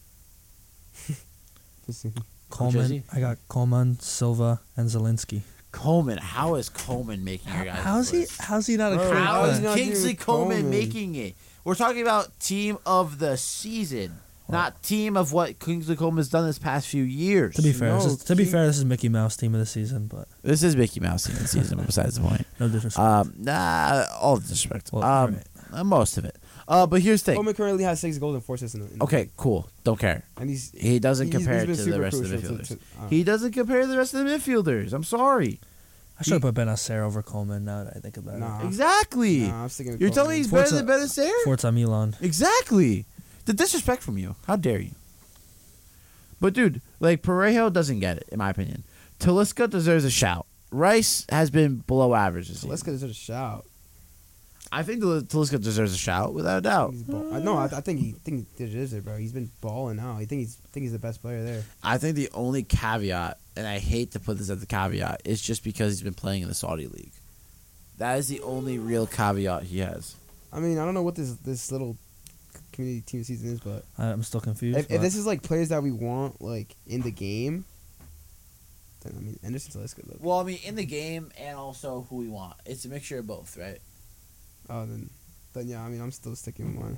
[SPEAKER 3] Coleman. I got Coleman, Silva, and Zelinski.
[SPEAKER 1] Coleman. How is Coleman making your guys' list?
[SPEAKER 3] How's he not a
[SPEAKER 2] Bro,
[SPEAKER 3] great
[SPEAKER 1] How
[SPEAKER 2] How
[SPEAKER 1] is
[SPEAKER 2] is he
[SPEAKER 3] player?
[SPEAKER 2] not
[SPEAKER 1] Kingsley
[SPEAKER 2] doing
[SPEAKER 1] Coleman
[SPEAKER 2] Coleman?
[SPEAKER 1] making it? We're talking about team of the season, not team of what Kingsley Coleman has done this past few years.
[SPEAKER 3] To be fair,
[SPEAKER 2] No,
[SPEAKER 3] this is Mickey Mouse team of the season, but
[SPEAKER 1] This is Mickey Mouse team of the season, but besides the point.
[SPEAKER 3] no disrespect.
[SPEAKER 1] All disrespect.
[SPEAKER 3] Well, right.
[SPEAKER 1] Most of it. But here's the thing.
[SPEAKER 2] Coleman currently has 6 goals and 4 assists in the
[SPEAKER 1] Okay, cool. Don't care.
[SPEAKER 2] and
[SPEAKER 1] He doesn't compare
[SPEAKER 2] been
[SPEAKER 1] to the
[SPEAKER 2] super
[SPEAKER 1] rest of the
[SPEAKER 2] crucial
[SPEAKER 1] midfielders.
[SPEAKER 2] to-
[SPEAKER 1] He doesn't compare to the rest of the midfielders. I'm sorry.
[SPEAKER 3] I should have put Benacer over Coleman now that I think about
[SPEAKER 2] Nah.
[SPEAKER 1] Exactly.
[SPEAKER 2] Nah, I'm sticking with
[SPEAKER 1] You're telling me he's better
[SPEAKER 3] Forza-
[SPEAKER 1] than Benacer?
[SPEAKER 3] it. Forza Milan.
[SPEAKER 1] Exactly. The disrespect from you. How dare you? But dude, like Parejo doesn't get it, in my opinion. Talisca deserves a shout. Rice has been below average this
[SPEAKER 2] Let's
[SPEAKER 1] season.
[SPEAKER 2] get a shout.
[SPEAKER 1] I think Talisca deserves a shout without a doubt.
[SPEAKER 2] I think he deserves it, bro. He's been balling out. I think he's the best player there.
[SPEAKER 1] I think the only caveat, and I hate to put this as the caveat, is just because he's been playing in the Saudi league. That is the only real caveat he has.
[SPEAKER 2] I mean, I don't know what this little community team season is, but
[SPEAKER 3] I'm still confused.
[SPEAKER 2] if this is like players that we want like in the game, then I mean Anderson Talisca.
[SPEAKER 1] Well, I mean, in the game and also who we want. It's a mixture of both, right?
[SPEAKER 2] Oh, then yeah. I mean, I'm still sticking with mine.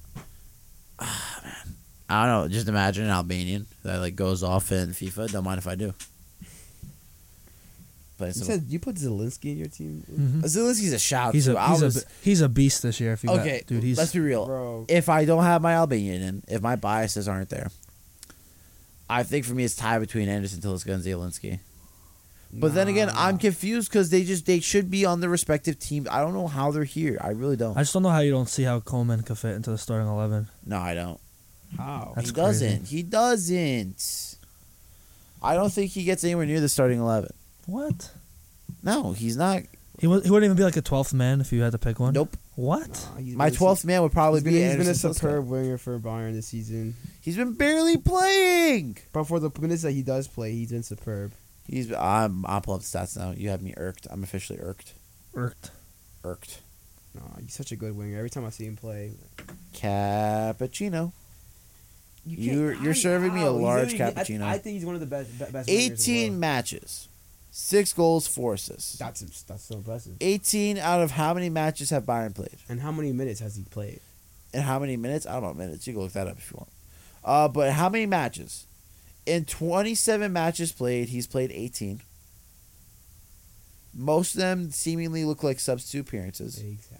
[SPEAKER 1] I don't know. Just imagine an Albanian that like goes off in FIFA. Don't mind if I do. But
[SPEAKER 2] You said you put Zelensky in your team,
[SPEAKER 3] Mhm.
[SPEAKER 1] Zelensky's a shout.
[SPEAKER 3] He's
[SPEAKER 1] too.
[SPEAKER 3] he's a beast this year. If you
[SPEAKER 1] Okay,
[SPEAKER 3] dude, he's
[SPEAKER 1] let's be real.
[SPEAKER 2] bro.
[SPEAKER 1] If I don't have my Albanian in, if my biases aren't there, I think for me it's tied between Anderson Talisca and Zielinski. But then again,
[SPEAKER 2] Nah.
[SPEAKER 1] I'm confused because they should be on the respective teams. I don't know how they're here. I really don't.
[SPEAKER 3] I just don't know how you don't see how Coleman could fit into the starting 11.
[SPEAKER 1] No, I don't.
[SPEAKER 2] How?
[SPEAKER 3] That's
[SPEAKER 1] he doesn't.
[SPEAKER 3] crazy.
[SPEAKER 1] He doesn't. I don't think he gets anywhere near the starting 11.
[SPEAKER 3] What?
[SPEAKER 1] No, he's not.
[SPEAKER 3] He wouldn't even be like a 12th man if you had to pick one.
[SPEAKER 1] Nope.
[SPEAKER 3] What?
[SPEAKER 2] Nah, he's
[SPEAKER 1] My
[SPEAKER 2] been a
[SPEAKER 1] 12th man would probably
[SPEAKER 2] He's
[SPEAKER 1] be
[SPEAKER 2] been, he's been a
[SPEAKER 1] Anderson Talisca.
[SPEAKER 2] superb winger for Bayern this season.
[SPEAKER 1] He's been barely playing.
[SPEAKER 2] But for the minutes that he does play, he's been superb.
[SPEAKER 1] I'll pull up the stats now. You have me irked. I'm officially irked.
[SPEAKER 3] Irked.
[SPEAKER 1] Irked.
[SPEAKER 2] Nah, he's such a good winger. Every time I see him play,
[SPEAKER 1] Cappuccino.
[SPEAKER 2] you
[SPEAKER 1] You're serving me a large cappuccino.
[SPEAKER 2] I think he's one of the best. Best wingers
[SPEAKER 1] 18
[SPEAKER 2] in the world.
[SPEAKER 1] matches, 6 goals, 4 assists.
[SPEAKER 2] That's so impressive.
[SPEAKER 1] 18 out of how many matches have Bayern played?
[SPEAKER 2] And how many minutes has he played?
[SPEAKER 1] And how many minutes? I don't know minutes. You can look that up if you want. But how many matches? In 27 matches played, he's played 18. Most of them seemingly look like substitute appearances.
[SPEAKER 2] Exactly.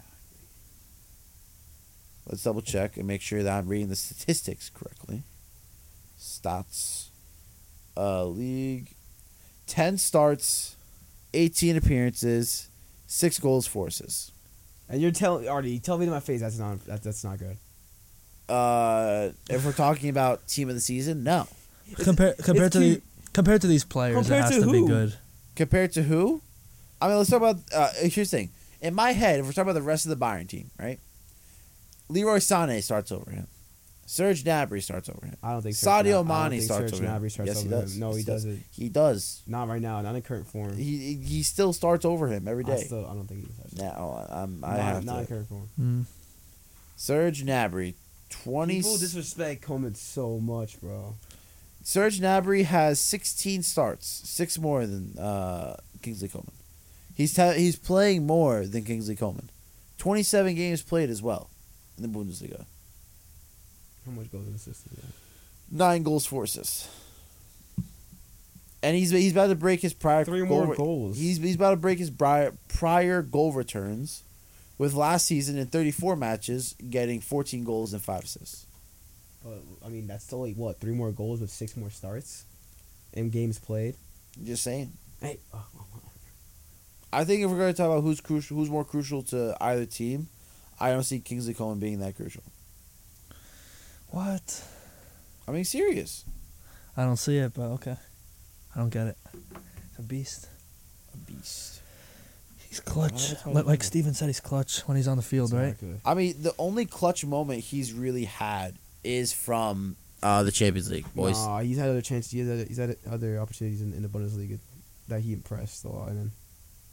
[SPEAKER 1] Let's double check and make sure that I'm reading the statistics correctly. Stats. League. 10 starts, 18 appearances, 6 goals, 4 assists.
[SPEAKER 2] And you're telling Artie, tell me to my face that's not good.
[SPEAKER 1] If we're talking about team of the season, no.
[SPEAKER 3] Compared to these players,
[SPEAKER 2] Compared
[SPEAKER 3] it has
[SPEAKER 2] to
[SPEAKER 3] to be
[SPEAKER 2] who?
[SPEAKER 3] good.
[SPEAKER 1] Compared to who? I mean, let's talk about. Here's the thing. In my head, if we're talking about the rest of the Bayern team, right? Leroy Sané starts over him. Serge Gnabry starts over him.
[SPEAKER 2] I don't think
[SPEAKER 1] Sadio
[SPEAKER 2] I don't
[SPEAKER 1] Mane
[SPEAKER 2] think
[SPEAKER 1] starts
[SPEAKER 2] Serge
[SPEAKER 1] over him.
[SPEAKER 2] Gnabry starts
[SPEAKER 1] Yes, he
[SPEAKER 2] over
[SPEAKER 1] does.
[SPEAKER 2] him. No, he
[SPEAKER 1] Yes, he does.
[SPEAKER 2] doesn't.
[SPEAKER 1] He does.
[SPEAKER 2] Not right now. Not in current form.
[SPEAKER 1] He still starts over him every day.
[SPEAKER 2] I don't think he starts.
[SPEAKER 1] I have
[SPEAKER 2] not in
[SPEAKER 1] to.
[SPEAKER 2] current form.
[SPEAKER 3] Mm.
[SPEAKER 1] Serge Gnabry, 20.
[SPEAKER 2] People disrespect Coleman so much, bro.
[SPEAKER 1] Serge Gnabry has 16 starts, 6 more than Kingsley Coman. He's playing more than Kingsley Coman. 27 games played as well in the Bundesliga.
[SPEAKER 2] How much goals in the system? Yeah.
[SPEAKER 1] 9 goals, 4 assists. And he's about to break his prior
[SPEAKER 2] 3 more goals.
[SPEAKER 1] He's about to break his prior goal returns, with last season in 34 matches getting 14 goals and 5 assists.
[SPEAKER 2] But I mean, that's still like what 3 more goals with 6 more starts, in games played.
[SPEAKER 1] Just saying.
[SPEAKER 2] Hey,
[SPEAKER 1] I think if we're going to talk about who's more crucial to either team, I don't see Kingsley Coman being that crucial.
[SPEAKER 3] What?
[SPEAKER 1] I mean, serious.
[SPEAKER 3] I don't see it, but okay. I don't get it. He's a beast.
[SPEAKER 1] A beast.
[SPEAKER 3] He's clutch. Like Steven said, he's clutch when he's on the field, right?
[SPEAKER 1] I mean, the only clutch moment he's really had is from the Champions League, boys.
[SPEAKER 2] Nah, he's had other chances. He's had other opportunities in the Bundesliga that he impressed a lot in.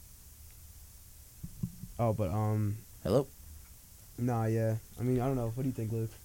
[SPEAKER 2] Oh, but
[SPEAKER 1] Hello?
[SPEAKER 2] Nah, yeah. I mean, I don't know. What do you think, Luke?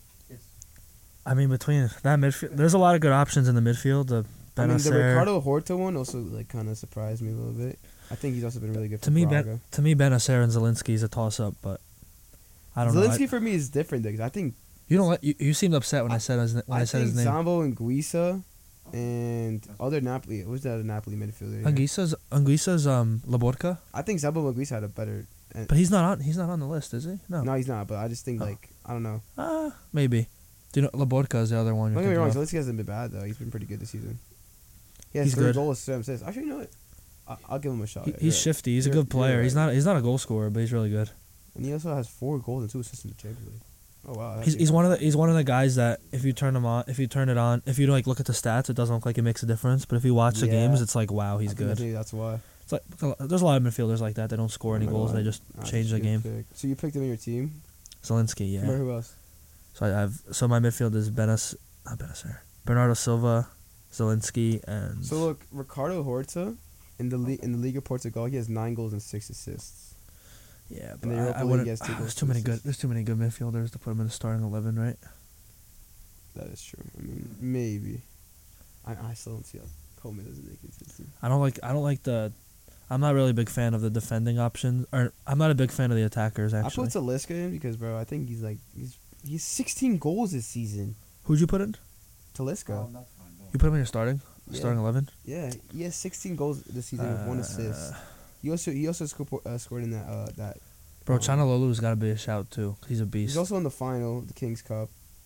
[SPEAKER 3] I mean, between that midfield, there's a lot of good options in the midfield. The
[SPEAKER 2] I mean, the
[SPEAKER 3] Benacer.
[SPEAKER 2] Ricardo Horta one also like kind of surprised me a little bit. I think he's also been really good for
[SPEAKER 3] To me,
[SPEAKER 2] Braga.
[SPEAKER 3] Benacer and Zielinski is a toss-up, but I don't know.
[SPEAKER 2] Zielinski for me is different because I think
[SPEAKER 3] You don't like you seemed upset when I said his
[SPEAKER 2] I
[SPEAKER 3] said his
[SPEAKER 2] think
[SPEAKER 3] name.
[SPEAKER 2] Zambo and Guisa and other Napoli. Who's that? Napoli midfielder?
[SPEAKER 3] Anguissa's Laborca,
[SPEAKER 2] I think Zambo and Guisa had a better.
[SPEAKER 3] but he's not on the list, is he? No.
[SPEAKER 2] No, he's not. But I just think like I don't know.
[SPEAKER 3] Maybe. Do you know Laborca is the other one?
[SPEAKER 2] Don't
[SPEAKER 3] You're
[SPEAKER 2] get me wrong.
[SPEAKER 3] thinking of.
[SPEAKER 2] Zielinski hasn't been bad though. He's been pretty good this season. He has
[SPEAKER 3] He's
[SPEAKER 2] 3
[SPEAKER 3] good.
[SPEAKER 2] goals, 7 assists. Actually, you know what? I'll give him a shot.
[SPEAKER 3] He's shifty. He's a
[SPEAKER 2] You're-
[SPEAKER 3] good player.
[SPEAKER 2] you're
[SPEAKER 3] He's
[SPEAKER 2] right.
[SPEAKER 3] not a goal scorer, but he's really good.
[SPEAKER 2] And he also has 4 goals and 2 assists in the Champions League. Oh wow.
[SPEAKER 3] He's one of the guys that if you turn it on, if you like look at the stats, it doesn't look like it makes a difference. But if you watch the
[SPEAKER 2] Yeah.
[SPEAKER 3] games, it's like wow, he's
[SPEAKER 2] I think
[SPEAKER 3] good.
[SPEAKER 2] maybe that's why.
[SPEAKER 3] It's like there's a lot of midfielders like that. They don't score any goals. They just change the game.
[SPEAKER 2] Pick. So you picked him in your team.
[SPEAKER 3] Zielinski,
[SPEAKER 2] Remember
[SPEAKER 3] yeah.
[SPEAKER 2] who else?
[SPEAKER 3] So my midfield is Bernardo Silva, Zielinski, and
[SPEAKER 2] So look, Ricardo Horta in the Liga Portugal, he has 9 goals and 6 assists.
[SPEAKER 3] yeah.
[SPEAKER 2] in
[SPEAKER 3] But
[SPEAKER 2] the Europa
[SPEAKER 3] I
[SPEAKER 2] League,
[SPEAKER 3] wouldn't.
[SPEAKER 2] he has 2
[SPEAKER 3] There's
[SPEAKER 2] goals,
[SPEAKER 3] too many
[SPEAKER 2] 2
[SPEAKER 3] good.
[SPEAKER 2] assists.
[SPEAKER 3] There's too many good midfielders to put him in the starting 11, right?
[SPEAKER 2] That is true. I mean, maybe. I still don't see how Coleman doesn't make it to the team.
[SPEAKER 3] I don't like the. I'm not really a big fan of the defending options, or I'm not a big fan of the attackers.
[SPEAKER 2] I
[SPEAKER 3] Actually,
[SPEAKER 2] put Talisca in because, bro, I think he's 16 goals this season.
[SPEAKER 3] who'd you put in?
[SPEAKER 2] Talisca.
[SPEAKER 3] You put him in your starting
[SPEAKER 2] Yeah.
[SPEAKER 3] 11.
[SPEAKER 2] Yeah, he has 16 goals this season with 1 assist. He also scored in that.
[SPEAKER 3] Bro, Chanalolu's got to be a shout too. He's a beast.
[SPEAKER 2] He's also in the final, the Kings Cup.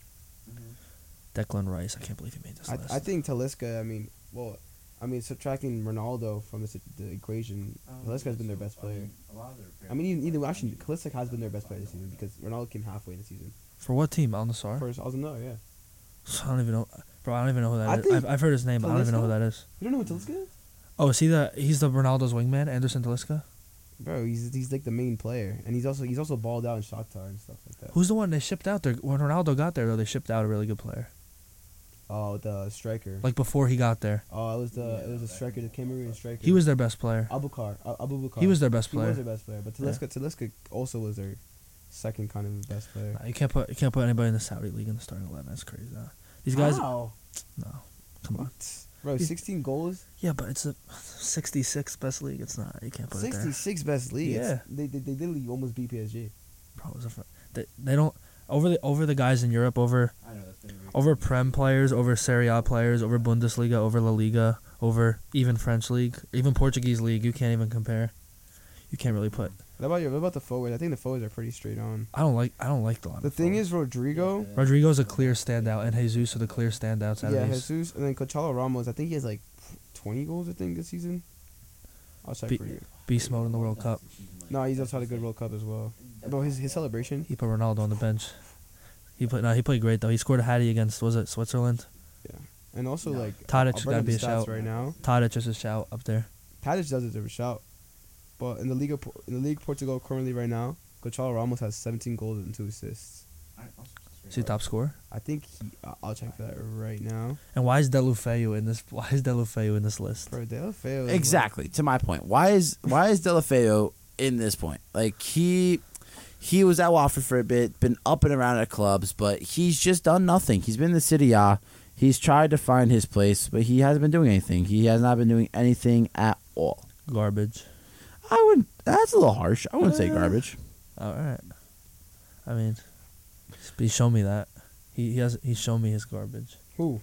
[SPEAKER 3] Declan Rice. I can't believe he made this list.
[SPEAKER 2] I think Talisca. I mean, subtracting Ronaldo from the equation, Talisca has been their best player. I mean, even actually, Talisca has been their best player this season because Ronaldo came halfway in the season.
[SPEAKER 3] For what team? Al Nassr?
[SPEAKER 2] First, I was no, yeah.
[SPEAKER 3] I don't even know. Bro, I don't even know who
[SPEAKER 2] I
[SPEAKER 3] that is.
[SPEAKER 2] think
[SPEAKER 3] I've heard his name, but I don't even know who
[SPEAKER 2] Talisca?
[SPEAKER 3] that is.
[SPEAKER 2] You don't know what Talisca is?
[SPEAKER 3] Oh, is he's the Ronaldo's wingman, Anderson Talisca?
[SPEAKER 2] Bro, he's like the main player, and he's also balled out in Shakhtar and stuff like that.
[SPEAKER 3] Who's the one they shipped out there? When Ronaldo got there, though, they shipped out a really good player.
[SPEAKER 2] Oh, the striker.
[SPEAKER 3] Like before he got there.
[SPEAKER 2] Oh, it was a striker, the Cameroonian striker.
[SPEAKER 3] He was their best player.
[SPEAKER 2] Abu Bakar.
[SPEAKER 3] He was their best
[SPEAKER 2] He was
[SPEAKER 3] player.
[SPEAKER 2] their best player, but Talisca also was their second kind of best player.
[SPEAKER 3] Nah, you can't put anybody in the Saudi league in the starting 11. That's crazy. Nah. These guys.
[SPEAKER 2] Wow.
[SPEAKER 3] No, come on.
[SPEAKER 2] Bro, 16 goals.
[SPEAKER 3] Yeah, but it's a 66 best league. It's not. You can't put it there.
[SPEAKER 2] 66 best league.
[SPEAKER 3] Yeah.
[SPEAKER 2] They literally almost beat PSG.
[SPEAKER 3] Bro, it was they don't over the guys in Europe over Prem players, over Serie A players, over Bundesliga, over La Liga, over even French league, even Portuguese league. You can't even compare. You can't really put.
[SPEAKER 2] What about the forwards? I think the forwards are pretty straight on.
[SPEAKER 3] I don't like the lot.
[SPEAKER 2] The thing is, Rodrigo.
[SPEAKER 3] Rodrigo's a clear standout, and Jesus are the clear standouts out
[SPEAKER 2] Yeah,
[SPEAKER 3] of these.
[SPEAKER 2] Jesus, and then Gonçalo Ramos. I think he has like 20 goals. I think this season. I'll check for you.
[SPEAKER 3] Beast mode in the World Cup.
[SPEAKER 2] No, he's also had a good World Cup as well. Bro, his celebration.
[SPEAKER 3] He put Ronaldo on the bench. He played great though. He scored a hattie against Switzerland.
[SPEAKER 2] Yeah, and also like
[SPEAKER 3] Tadic
[SPEAKER 2] I'll bring
[SPEAKER 3] gotta
[SPEAKER 2] up
[SPEAKER 3] be
[SPEAKER 2] the
[SPEAKER 3] a
[SPEAKER 2] stats
[SPEAKER 3] shout.
[SPEAKER 2] right now.
[SPEAKER 3] Tadic is a shout up there.
[SPEAKER 2] Tadic does deserve a shout, but in the League Portugal currently right now, Gonçalo Ramos has 17 goals and 2 assists.
[SPEAKER 3] Is he top scorer?
[SPEAKER 2] I think I'll check that right now.
[SPEAKER 3] And why is Deulofeu in this? Why is Deulofeu in this list?
[SPEAKER 2] Bro, Deulofeu.
[SPEAKER 1] Exactly, to my point. Why is Deulofeu in this point? Like he was at Watford for a bit, been up and around at clubs, but he's just done nothing. He's been in the Serie A. He's tried to find his place, but he hasn't been doing anything. He has not been doing anything at all.
[SPEAKER 3] Garbage.
[SPEAKER 1] That's a little harsh. I wouldn't say garbage.
[SPEAKER 3] All right. I mean, he's shown me that. He's shown me his garbage.
[SPEAKER 2] Who?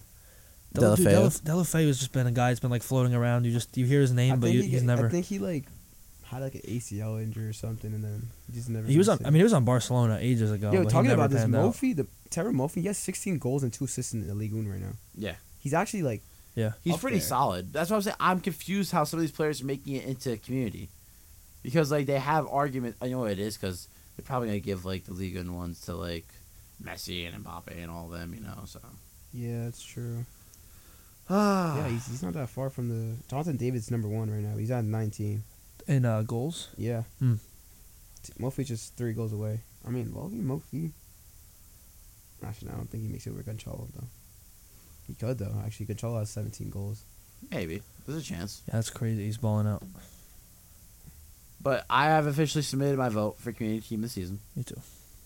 [SPEAKER 3] Delafeu has just been a guy that's been like floating around. You hear his name, but he's never.
[SPEAKER 2] I think he like had like an ACL injury or something, and then he just never.
[SPEAKER 3] He was on Barcelona ages ago.
[SPEAKER 2] Yo,
[SPEAKER 3] but
[SPEAKER 2] talking
[SPEAKER 3] he never
[SPEAKER 2] about this,
[SPEAKER 3] panned out.
[SPEAKER 2] Terry Mofi, he has 16 goals and 2 assists in the Ligue 1 right now.
[SPEAKER 1] Yeah.
[SPEAKER 2] He's actually like.
[SPEAKER 3] Yeah.
[SPEAKER 1] He's
[SPEAKER 2] up
[SPEAKER 1] pretty
[SPEAKER 2] there.
[SPEAKER 1] solid. That's what I'm saying. I'm confused how some of these players are making it into community. Because, like, they have argument. I know what it is because they're probably going to give, like, the Ligue 1 ones to, like, Messi and Mbappe and all of them, so.
[SPEAKER 2] Yeah, that's true.
[SPEAKER 1] Ah.
[SPEAKER 2] Yeah, he's not that far from the. Jonathan David's number 1 right now. He's at 19.
[SPEAKER 3] In goals.
[SPEAKER 2] Yeah.
[SPEAKER 3] Hmm.
[SPEAKER 2] Mofi's just 3 goals away. I mean, Mofi. Actually, I don't think he makes it over Gonçalo, though. He could, though. Actually, Gonçalo has 17 goals.
[SPEAKER 1] Maybe. There's a chance.
[SPEAKER 3] Yeah, that's crazy. He's balling out.
[SPEAKER 1] But I have officially submitted my vote for Community Team of the Season.
[SPEAKER 3] Me too.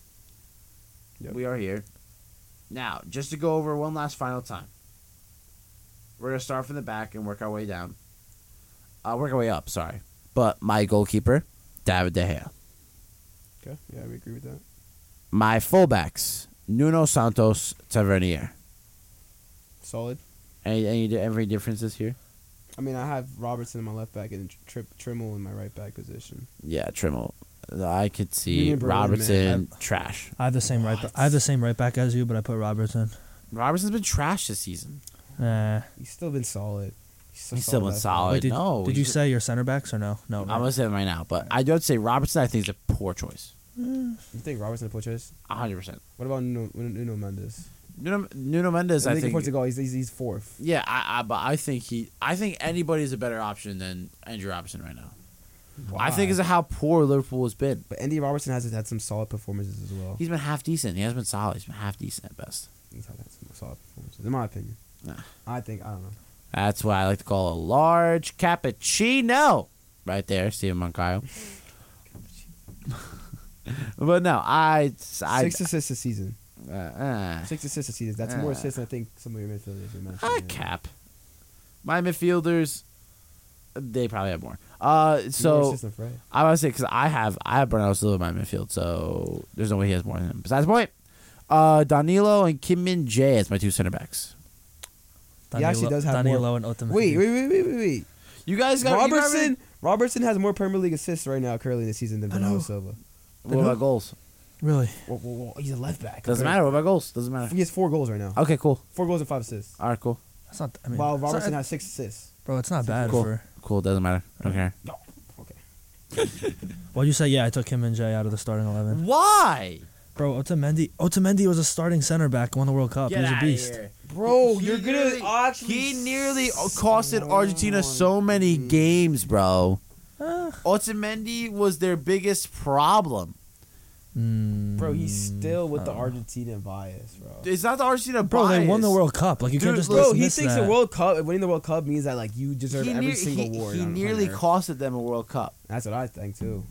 [SPEAKER 2] Yep.
[SPEAKER 1] We are here. Now, just to go over one last final time. We're going to start from the back and work our way down. Work our way up, sorry. But my goalkeeper, David De Gea.
[SPEAKER 2] Okay. Yeah, we agree with that.
[SPEAKER 1] My fullbacks, Nuno Santos, Tavernier.
[SPEAKER 2] Solid.
[SPEAKER 1] Any differences here?
[SPEAKER 2] I mean, I have Robertson in my left back and Trimmel in my right back position.
[SPEAKER 1] Yeah, Trimmel. I could see
[SPEAKER 2] Union Berlin,
[SPEAKER 1] Robertson
[SPEAKER 2] man.
[SPEAKER 1] trash.
[SPEAKER 3] I have the same I have the same right back as you, but I put Robertson.
[SPEAKER 1] Robertson's been trash this season.
[SPEAKER 3] Nah.
[SPEAKER 2] He's still been solid.
[SPEAKER 1] He's still been
[SPEAKER 2] left
[SPEAKER 1] solid.
[SPEAKER 3] Wait, did you
[SPEAKER 1] he's-
[SPEAKER 3] say your center backs or no? No.
[SPEAKER 1] I'm gonna say it right now, but I don't say Robertson. I think is a poor choice.
[SPEAKER 2] back. You think Robertson a poor choice?
[SPEAKER 1] 100%.
[SPEAKER 2] What about Nuno Mendes?
[SPEAKER 1] Nuno Mendes, I think.
[SPEAKER 2] Portugal, he's 4th.
[SPEAKER 1] Yeah, but I think anybody's a better option than Andrew Robertson right now. I think is how poor Liverpool has been.
[SPEAKER 2] But Andy Robertson has had some solid performances as well.
[SPEAKER 1] He's been half decent. He hasn't been solid. He's been half decent at best.
[SPEAKER 2] He's had some solid performances, in my opinion.
[SPEAKER 1] Nah.
[SPEAKER 2] I don't know.
[SPEAKER 1] That's why I like to call a large cappuccino. Right there, Steven Moncayo. But no, I
[SPEAKER 2] 6 assists a season. 6 assists a season. That's more assists than I think some of your midfielders you mentioned.
[SPEAKER 1] I
[SPEAKER 2] yeah.
[SPEAKER 1] cap. My midfielders, they probably have more.
[SPEAKER 2] More
[SPEAKER 1] So
[SPEAKER 2] assists than Fred.
[SPEAKER 1] I want to say because I have Bernardo Silva in my midfield, so there's no way he has more than him. Besides the point, Danilo and Kim Min Jae as my 2 center backs.
[SPEAKER 2] He actually does have
[SPEAKER 3] Danilo
[SPEAKER 2] more.
[SPEAKER 3] and Otamendi.
[SPEAKER 2] Wait.
[SPEAKER 1] You guys got
[SPEAKER 2] Robertson has more Premier League assists right now currently this season than Bernardo Silva.
[SPEAKER 1] What about goals?
[SPEAKER 3] Really?
[SPEAKER 2] Whoa, he's a left back.
[SPEAKER 1] Doesn't matter. What about goals? Doesn't matter.
[SPEAKER 2] He has 4 goals right now.
[SPEAKER 1] Okay, cool.
[SPEAKER 2] 4 goals and 5 assists.
[SPEAKER 1] All right, cool.
[SPEAKER 3] That's not. I mean,
[SPEAKER 2] While
[SPEAKER 3] it's not-
[SPEAKER 2] Robertson has 6 assists.
[SPEAKER 3] bro, it's not bad
[SPEAKER 1] Cool.
[SPEAKER 3] for.
[SPEAKER 1] Cool. Doesn't matter. Don't care.
[SPEAKER 2] No. Okay.
[SPEAKER 3] What'd you say? Yeah, I took Kim and Jay out of the starting 11.
[SPEAKER 1] Why?
[SPEAKER 3] Bro, Otamendi was a starting center back, won the World Cup. He was a beast.
[SPEAKER 2] Bro,
[SPEAKER 1] He
[SPEAKER 2] you're
[SPEAKER 1] nearly-
[SPEAKER 2] gonna actually.
[SPEAKER 1] He nearly costed Argentina so many games, bro. Otamendi was their biggest problem.
[SPEAKER 2] Bro, he's still with the Argentina bias, bro.
[SPEAKER 1] It's not the Argentina
[SPEAKER 3] Bro,
[SPEAKER 1] bias.
[SPEAKER 3] they won the World Cup. Like you can't
[SPEAKER 1] Dude,
[SPEAKER 3] just
[SPEAKER 2] Bro, he
[SPEAKER 3] dismiss
[SPEAKER 2] thinks
[SPEAKER 3] that.
[SPEAKER 2] the World Cup, winning the World Cup means that like you deserve every single award.
[SPEAKER 1] He
[SPEAKER 2] on
[SPEAKER 1] nearly
[SPEAKER 2] Earth.
[SPEAKER 1] costed them a World Cup.
[SPEAKER 2] That's what I think too.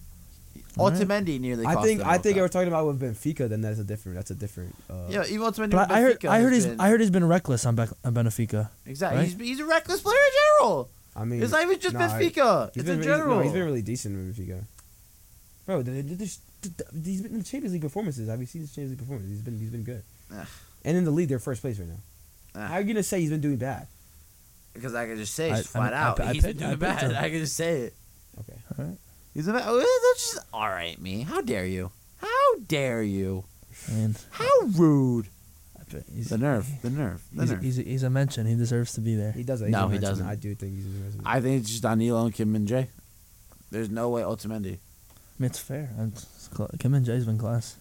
[SPEAKER 1] Otamendi nearly.
[SPEAKER 2] I
[SPEAKER 1] cost
[SPEAKER 2] think
[SPEAKER 1] them a
[SPEAKER 2] I
[SPEAKER 1] World
[SPEAKER 2] think
[SPEAKER 1] Cup.
[SPEAKER 2] we're talking about with Benfica. Then that's a different.
[SPEAKER 1] Yeah, even Otamendi.
[SPEAKER 3] But
[SPEAKER 1] with Benfica
[SPEAKER 3] I
[SPEAKER 1] has been-
[SPEAKER 3] heard he's been reckless on Benfica.
[SPEAKER 1] Exactly.
[SPEAKER 3] right?
[SPEAKER 1] He's a reckless player in general.
[SPEAKER 2] I mean,
[SPEAKER 1] It's not even just
[SPEAKER 2] nah,
[SPEAKER 1] Benfica.
[SPEAKER 2] he's
[SPEAKER 1] It's
[SPEAKER 2] been
[SPEAKER 1] in general.
[SPEAKER 2] he's been really decent with Benfica. Bro, he's been in the Champions League performances. Have you seen his Champions League performance? He's been good.
[SPEAKER 1] Ugh.
[SPEAKER 2] And in the league, they're first place right now.
[SPEAKER 1] Ugh.
[SPEAKER 2] How are you gonna say he's been doing bad?
[SPEAKER 1] Because I can just say
[SPEAKER 3] I-
[SPEAKER 1] it flat
[SPEAKER 3] I
[SPEAKER 1] out.
[SPEAKER 3] picked-
[SPEAKER 1] He's
[SPEAKER 3] I
[SPEAKER 1] been doing
[SPEAKER 3] picked
[SPEAKER 1] bad.
[SPEAKER 3] him.
[SPEAKER 1] I can just say it.
[SPEAKER 2] Okay.
[SPEAKER 3] All right.
[SPEAKER 1] He's a bad. That's just all right, me. How dare you? How dare you?
[SPEAKER 3] I mean,
[SPEAKER 1] How rude.
[SPEAKER 3] he's,
[SPEAKER 1] The nerve. The nerve. The nerve.
[SPEAKER 3] he's a mention. He deserves to be there.
[SPEAKER 2] He does.
[SPEAKER 1] No, he doesn't.
[SPEAKER 2] I do think he's a resident.
[SPEAKER 1] I think it's just Danilo and Kim Min Jae. There's no way Otamendi.
[SPEAKER 3] I mean, it's fair. Kim and Jay's been class.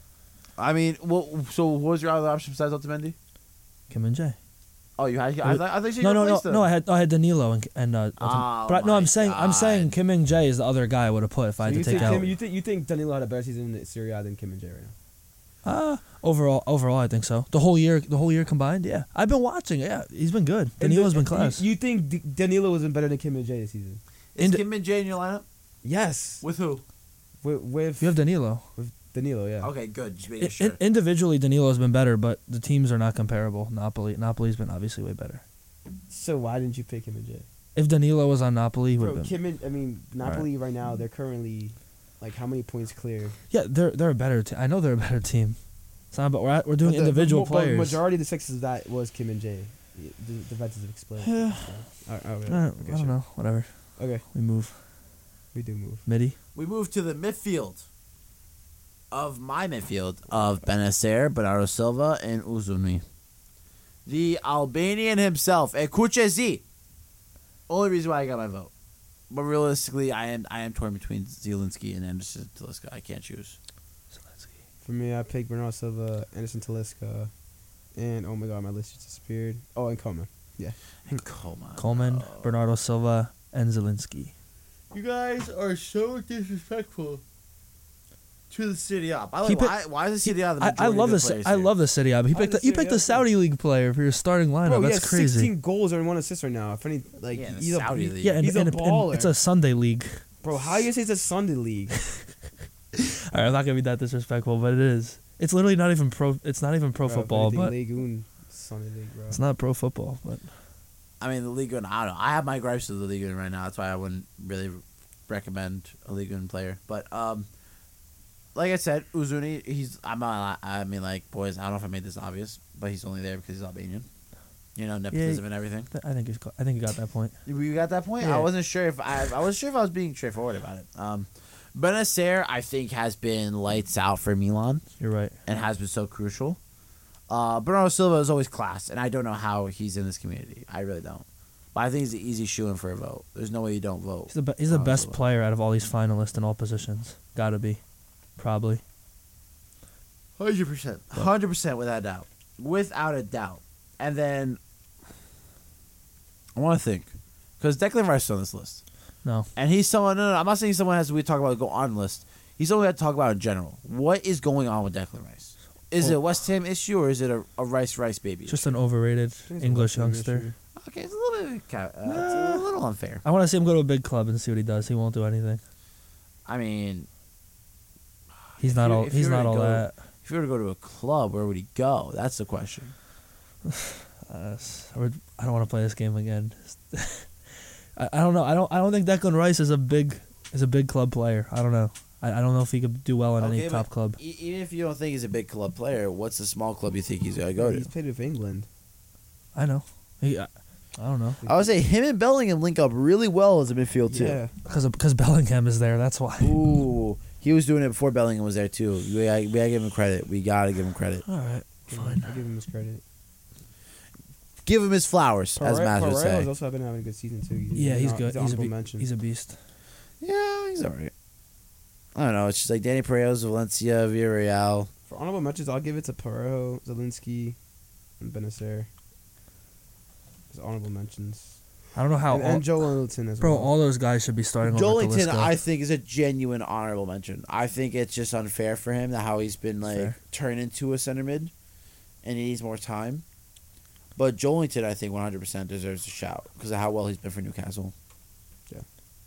[SPEAKER 1] I mean, well, so what was your other option besides Otamendi?
[SPEAKER 3] Kim and Jay.
[SPEAKER 1] Oh, you had. I thought you
[SPEAKER 3] No.
[SPEAKER 1] replaced them.
[SPEAKER 3] I had Danilo and
[SPEAKER 1] Oh,
[SPEAKER 3] but no,
[SPEAKER 1] my
[SPEAKER 3] I'm saying
[SPEAKER 1] God.
[SPEAKER 3] Kim and Jay is the other guy I would have put if I had to take out.
[SPEAKER 2] You think Danilo had a better season in Serie A than Kim and Jay right now?
[SPEAKER 3] Overall, I think so. The whole year combined, yeah. I've been watching. Yeah, he's been good. Danilo's been class.
[SPEAKER 2] You think Danilo was better than Kim and Jay this season?
[SPEAKER 1] Is Kim Min Jae in your lineup?
[SPEAKER 2] Yes.
[SPEAKER 1] With who?
[SPEAKER 2] With
[SPEAKER 3] You have Danilo.
[SPEAKER 2] Danilo, yeah.
[SPEAKER 1] Okay, good. Just making sure.
[SPEAKER 3] Individually, Danilo's been better, but the teams are not comparable. Napoli's been obviously way better.
[SPEAKER 2] So why didn't you pick Kim and Jay?
[SPEAKER 3] If Danilo was on Napoli, he would
[SPEAKER 2] Bro,
[SPEAKER 3] have been.
[SPEAKER 2] Napoli right now, they're currently Like how many points clear?
[SPEAKER 3] Yeah, they're a better team. I know they're a better team. It's not, but we're doing individual
[SPEAKER 2] But
[SPEAKER 3] players.
[SPEAKER 2] the majority of the success that was Kim and Jay. The defensive explain.
[SPEAKER 3] Yeah.
[SPEAKER 2] I
[SPEAKER 3] I don't know. Whatever.
[SPEAKER 2] Okay,
[SPEAKER 3] We move.
[SPEAKER 2] we do move.
[SPEAKER 3] Midi.
[SPEAKER 1] We move to the midfield of my midfield of Benacer, Bernardo Silva, and Uzuni. The Albanian himself, Ekuchezi. Only reason why I got my vote. But realistically, I am torn between Zielinski and Anderson Talisca. I can't choose.
[SPEAKER 2] For me, I picked Bernardo Silva, Anderson Talisca, and oh my god, my list just disappeared. Oh, and Coleman. Yeah.
[SPEAKER 1] And Coleman.
[SPEAKER 3] Coleman, Bernardo Silva, and Zielinski.
[SPEAKER 1] You guys are so disrespectful to the City Up. By the
[SPEAKER 3] He
[SPEAKER 1] way,
[SPEAKER 3] picked-
[SPEAKER 1] why is the City Up the
[SPEAKER 3] I love
[SPEAKER 1] this.
[SPEAKER 3] this. I love the City Up. He
[SPEAKER 2] I
[SPEAKER 3] picked.
[SPEAKER 2] love the
[SPEAKER 3] You
[SPEAKER 2] Serie
[SPEAKER 3] picked
[SPEAKER 2] A
[SPEAKER 3] the Saudi League player for your starting lineup.
[SPEAKER 2] Bro, he
[SPEAKER 3] That's
[SPEAKER 2] has
[SPEAKER 3] crazy.
[SPEAKER 2] 16 goals and 1 assist right now. If any, like
[SPEAKER 1] Yeah, in the
[SPEAKER 2] he's
[SPEAKER 1] Saudi
[SPEAKER 2] a
[SPEAKER 1] league.
[SPEAKER 3] Yeah, and,
[SPEAKER 2] he's a
[SPEAKER 3] and
[SPEAKER 2] baller.
[SPEAKER 3] it's a Sunday league.
[SPEAKER 2] Bro, how you say it's a Sunday league?
[SPEAKER 3] All right, I'm not gonna be that disrespectful, but it is. It's literally not even pro. It's not even pro
[SPEAKER 2] Bro,
[SPEAKER 3] football,
[SPEAKER 2] if anything,
[SPEAKER 3] but
[SPEAKER 2] Ligue 1 Sunday league, bro.
[SPEAKER 3] it's not pro football. But
[SPEAKER 1] I mean, the Ligue 1, I don't know. I have my gripes with the Ligue 1 right now. That's why I wouldn't really recommend a Ligue 1 player. But, like I said, Uzuni, I mean, like, boys, I don't know if I made this obvious, but he's only there because he's Albanian. You know, nepotism and everything.
[SPEAKER 3] I think you got that point.
[SPEAKER 1] You got that point?
[SPEAKER 3] Yeah.
[SPEAKER 1] I wasn't sure if I was being straightforward about it. Benacer, I think, has been lights out for Milan
[SPEAKER 3] You're right.
[SPEAKER 1] and has been so crucial. Bernardo Silva is always class, and I don't know how he's in this community. I really don't. But I think he's an easy shoo-in for a vote. There's no way you don't vote.
[SPEAKER 3] He's the best
[SPEAKER 1] Silva.
[SPEAKER 3] player out of all these finalists in all positions. Gotta be, probably.
[SPEAKER 1] 100%. 100% without a doubt. Without a doubt. And then, I want to think. Because Declan Rice is on this list.
[SPEAKER 3] No.
[SPEAKER 1] And he's someone, no, I'm not saying someone has we talk about go on the list. He's someone we have to talk about in general. What is going on with Declan Rice? Is it a West Ham issue or is it a Rice baby?
[SPEAKER 3] Just an overrated
[SPEAKER 2] It's
[SPEAKER 3] English
[SPEAKER 2] a West Ham
[SPEAKER 3] youngster.
[SPEAKER 2] issue.
[SPEAKER 1] Okay, it's a little bit, it's a little unfair.
[SPEAKER 3] I want to see him go to a big club and see what he does. He won't do anything.
[SPEAKER 1] I mean,
[SPEAKER 3] He's
[SPEAKER 1] If
[SPEAKER 3] not
[SPEAKER 1] you-
[SPEAKER 3] all.
[SPEAKER 1] if
[SPEAKER 3] He's
[SPEAKER 1] you were
[SPEAKER 3] not
[SPEAKER 1] to
[SPEAKER 3] all
[SPEAKER 1] go-
[SPEAKER 3] that.
[SPEAKER 1] if you were to go to a club, where would he go? That's the question.
[SPEAKER 3] I don't want to play this game again. I don't know. I don't think Declan Rice is a big club player. I don't know. I don't know if he could do well in any
[SPEAKER 1] Okay,
[SPEAKER 3] top
[SPEAKER 1] but
[SPEAKER 3] club.
[SPEAKER 1] Even if you don't think he's a big club player, what's the small club you think he's going to go
[SPEAKER 2] He's
[SPEAKER 1] to?
[SPEAKER 2] played with England.
[SPEAKER 3] I know. I don't know
[SPEAKER 1] I would say him and Bellingham link up really well as a midfield, too.
[SPEAKER 2] Yeah.
[SPEAKER 3] because Bellingham is there. That's why.
[SPEAKER 1] Ooh, he was doing it before Bellingham was there, too. We gotta give him credit. We got to give him credit.
[SPEAKER 3] All right. Fine.
[SPEAKER 2] I'll give him his credit.
[SPEAKER 1] Give him his flowers, as Matt would
[SPEAKER 2] Pereira's
[SPEAKER 1] say.
[SPEAKER 2] also been having a good season, too.
[SPEAKER 3] Yeah, he's good.
[SPEAKER 2] He's, honorable mention.
[SPEAKER 3] He's a beast.
[SPEAKER 1] Yeah, he's all right. I don't know. It's just like Danny Paredes, Valencia, Villarreal.
[SPEAKER 2] For honorable mentions, I'll give it to Pereiro, Zielinski, and Benacer. As honorable mentions.
[SPEAKER 3] I don't know how.
[SPEAKER 2] And Joe Littleton as
[SPEAKER 3] Bro,
[SPEAKER 2] well.
[SPEAKER 3] all those guys should be starting over
[SPEAKER 1] Jolinton,
[SPEAKER 3] Talisca.
[SPEAKER 1] I think, is a genuine honorable mention. I think it's just unfair for him that how he's been like
[SPEAKER 3] Fair.
[SPEAKER 1] turned into a center mid, and he needs more time. But Jolinton, I think, 100% deserves a shout because of how well he's been for Newcastle.
[SPEAKER 2] Yeah.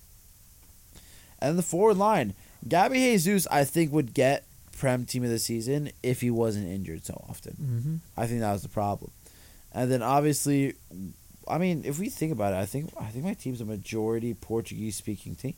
[SPEAKER 1] And the forward line, Gabby Jesus, I think would get Prem Team of the Season if he wasn't injured so often.
[SPEAKER 3] Mm-hmm.
[SPEAKER 1] I think that was the problem. And then obviously, I mean, if we think about it, I think my team's a majority Portuguese speaking team.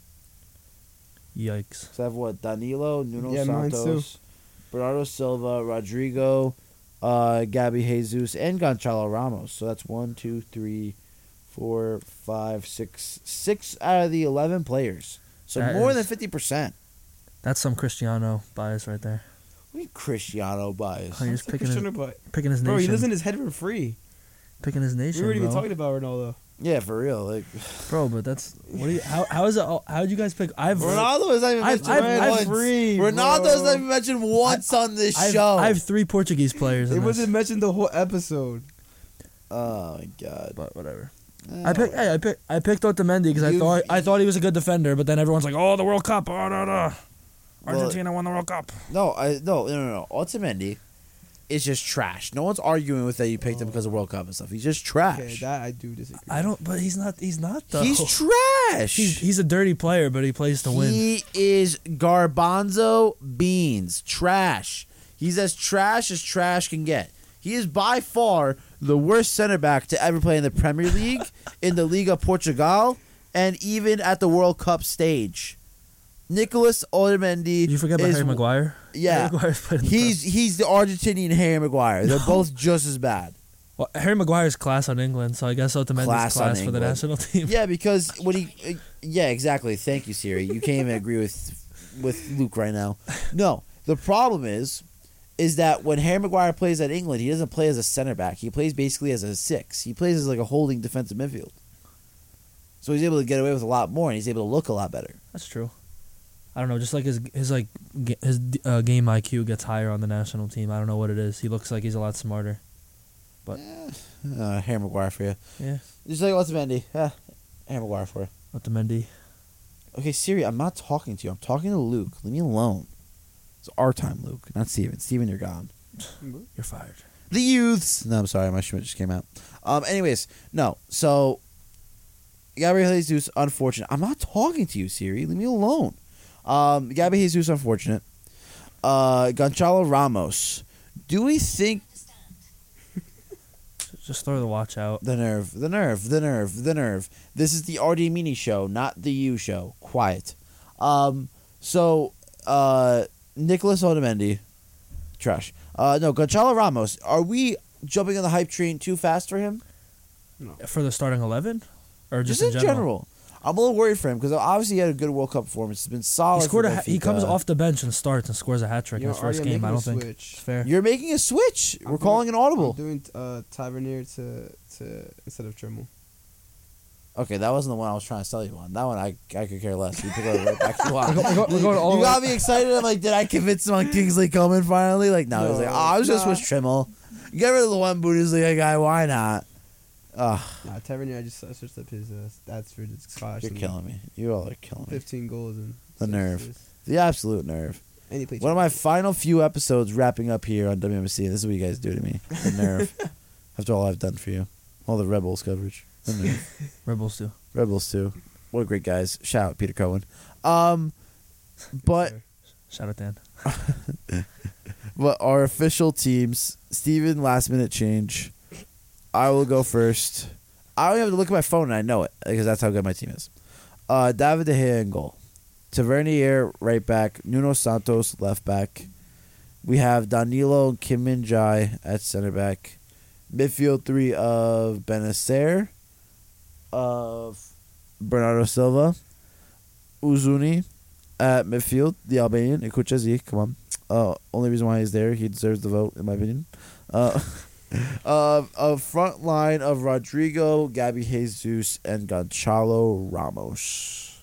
[SPEAKER 3] Yikes.
[SPEAKER 1] So I have what? Danilo, Nuno
[SPEAKER 2] Yeah, mine
[SPEAKER 1] Santos, Bernardo Silva, Rodrigo, Gabby Jesus, and Gonçalo Ramos. So that's 1, 2, 3, 4, 5, 6. 6 out of the 11 players. So
[SPEAKER 3] That
[SPEAKER 1] more
[SPEAKER 3] is-
[SPEAKER 1] than 50%.
[SPEAKER 3] That's some Cristiano bias right there.
[SPEAKER 1] What do you mean Cristiano bias?
[SPEAKER 3] Oh, you're just picking his nation.
[SPEAKER 2] Bro, he lives in his head for free.
[SPEAKER 3] Picking his nation,
[SPEAKER 2] We weren't even
[SPEAKER 3] bro.
[SPEAKER 2] talking about Ronaldo.
[SPEAKER 1] Yeah, for real. Like
[SPEAKER 3] Bro, but that's what do you? How is it? How'd you guys pick?
[SPEAKER 1] Ronaldo is not even
[SPEAKER 3] I've-
[SPEAKER 1] mentioned
[SPEAKER 3] I've-
[SPEAKER 1] once.
[SPEAKER 2] free,
[SPEAKER 1] Ronaldo's
[SPEAKER 2] bro.
[SPEAKER 1] not even mentioned once on this
[SPEAKER 3] I
[SPEAKER 1] show.
[SPEAKER 3] have 3 Portuguese players.
[SPEAKER 2] It
[SPEAKER 3] In
[SPEAKER 2] wasn't
[SPEAKER 3] this,
[SPEAKER 2] mentioned the whole episode.
[SPEAKER 1] Oh my god.
[SPEAKER 3] but whatever.
[SPEAKER 1] Oh.
[SPEAKER 3] I picked Otamendi because I thought he was a good defender, but then everyone's like, oh, the World Cup, oh, no. Argentina won the World Cup.
[SPEAKER 1] No. Otamendi is just trash. No one's arguing with that you picked him because of World Cup and stuff. He's just trash.
[SPEAKER 2] Okay, that I do disagree.
[SPEAKER 3] I don't, but he's not though.
[SPEAKER 1] He's trash.
[SPEAKER 3] He's a dirty player, but he plays to win.
[SPEAKER 1] He is garbanzo beans. Trash. He's as trash can get. He is by far the worst center back to ever play in the Premier League, in the Liga Portugal, and even at the World Cup stage. Nicholas Otamendi.
[SPEAKER 3] You forget about
[SPEAKER 1] is-
[SPEAKER 3] Harry Maguire?
[SPEAKER 1] Yeah.
[SPEAKER 3] Harry Maguire's played in the
[SPEAKER 1] He's the Argentinian Harry Maguire. They're both just as bad.
[SPEAKER 3] Well, Harry Maguire's class on England, so I guess Otamendi's
[SPEAKER 1] Class
[SPEAKER 3] class,
[SPEAKER 1] on
[SPEAKER 3] for the
[SPEAKER 1] England.
[SPEAKER 3] national team.
[SPEAKER 1] Yeah, because when he, yeah, exactly. Thank you, Siri. You can't even agree with Luke right now. No, the problem is that when Harry Maguire plays at England, he doesn't play as a center back. He plays basically as a 6. He plays as like a holding defensive midfield. So he's able to get away with a lot more, and he's able to look a lot better.
[SPEAKER 3] That's true. I don't know, just like his game IQ gets higher on the national team. I don't know what it is. He looks like he's a lot smarter. But
[SPEAKER 1] Harry Maguire for you.
[SPEAKER 3] yeah,
[SPEAKER 1] Just like Otamendi. Harry Maguire for you.
[SPEAKER 3] Otamendi.
[SPEAKER 1] Okay, Siri, I'm not talking to you. I'm talking to Luke. Leave me alone. It's our time, Luke, not Steven. Steven, you're gone.
[SPEAKER 3] You're fired.
[SPEAKER 1] The youths. No, I'm sorry. My Schmidt just came out. Anyways, no. So, Gabriel Jesus, unfortunate. I'm not talking to you, Siri. Leave me alone. Gabriel Jesus, unfortunate. Gonçalo Ramos. Do we think
[SPEAKER 3] Just throw the watch out.
[SPEAKER 1] the nerve? This is the RD Mini show, not the U show. Quiet. Nicholas Otamendi, trash. No, Gonçalo Ramos. Are we jumping on the hype train too fast for him?
[SPEAKER 3] For the starting 11? Or just
[SPEAKER 1] Just
[SPEAKER 3] in
[SPEAKER 1] in
[SPEAKER 3] general?
[SPEAKER 1] general. I'm a little worried for him because obviously he had a good World Cup performance. It's been solid.
[SPEAKER 3] He comes off the bench and starts and scores a hat trick in his first game. I don't think it's fair.
[SPEAKER 1] You're making a switch. We're calling an
[SPEAKER 2] I'm
[SPEAKER 1] audible.
[SPEAKER 2] doing Tavernier to instead of Trimmel.
[SPEAKER 1] Okay, that wasn't the one I was trying to sell you on. That one I could care less. You pick it right back to on.
[SPEAKER 3] We're going all
[SPEAKER 1] You
[SPEAKER 3] the
[SPEAKER 1] got
[SPEAKER 3] way.
[SPEAKER 1] me excited. I'm like, did I convince him on Kingsley Coman finally? Like, no. He was like, oh, I was just
[SPEAKER 2] Nah.
[SPEAKER 1] with Trimmel. Get rid of the one Bundesliga guy. Why not?
[SPEAKER 2] Nah, Tavernier, I switched up his stats for the Scottish.
[SPEAKER 1] You're killing me. You all are killing me.
[SPEAKER 2] 15 goals and
[SPEAKER 1] The
[SPEAKER 2] 6
[SPEAKER 1] nerve.
[SPEAKER 2] assists.
[SPEAKER 1] The absolute nerve.
[SPEAKER 2] And he played
[SPEAKER 1] One of my final few episodes wrapping up here on WMC. This is what you guys do to me. The nerve. After all I've done for you. All the Rebels coverage. The nerve.
[SPEAKER 3] Rebels too.
[SPEAKER 1] Rebels too. What great guys. Shout out Peter Cohen. But
[SPEAKER 3] Shout out Dan.
[SPEAKER 1] our official teams, Steven, last minute change. I will go first. I don't even have to look at my phone and I know it because that's how good my team is. David De Gea in goal. Tavernier right back. Nuno Santos left back. We have Danilo and Kim Min-jae at center back. Midfield 3 of Benacer, of Bernardo Silva, Uzuni at midfield, the Albanian, Ikuchazi, come on. Only reason why he's there, he deserves the vote, in my opinion. A front line of Rodrigo, Gabby Jesus, and Gonçalo Ramos.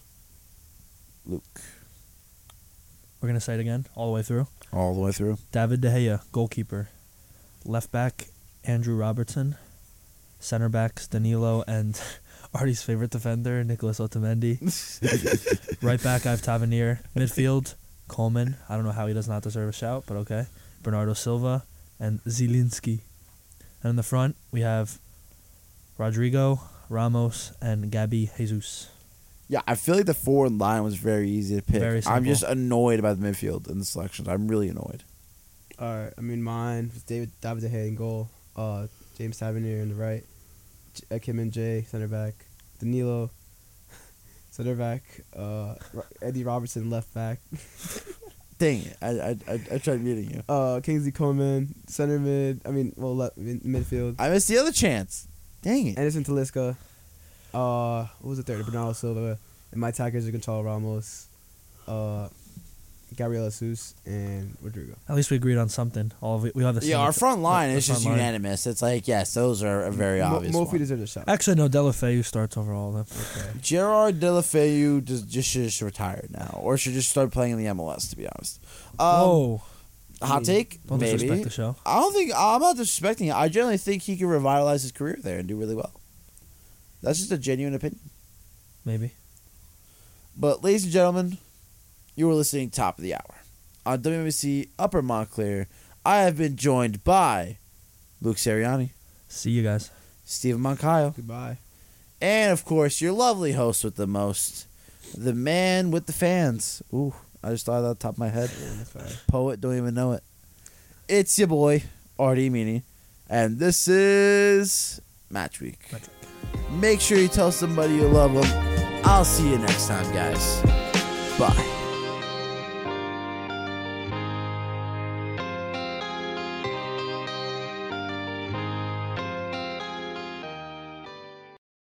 [SPEAKER 1] Luke.
[SPEAKER 3] We're going to say it again, all the way through.
[SPEAKER 1] All the way through.
[SPEAKER 3] David De Gea, goalkeeper. Left back, Andrew Robertson. Center backs, Danilo and Artie's favorite defender, Nicholas Otamendi. Right back, I have Tavernier. Midfield, Coleman. I don't know how he does not deserve a shout, but okay. Bernardo Silva and Zielinski. And in the front, we have Rodrigo, Ramos, and Gabby Jesus.
[SPEAKER 1] Yeah, I feel like the forward line was very easy to pick.
[SPEAKER 3] Very
[SPEAKER 1] I'm
[SPEAKER 3] simple.
[SPEAKER 1] just annoyed about the midfield and the selections. I'm really annoyed.
[SPEAKER 2] Alright, I mean mine was David De Gea in goal. James Tavernier in the right. Kim Min-jae center back. Danilo center back. Eddie Robertson left back.
[SPEAKER 1] Dang it! I tried muting you.
[SPEAKER 2] Kingsley Coman center mid. Midfield.
[SPEAKER 1] I missed the other chance. Dang it!
[SPEAKER 2] Anderson Talisca. What was the third? Bernardo Silva. And my attackers are Gonçalo Ramos, Gabriel Jesus, and Rodrigo.
[SPEAKER 3] At least we agreed on something. We have the same.
[SPEAKER 1] Yeah, our front line
[SPEAKER 3] the
[SPEAKER 1] is just
[SPEAKER 3] front line.
[SPEAKER 1] unanimous. It's like, yes, those are very obvious.
[SPEAKER 2] Mofi
[SPEAKER 1] ones.
[SPEAKER 2] deserves a shot.
[SPEAKER 3] Actually, no, Delafeu starts over all of them.
[SPEAKER 2] Okay.
[SPEAKER 1] Gerard Deulofeu just retire now, or should just start playing in the MLS. To be honest,
[SPEAKER 3] Whoa.
[SPEAKER 1] hot take,
[SPEAKER 3] Don't
[SPEAKER 1] maybe.
[SPEAKER 3] disrespect the show.
[SPEAKER 1] I'm not disrespecting it. I generally think he can revitalize his career there and do really well. That's just a genuine opinion.
[SPEAKER 3] Maybe.
[SPEAKER 1] But, ladies and gentlemen, you were listening Top of the Hour. On WMC Upper Montclair, I have been joined by Luke Seriani,
[SPEAKER 3] See you guys.
[SPEAKER 1] Stephen Moncayo,
[SPEAKER 2] Goodbye.
[SPEAKER 1] and, of course, your lovely host with the most, the man with the fans. Ooh, I just thought of that off the top of my head. Poet, don't even know it. It's your boy, Artie Meany, and this is Match Week. Make sure you tell somebody you love them. I'll see you next time, guys. Bye.